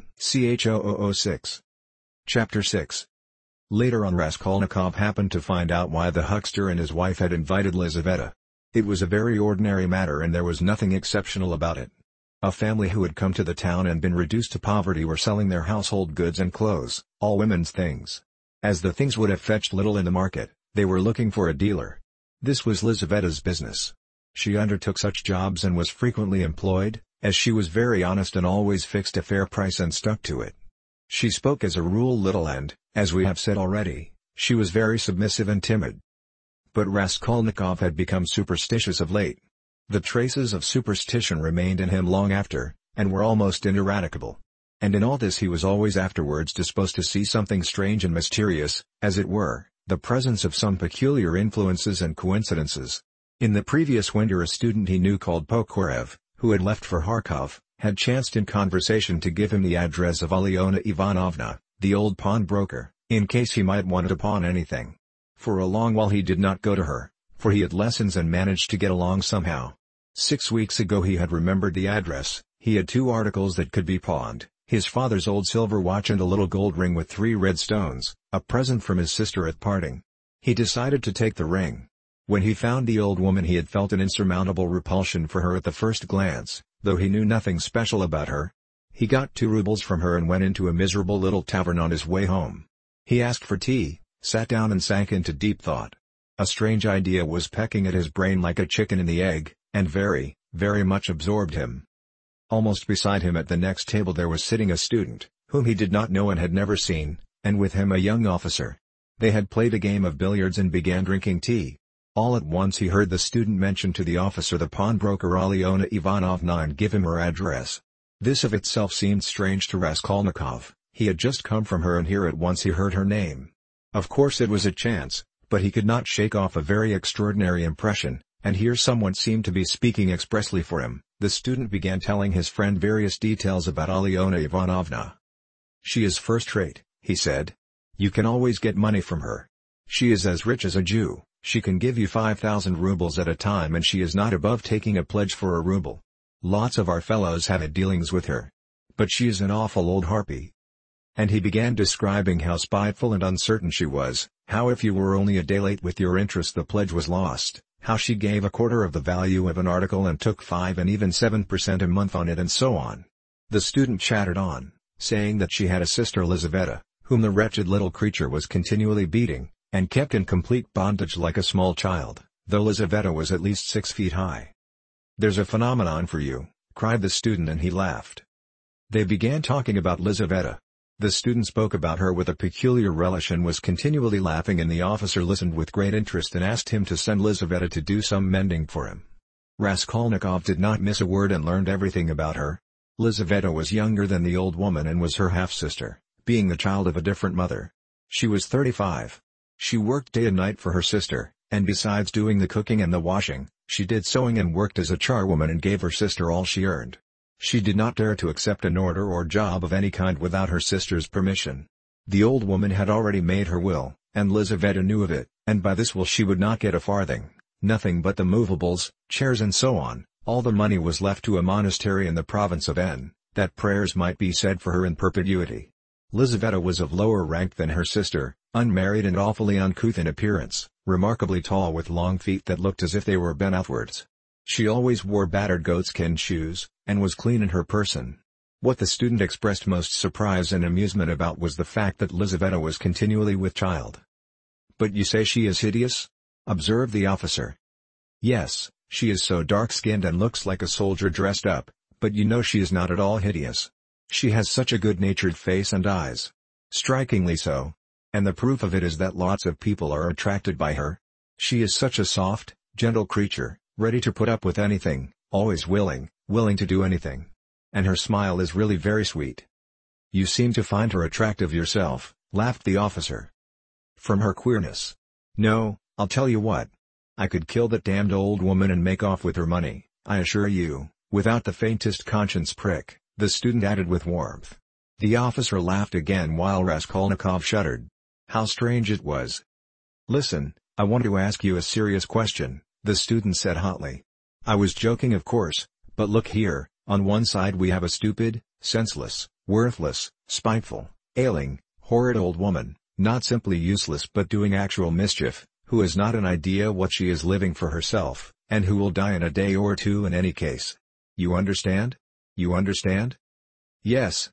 CH0006. Chapter 6. Later on Raskolnikov happened to find out why the huckster and his wife had invited Lizaveta. It was a very ordinary matter and there was nothing exceptional about it. A family who had come to the town and been reduced to poverty were selling their household goods and clothes, all women's things. As the things would have fetched little in the market, they were looking for a dealer. This was Lizaveta's business. She undertook such jobs and was frequently employed, as she was very honest and always fixed a fair price and stuck to it. She spoke as a rule little and, as we have said already, she was very submissive and timid. But Raskolnikov had become superstitious of late. The traces of superstition remained in him long after, and were almost ineradicable. And in all this he was always afterwards disposed to see something strange and mysterious, as it were, the presence of some peculiar influences and coincidences. In the previous winter a student he knew called Pokorev, who had left for Kharkov, had chanced in conversation to give him the address of Alyona Ivanovna, the old pawnbroker, in case he might want to pawn anything. For a long while he did not go to her, for he had lessons and managed to get along somehow. 6 weeks ago he had remembered the address. He had 2 articles that could be pawned, his father's old silver watch and a little gold ring with 3 red stones, a present from his sister at parting. He decided to take the ring. When he found the old woman he had felt an insurmountable repulsion for her at the first glance, though he knew nothing special about her. He got 2 rubles from her and went into a miserable little tavern on his way home. He asked for tea, sat down and sank into deep thought. A strange idea was pecking at his brain like a chicken in the egg, and very, very much absorbed him. Almost beside him at the next table there was sitting a student, whom he did not know and had never seen, and with him a young officer. They had played a game of billiards and began drinking tea. All at once he heard the student mention to the officer the pawnbroker Alyona Ivanovna and give him her address. This of itself seemed strange to Raskolnikov. He had just come from her and here at once he heard her name. Of course it was a chance, but he could not shake off a very extraordinary impression, and here someone seemed to be speaking expressly for him. The student began telling his friend various details about Alyona Ivanovna. "She is first-rate," he said. "You can always get money from her. She is as rich as a Jew, She can give you 5,000 rubles at a time and she is not above taking a pledge for a ruble. Lots of our fellows have had dealings with her. But she is an awful old harpy. And he began describing how spiteful and uncertain she was, how if you were only a day late with your interest the pledge was lost, how she gave a quarter of the value of an article and took 5 and even 7% a month on it and so on. The student chattered on, saying that she had a sister Lizaveta, whom the wretched little creature was continually beating, and kept in complete bondage like a small child, though Lizaveta was at least 6 feet high. "There's a phenomenon for you," cried the student, and he laughed. They began talking about Lizaveta. The student spoke about her with a peculiar relish and was continually laughing, and the officer listened with great interest and asked him to send Lizaveta to do some mending for him. Raskolnikov did not miss a word and learned everything about her. Lizaveta was younger than the old woman and was her half-sister, being the child of a different mother. She was 35. She worked day and night for her sister, and besides doing the cooking and the washing, she did sewing and worked as a charwoman and gave her sister all she earned. She did not dare to accept an order or job of any kind without her sister's permission. The old woman had already made her will, and Lizaveta knew of it, and by this will she would not get a farthing, nothing but the movables, chairs and so on. All the money was left to a monastery in the province of N, that prayers might be said for her in perpetuity. Lizaveta was of lower rank than her sister, unmarried and awfully uncouth in appearance, remarkably tall with long feet that looked as if they were bent outwards. She always wore battered goatskin shoes, and was clean in her person. What the student expressed most surprise and amusement about was the fact that Lizaveta was continually with child. "But you say she is hideous?" observed the officer. "Yes, she is so dark-skinned and looks like a soldier dressed up, but you know she is not at all hideous. She has such a good-natured face and eyes. Strikingly so. And the proof of it is that lots of people are attracted by her. She is such a soft, gentle creature, ready to put up with anything, always willing to do anything. And her smile is really very sweet." "You seem to find her attractive yourself," laughed the officer. "From her queerness. No, I'll tell you what. I could kill that damned old woman and make off with her money, I assure you, without the faintest conscience prick," the student added with warmth. The officer laughed again while Raskolnikov shuddered. How strange it was. "Listen, I want to ask you a serious question," the student said hotly. "I was joking of course, but look here, on one side we have a stupid, senseless, worthless, spiteful, ailing, horrid old woman, not simply useless but doing actual mischief, who has not an idea what she is living for herself, and who will die in a day or two in any case. You understand? You understand?" Yes,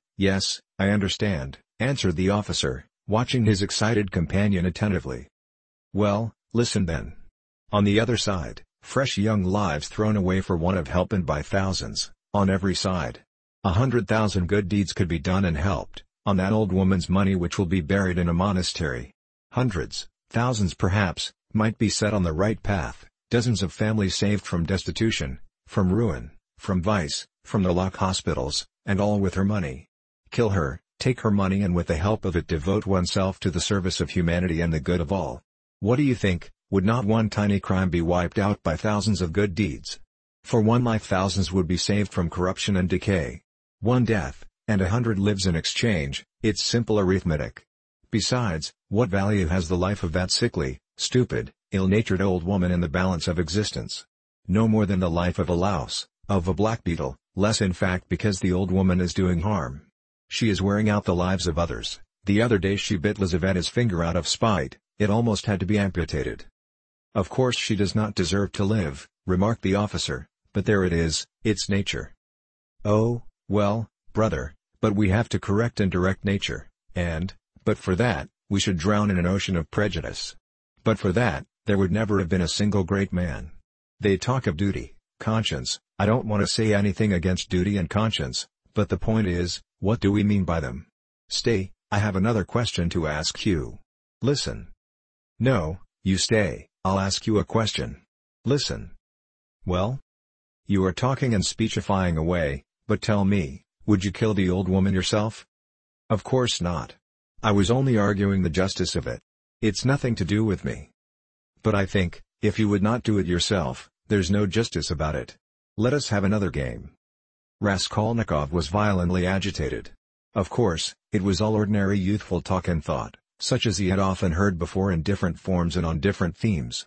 I understand," answered the officer, watching his excited companion attentively. "Well, listen then. On the other side, fresh young lives thrown away for want of help, and by thousands, on every side. 100,000 good deeds could be done and helped, on that old woman's money which will be buried in a monastery. Hundreds, thousands perhaps, might be set on the right path, dozens of families saved from destitution, from ruin, from vice, from the lock hospitals, and all with her money. Kill her, take her money, and with the help of it devote oneself to the service of humanity and the good of all. What do you think, would not one tiny crime be wiped out by thousands of good deeds? For one life thousands would be saved from corruption and decay. One death, and 100 lives in exchange. It's simple arithmetic. Besides, what value has the life of that sickly, stupid, ill-natured old woman in the balance of existence? No more than the life of a louse, of a blackbeetle, less in fact, because the old woman is doing harm. She is wearing out the lives of others. The other day she bit Lizaveta's finger out of spite, it almost had to be amputated." "Of course she does not deserve to live," remarked the officer, "but there it is, it's nature." "Oh, well, brother, but we have to correct and direct nature, and, but for that, we should drown in an ocean of prejudice. But for that, there would never have been a single great man. They talk of duty, conscience. I don't want to say anything against duty and conscience, but the point is, what do we mean by them? Stay, I have another question to ask you. Listen." "No, you stay, I'll ask you a question. Listen." "Well?" "You are talking and speechifying away, but tell me, would you kill the old woman yourself?" "Of course not. I was only arguing the justice of it. It's nothing to do with me. But I think, if you would not do it yourself, there's no justice about it. Let us have another game." Raskolnikov was violently agitated. Of course, it was all ordinary youthful talk and thought, such as he had often heard before in different forms and on different themes.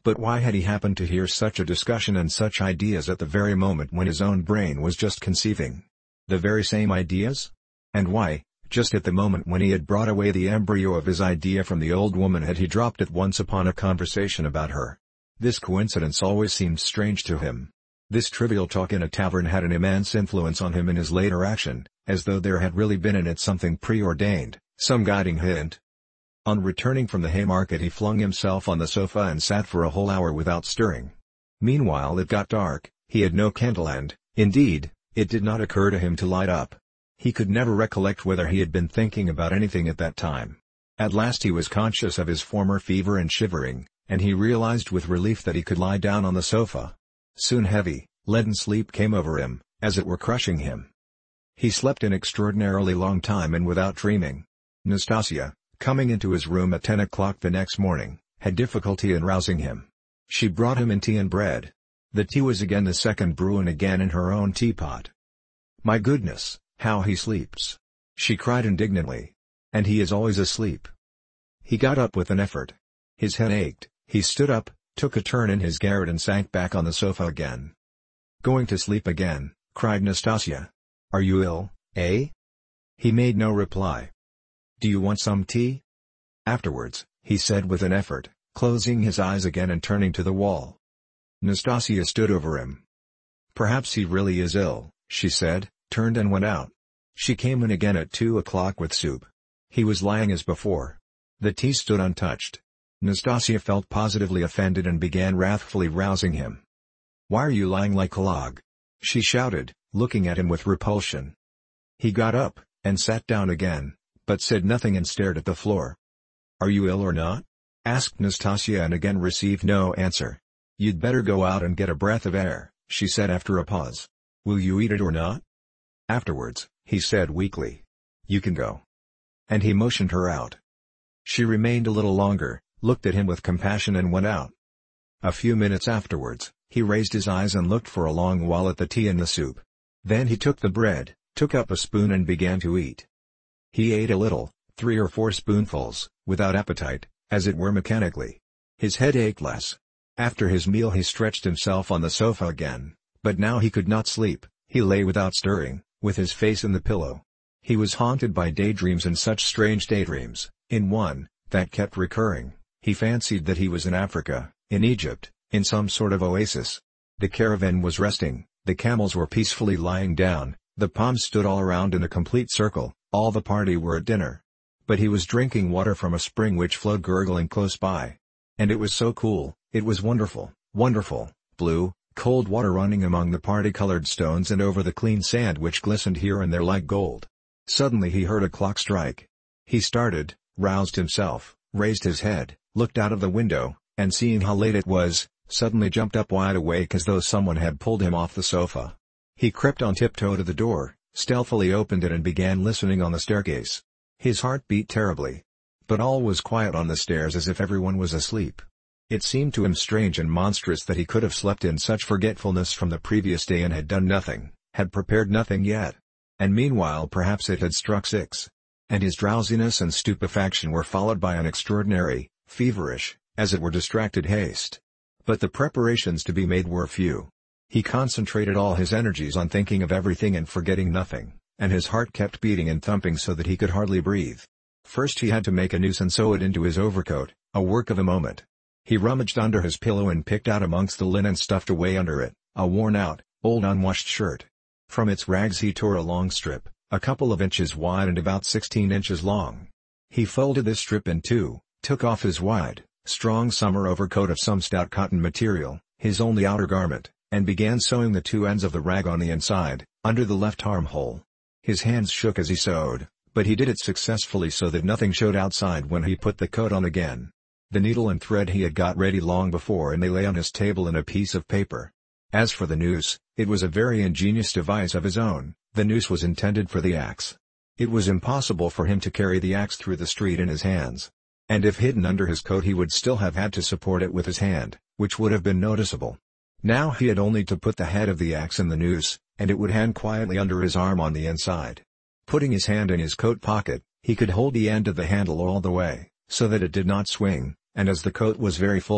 But why had he happened to hear such a discussion and such ideas at the very moment when his own brain was just conceiving? The very same ideas? And why, just at the moment when he had brought away the embryo of his idea from the old woman, had he dropped at once upon a conversation about her? This coincidence always seemed strange to him. This trivial talk in a tavern had an immense influence on him in his later action, as though there had really been in it something preordained, some guiding hint. On returning from the Haymarket he flung himself on the sofa and sat for a whole hour without stirring. Meanwhile it got dark, he had no candle and, indeed, it did not occur to him to light up. He could never recollect whether he had been thinking about anything at that time. At last he was conscious of his former fever and shivering, and he realized with relief that he could lie down on the sofa. Soon heavy, leaden sleep came over him, as it were crushing him. He slept an extraordinarily long time and without dreaming. Nastasia, coming into his room at 10 o'clock the next morning, had difficulty in rousing him. She brought him in tea and bread. The tea was again the second brew and again in her own teapot. "My goodness, how he sleeps!" she cried indignantly. "And he is always asleep." He got up with an effort. His head ached, he stood up, took a turn in his garret and sank back on the sofa again. "Going to sleep again?" cried Nastasia. "Are you ill, eh?" He made no reply. "Do you want some tea?" "Afterwards," he said with an effort, closing his eyes again and turning to the wall. Nastasia stood over him. "Perhaps he really is ill," she said, turned and went out. She came in again at 2 o'clock with soup. He was lying as before. The tea stood untouched. Nastasia felt positively offended and began wrathfully rousing him. "Why are you lying like a log?" she shouted, looking at him with repulsion. He got up, and sat down again, but said nothing and stared at the floor. "Are you ill or not?" asked Nastasia and again received no answer. "You'd better go out and get a breath of air," she said after a pause. "Will you eat it or not?" "Afterwards," he said weakly. "You can go." And he motioned her out. She remained a little longer, looked at him with compassion and went out. A few minutes afterwards, he raised his eyes and looked for a long while at the tea and the soup. Then he took the bread, took up a spoon and began to eat. He ate a little, 3 or 4 spoonfuls, without appetite, as it were mechanically. His head ached less. After his meal he stretched himself on the sofa again, but now he could not sleep. He lay without stirring, with his face in the pillow. He was haunted by daydreams, and such strange daydreams. In one, that kept recurring, he fancied that he was in Africa, in Egypt, in some sort of oasis. The caravan was resting, the camels were peacefully lying down, the palms stood all around in a complete circle, all the party were at dinner. But he was drinking water from a spring which flowed gurgling close by. And it was so cool, it was wonderful, wonderful, blue, cold water running among the party-colored stones and over the clean sand which glistened here and there like gold. Suddenly he heard a clock strike. He started, roused himself, raised his head, looked out of the window, and seeing how late it was, suddenly jumped up wide awake as though someone had pulled him off the sofa. He crept on tiptoe to the door, stealthily opened it and began listening on the staircase. His heart beat terribly. But all was quiet on the stairs, as if everyone was asleep. It seemed to him strange and monstrous that he could have slept in such forgetfulness from the previous day and had done nothing, had prepared nothing yet. And meanwhile perhaps it had struck 6. And his drowsiness and stupefaction were followed by an extraordinary, feverish, as it were distracted haste. But the preparations to be made were few. He concentrated all his energies on thinking of everything and forgetting nothing, and his heart kept beating and thumping so that he could hardly breathe. First he had to make a noose and sew it into his overcoat, a work of a moment. He rummaged under his pillow and picked out amongst the linen stuffed away under it, a worn-out, old unwashed shirt. From its rags he tore a long strip, a couple of inches wide and about 16 inches long. He folded this strip in two, took off his wide, strong summer overcoat of some stout cotton material, his only outer garment, and began sewing the 2 ends of the rag on the inside, under the left armhole. His hands shook as he sewed, but he did it successfully so that nothing showed outside when he put the coat on again. The needle and thread he had got ready long before and they lay on his table in a piece of paper. As for the noose, it was a very ingenious device of his own. The noose was intended for the axe. It was impossible for him to carry the axe through the street in his hands. And if hidden under his coat he would still have had to support it with his hand, which would have been noticeable. Now he had only to put the head of the axe in the noose, and it would hang quietly under his arm on the inside. Putting his hand in his coat pocket, he could hold the end of the handle all the way, so that it did not swing, and as the coat was very full,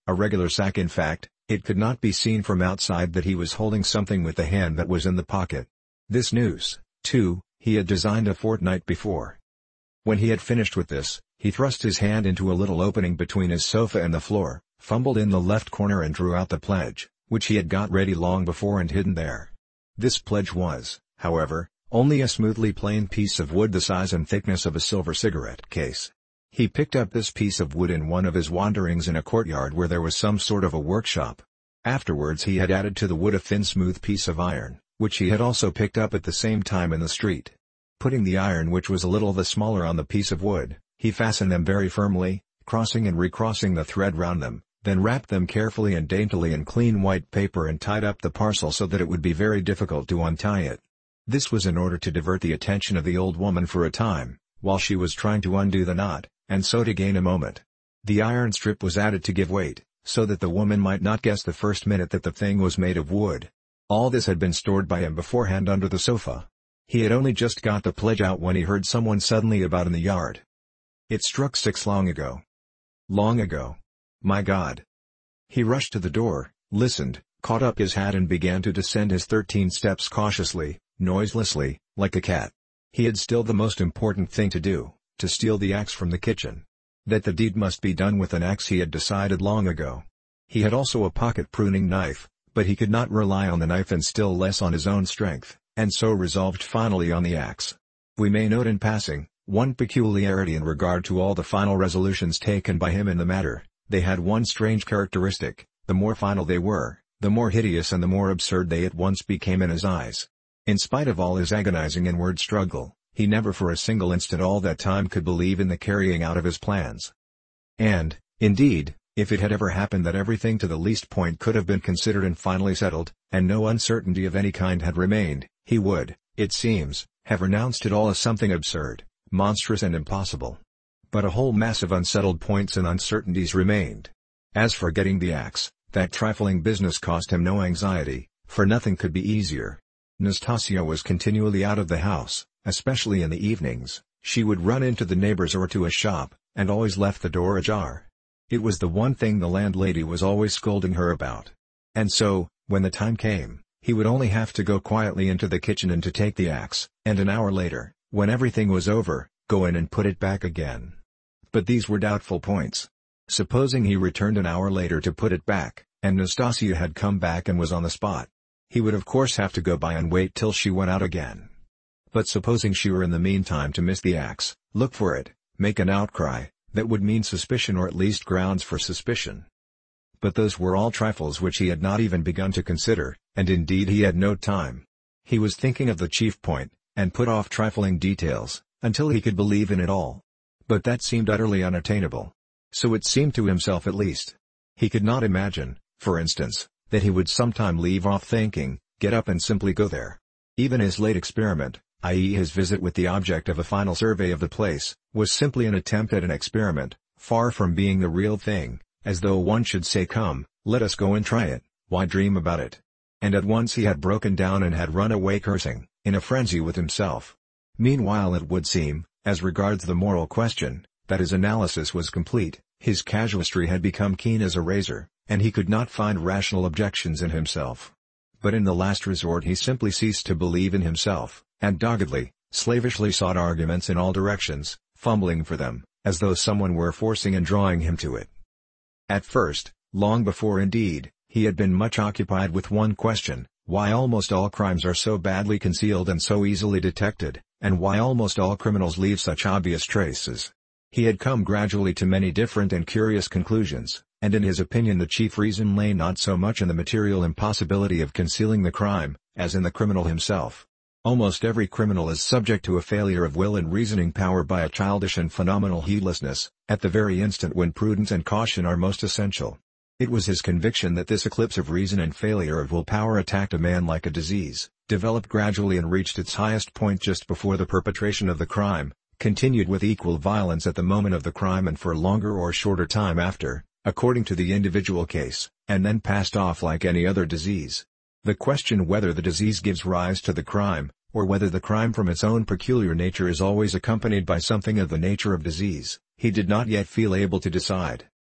A regular sack, in fact. It could not be seen from outside that he was holding something with the hand that was in the pocket. This noose, too, he had designed a fortnight before. When he had finished with this, he thrust his hand into a little opening between his sofa and the floor, fumbled in the left corner and drew out the pledge, which he had got ready long before and hidden there. This pledge was, however, only a smoothly plain piece of wood the size and thickness of a silver cigarette case. He picked up this piece of wood in one of his wanderings in a courtyard where there was some sort of a workshop. Afterwards he had added to the wood a thin smooth piece of iron, which he had also picked up at the same time in the street. Putting the iron, which was a little the smaller, on the piece of wood, he fastened them very firmly, crossing and recrossing the thread round them, then wrapped them carefully and daintily in clean white paper and tied up the parcel so that it would be very difficult to untie it. This was in order to divert the attention of the old woman for a time, while she was trying to undo the knot, and so to gain a moment. The iron strip was added to give weight, so that the woman might not guess the first minute that the thing was made of wood. All this had been stored by him beforehand under the sofa. He had only just got the pledge out when he heard someone suddenly about in the yard. It struck 6 long ago. Long ago. My God. He rushed to the door, listened, caught up his hat and began to descend his 13 steps cautiously, noiselessly, like a cat. He had still the most important thing to do, to steal the axe from the kitchen. That the deed must be done with an axe he had decided long ago. He had also a pocket pruning knife, but he could not rely on the knife and still less on his own strength, and so resolved finally on the axe. We may note in passing, one peculiarity in regard to all the final resolutions taken by him in the matter: they had one strange characteristic: the more final they were, the more hideous and the more absurd they at once became in his eyes. In spite of all his agonizing inward struggle, he never for a single instant all that time could believe in the carrying out of his plans. And, indeed, if it had ever happened that everything to the least point could have been considered and finally settled, and no uncertainty of any kind had remained, he would, it seems, have renounced it all as something absurd, monstrous and impossible. But a whole mass of unsettled points and uncertainties remained. As for getting the axe, that trifling business cost him no anxiety, for nothing could be easier. Nastasia was continually out of the house, especially in the evenings. She would run into the neighbors or to a shop, and always left the door ajar. It was the one thing the landlady was always scolding her about. And so, when the time came, he would only have to go quietly into the kitchen and to take the axe, and an hour later, when everything was over, go in and put it back again. But these were doubtful points. Supposing he returned an hour later to put it back, and Nastasia had come back and was on the spot. He would of course have to go by and wait till she went out again. But supposing she were in the meantime to miss the axe, look for it, make an outcry, that would mean suspicion, or at least grounds for suspicion. But those were all trifles which he had not even begun to consider, and indeed he had no time. He was thinking of the chief point, and put off trifling details, until he could believe in it all. But that seemed utterly unattainable. So it seemed to himself at least. He could not imagine, for instance, that he would sometime leave off thinking, get up and simply go there. Even his late experiment, i.e. his visit with the object of a final survey of the place, was simply an attempt at an experiment, far from being the real thing, as though one should say, come, let us go and try it, why dream about it? And at once he had broken down and had run away cursing, in a frenzy with himself. Meanwhile it would seem, as regards the moral question, that his analysis was complete. His casuistry had become keen as a razor, and he could not find rational objections in himself. But in the last resort he simply ceased to believe in himself, and doggedly, slavishly sought arguments in all directions, fumbling for them, as though someone were forcing and drawing him to it. At first, long before indeed, he had been much occupied with one question: why almost all crimes are so badly concealed and so easily detected, and why almost all criminals leave such obvious traces. He had come gradually to many different and curious conclusions, and in his opinion the chief reason lay not so much in the material impossibility of concealing the crime, as in the criminal himself. Almost every criminal is subject to a failure of will and reasoning power by a childish and phenomenal heedlessness, at the very instant when prudence and caution are most essential. It was his conviction that this eclipse of reason and failure of will power attacked a man like a disease, developed gradually and reached its highest point just before the perpetration of the crime, continued with equal violence at the moment of the crime and for longer or shorter time after, according to the individual case, and then passed off like any other disease. The question whether the disease gives rise to the crime, or whether the crime from its own peculiar nature is always accompanied by something of the nature of disease, he did not yet feel able to decide.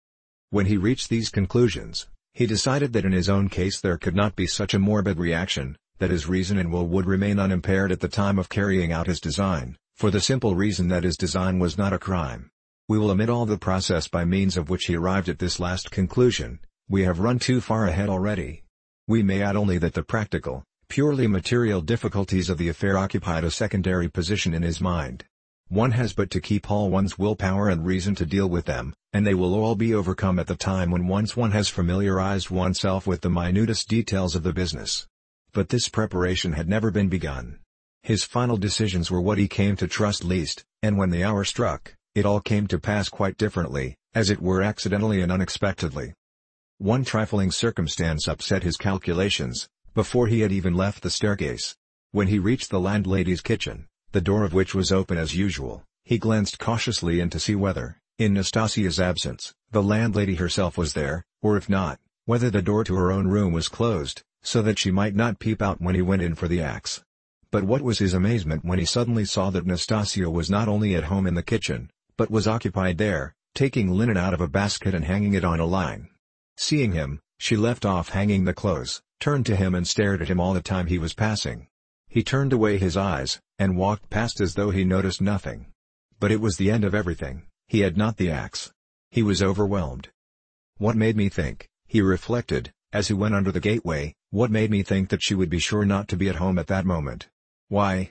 When he reached these conclusions, he decided that in his own case there could not be such a morbid reaction, that his reason and will would remain unimpaired at the time of carrying out his design, for the simple reason that his design was not a crime. We will omit all the process by means of which he arrived at this last conclusion. We have run too far ahead already. We may add only that the practical, purely material difficulties of the affair occupied a secondary position in his mind. One has but to keep all one's willpower and reason to deal with them, and they will all be overcome at the time when once one has familiarized oneself with the minutest details of the business. But this preparation had never been begun. His final decisions were what he came to trust least, and when the hour struck, it all came to pass quite differently, as it were accidentally and unexpectedly. One trifling circumstance upset his calculations, before he had even left the staircase. When he reached the landlady's kitchen, the door of which was open as usual, he glanced cautiously in to see whether, in Nastasia's absence, the landlady herself was there, or if not, whether the door to her own room was closed, so that she might not peep out when he went in for the axe. But what was his amazement when he suddenly saw that Nastasia was not only at home in the kitchen, but was occupied there, taking linen out of a basket and hanging it on a line. Seeing him, she left off hanging the clothes, turned to him and stared at him all the time he was passing. He turned away his eyes, and walked past as though he noticed nothing. But it was the end of everything. He had not the axe. He was overwhelmed. What made me think, he reflected, as he went under the gateway, what made me think that she would be sure not to be at home at that moment? Why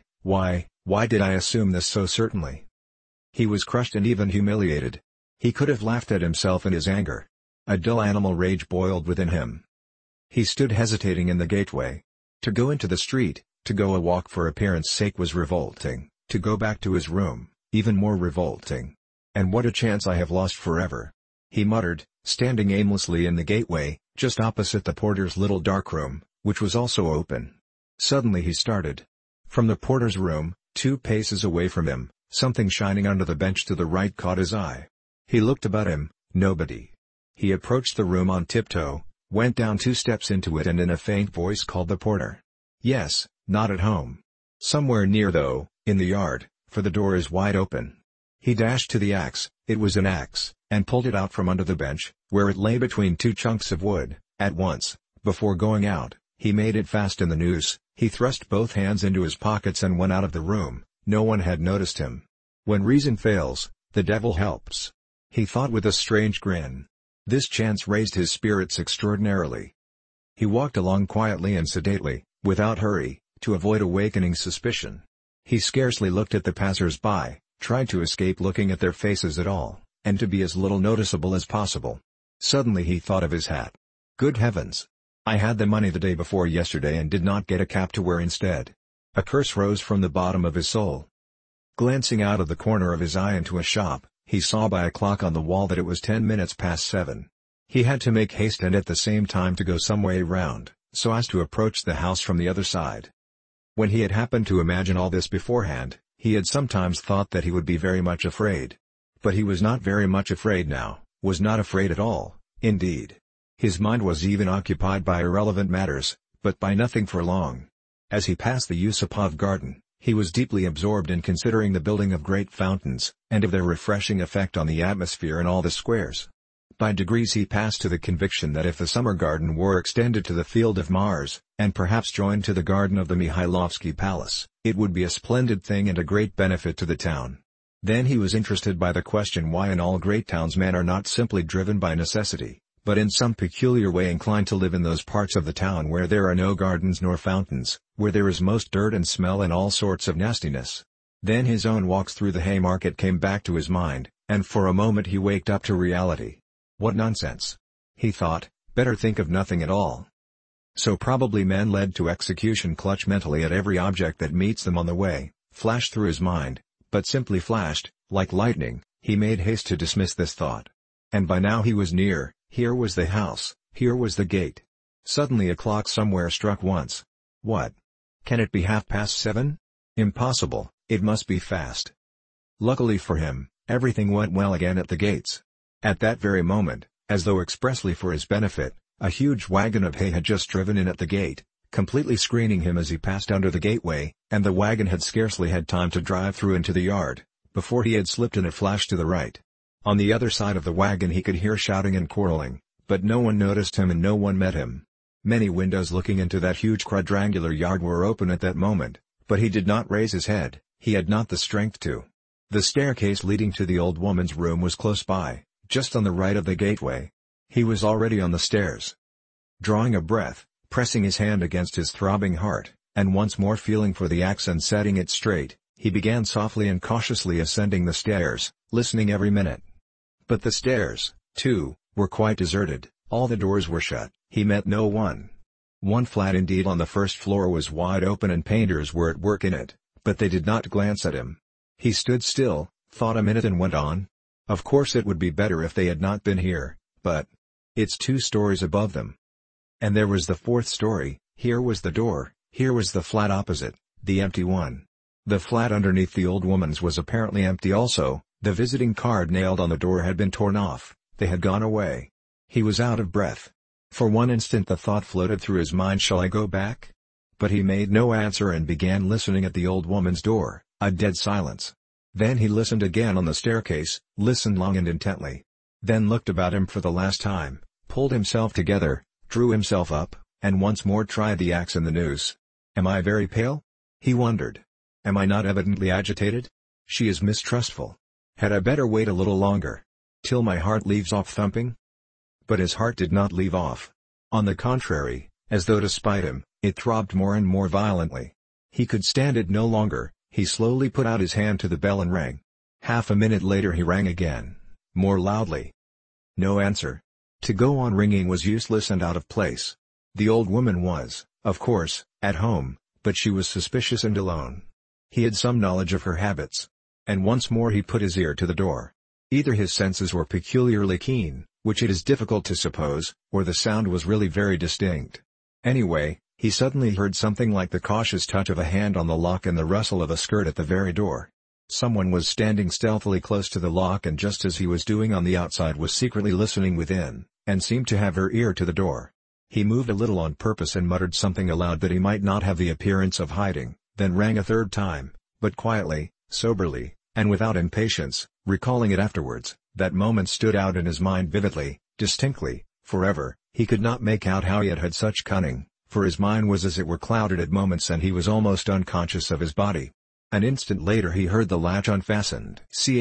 did I assume this so certainly? He was crushed and even humiliated. He could have laughed at himself in his anger. A dull animal rage boiled within him. He stood hesitating in the gateway. To go into the street, to go a walk for appearance sake was revolting, to go back to his room, even more revolting. And what a chance I have lost forever! He muttered, standing aimlessly in the gateway, just opposite the porter's little dark room, which was also open. Suddenly he started. From the porter's room, 2 paces away from him, something shining under the bench to the right caught his eye. He looked about him, nobody. He approached the room on tiptoe, went down 2 steps into it and in a faint voice called the porter. Yes, not at home. Somewhere near though, in the yard, for the door is wide open. He dashed to the axe, it was an axe, and pulled it out from under the bench, where it lay between 2 chunks of wood. At once, before going out, he made it fast in the noose, he thrust both hands into his pockets and went out of the room. No one had noticed him. When reason fails, the devil helps. He thought with a strange grin. This chance raised his spirits extraordinarily. He walked along quietly and sedately, without hurry, to avoid awakening suspicion. He scarcely looked at the passers-by, tried to escape looking at their faces at all, and to be as little noticeable as possible. Suddenly he thought of his hat. Good heavens! I had the money the day before yesterday and did not get a cap to wear instead. A curse rose from the bottom of his soul. Glancing out of the corner of his eye into a shop, he saw by a clock on the wall that it was 10 minutes past 7. He had to make haste and at the same time to go some way round, so as to approach the house from the other side. When he had happened to imagine all this beforehand, he had sometimes thought that he would be very much afraid. But he was not very much afraid now, was not afraid at all, indeed. His mind was even occupied by irrelevant matters, but by nothing for long. As he passed the Yusupov garden, he was deeply absorbed in considering the building of great fountains, and of their refreshing effect on the atmosphere in all the squares. By degrees he passed to the conviction that if the summer garden were extended to the Field of Mars, and perhaps joined to the garden of the Mihailovsky Palace, it would be a splendid thing and a great benefit to the town. Then he was interested by the question why in all great towns men are not simply driven by necessity, but in some peculiar way inclined to live in those parts of the town where there are no gardens nor fountains, where there is most dirt and smell and all sorts of nastiness. Then his own walks through the Haymarket came back to his mind, and for a moment he waked up to reality. What nonsense! He thought, better think of nothing at all. So probably men led to execution clutch mentally at every object that meets them on the way, flashed through his mind, but simply flashed, like lightning. He made haste to dismiss this thought. And by now he was near. Here was the house, here was the gate. Suddenly a clock somewhere struck once. What? Can it be 7:30? Impossible, it must be fast. Luckily for him, everything went well again at the gates. At that very moment, as though expressly for his benefit, a huge wagon of hay had just driven in at the gate, completely screening him as he passed under the gateway, and the wagon had scarcely had time to drive through into the yard, before he had slipped in a flash to the right. On the other side of the wagon he could hear shouting and quarreling, but no one noticed him and no one met him. Many windows looking into that huge quadrangular yard were open at that moment, but he did not raise his head, he had not the strength to. The staircase leading to the old woman's room was close by, just on the right of the gateway. He was already on the stairs. Drawing a breath, pressing his hand against his throbbing heart, and once more feeling for the axe and setting it straight, he began softly and cautiously ascending the stairs, listening every minute. But the stairs, too, were quite deserted, all the doors were shut, he met no one. One flat indeed on the first floor was wide open and painters were at work in it, but they did not glance at him. He stood still, thought a minute and went on. Of course it would be better if they had not been here, but it's 2 stories above them. And there was the 4th story, here was the door, here was the flat opposite, the empty one. The flat underneath the old woman's was apparently empty also, the visiting card nailed on the door had been torn off, they had gone away. He was out of breath. For one instant the thought floated through his mind, shall I go back? But he made no answer and began listening at the old woman's door, a dead silence. Then he listened again on the staircase, listened long and intently. Then looked about him for the last time, pulled himself together, drew himself up, and once more tried the axe and the noose. Am I very pale? He wondered. Am I not evidently agitated? She is mistrustful. Had I better wait a little longer? Till my heart leaves off thumping? But his heart did not leave off. On the contrary, as though to spite him, it throbbed more and more violently. He could stand it no longer, he slowly put out his hand to the bell and rang. Half a minute later he rang again, more loudly. No answer. To go on ringing was useless and out of place. The old woman was, of course, at home, but she was suspicious and alone. He had some knowledge of her habits. And once more he put his ear to the door. Either his senses were peculiarly keen, which it is difficult to suppose, or the sound was really very distinct. Anyway, he suddenly heard something like the cautious touch of a hand on the lock and the rustle of a skirt at the very door. Someone was standing stealthily close to the lock, and just as he was doing on the outside was secretly listening within, and seemed to have her ear to the door. He moved a little on purpose and muttered something aloud that he might not have the appearance of hiding, then rang a 3rd time, but quietly, soberly, and without impatience, recalling it afterwards. That moment stood out in his mind vividly, distinctly, forever. He could not make out how he had had such cunning, for his mind was as it were clouded at moments and he was almost unconscious of his body. An instant later he heard the latch unfastened.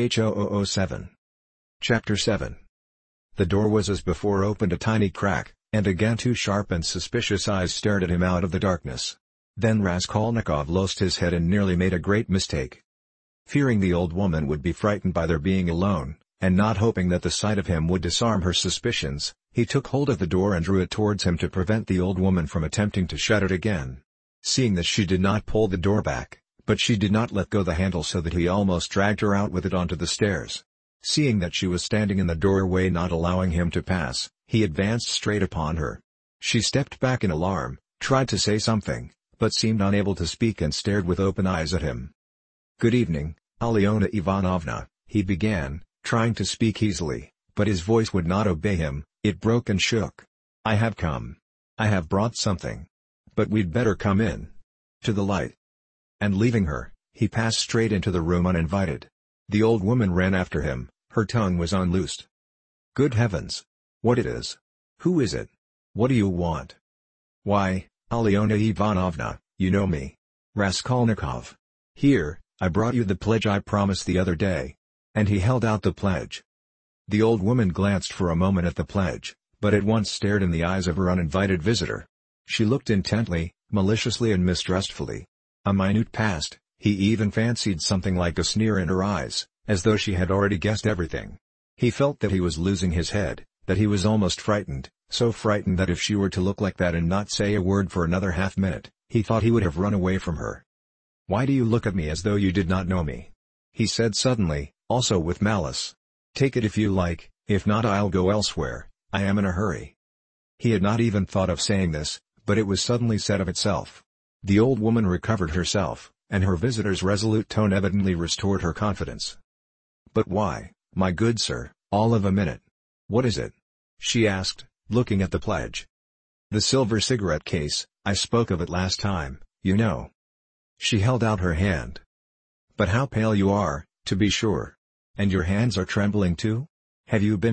CH0007. Chapter 7. The door was as before opened a tiny crack, and again 2 sharp and suspicious eyes stared at him out of the darkness. Then Raskolnikov lost his head and nearly made a great mistake. Fearing the old woman would be frightened by their being alone, and not hoping that the sight of him would disarm her suspicions, he took hold of the door and drew it towards him to prevent the old woman from attempting to shut it again. Seeing that she did not pull the door back, but she did not let go the handle, so that he almost dragged her out with it onto the stairs. Seeing that she was standing in the doorway not allowing him to pass, he advanced straight upon her. She stepped back in alarm, tried to say something, but seemed unable to speak and stared with open eyes at him. "Good evening, Alyona Ivanovna," he began, trying to speak easily, but his voice would not obey him, it broke and shook. "I have come. I have brought something. But we'd better come in. To the light." And leaving her, he passed straight into the room uninvited. The old woman ran after him, her tongue was unloosed. "Good heavens! What it is? Who is it? What do you want?" "Why, Alyona Ivanovna, you know me. Raskolnikov. Here, I brought you the pledge I promised the other day." And he held out the pledge. The old woman glanced for a moment at the pledge, but at once stared in the eyes of her uninvited visitor. She looked intently, maliciously and mistrustfully. A minute passed, he even fancied something like a sneer in her eyes, as though she had already guessed everything. He felt that he was losing his head, that he was almost frightened, so frightened that if she were to look like that and not say a word for another half-minute, he thought he would have run away from her. "Why do you look at me as though you did not know me?" he said suddenly, also with malice. "Take it if you like, if not I'll go elsewhere, I am in a hurry." He had not even thought of saying this, but it was suddenly said of itself. The old woman recovered herself, and her visitor's resolute tone evidently restored her confidence. "But why, my good sir, all of a minute? What is it?" she asked, looking at the pledge. "The silver cigarette case, I spoke of it last time, you know." She held out her hand. "But how pale you are, to be sure. And your hands are trembling too?" Have you been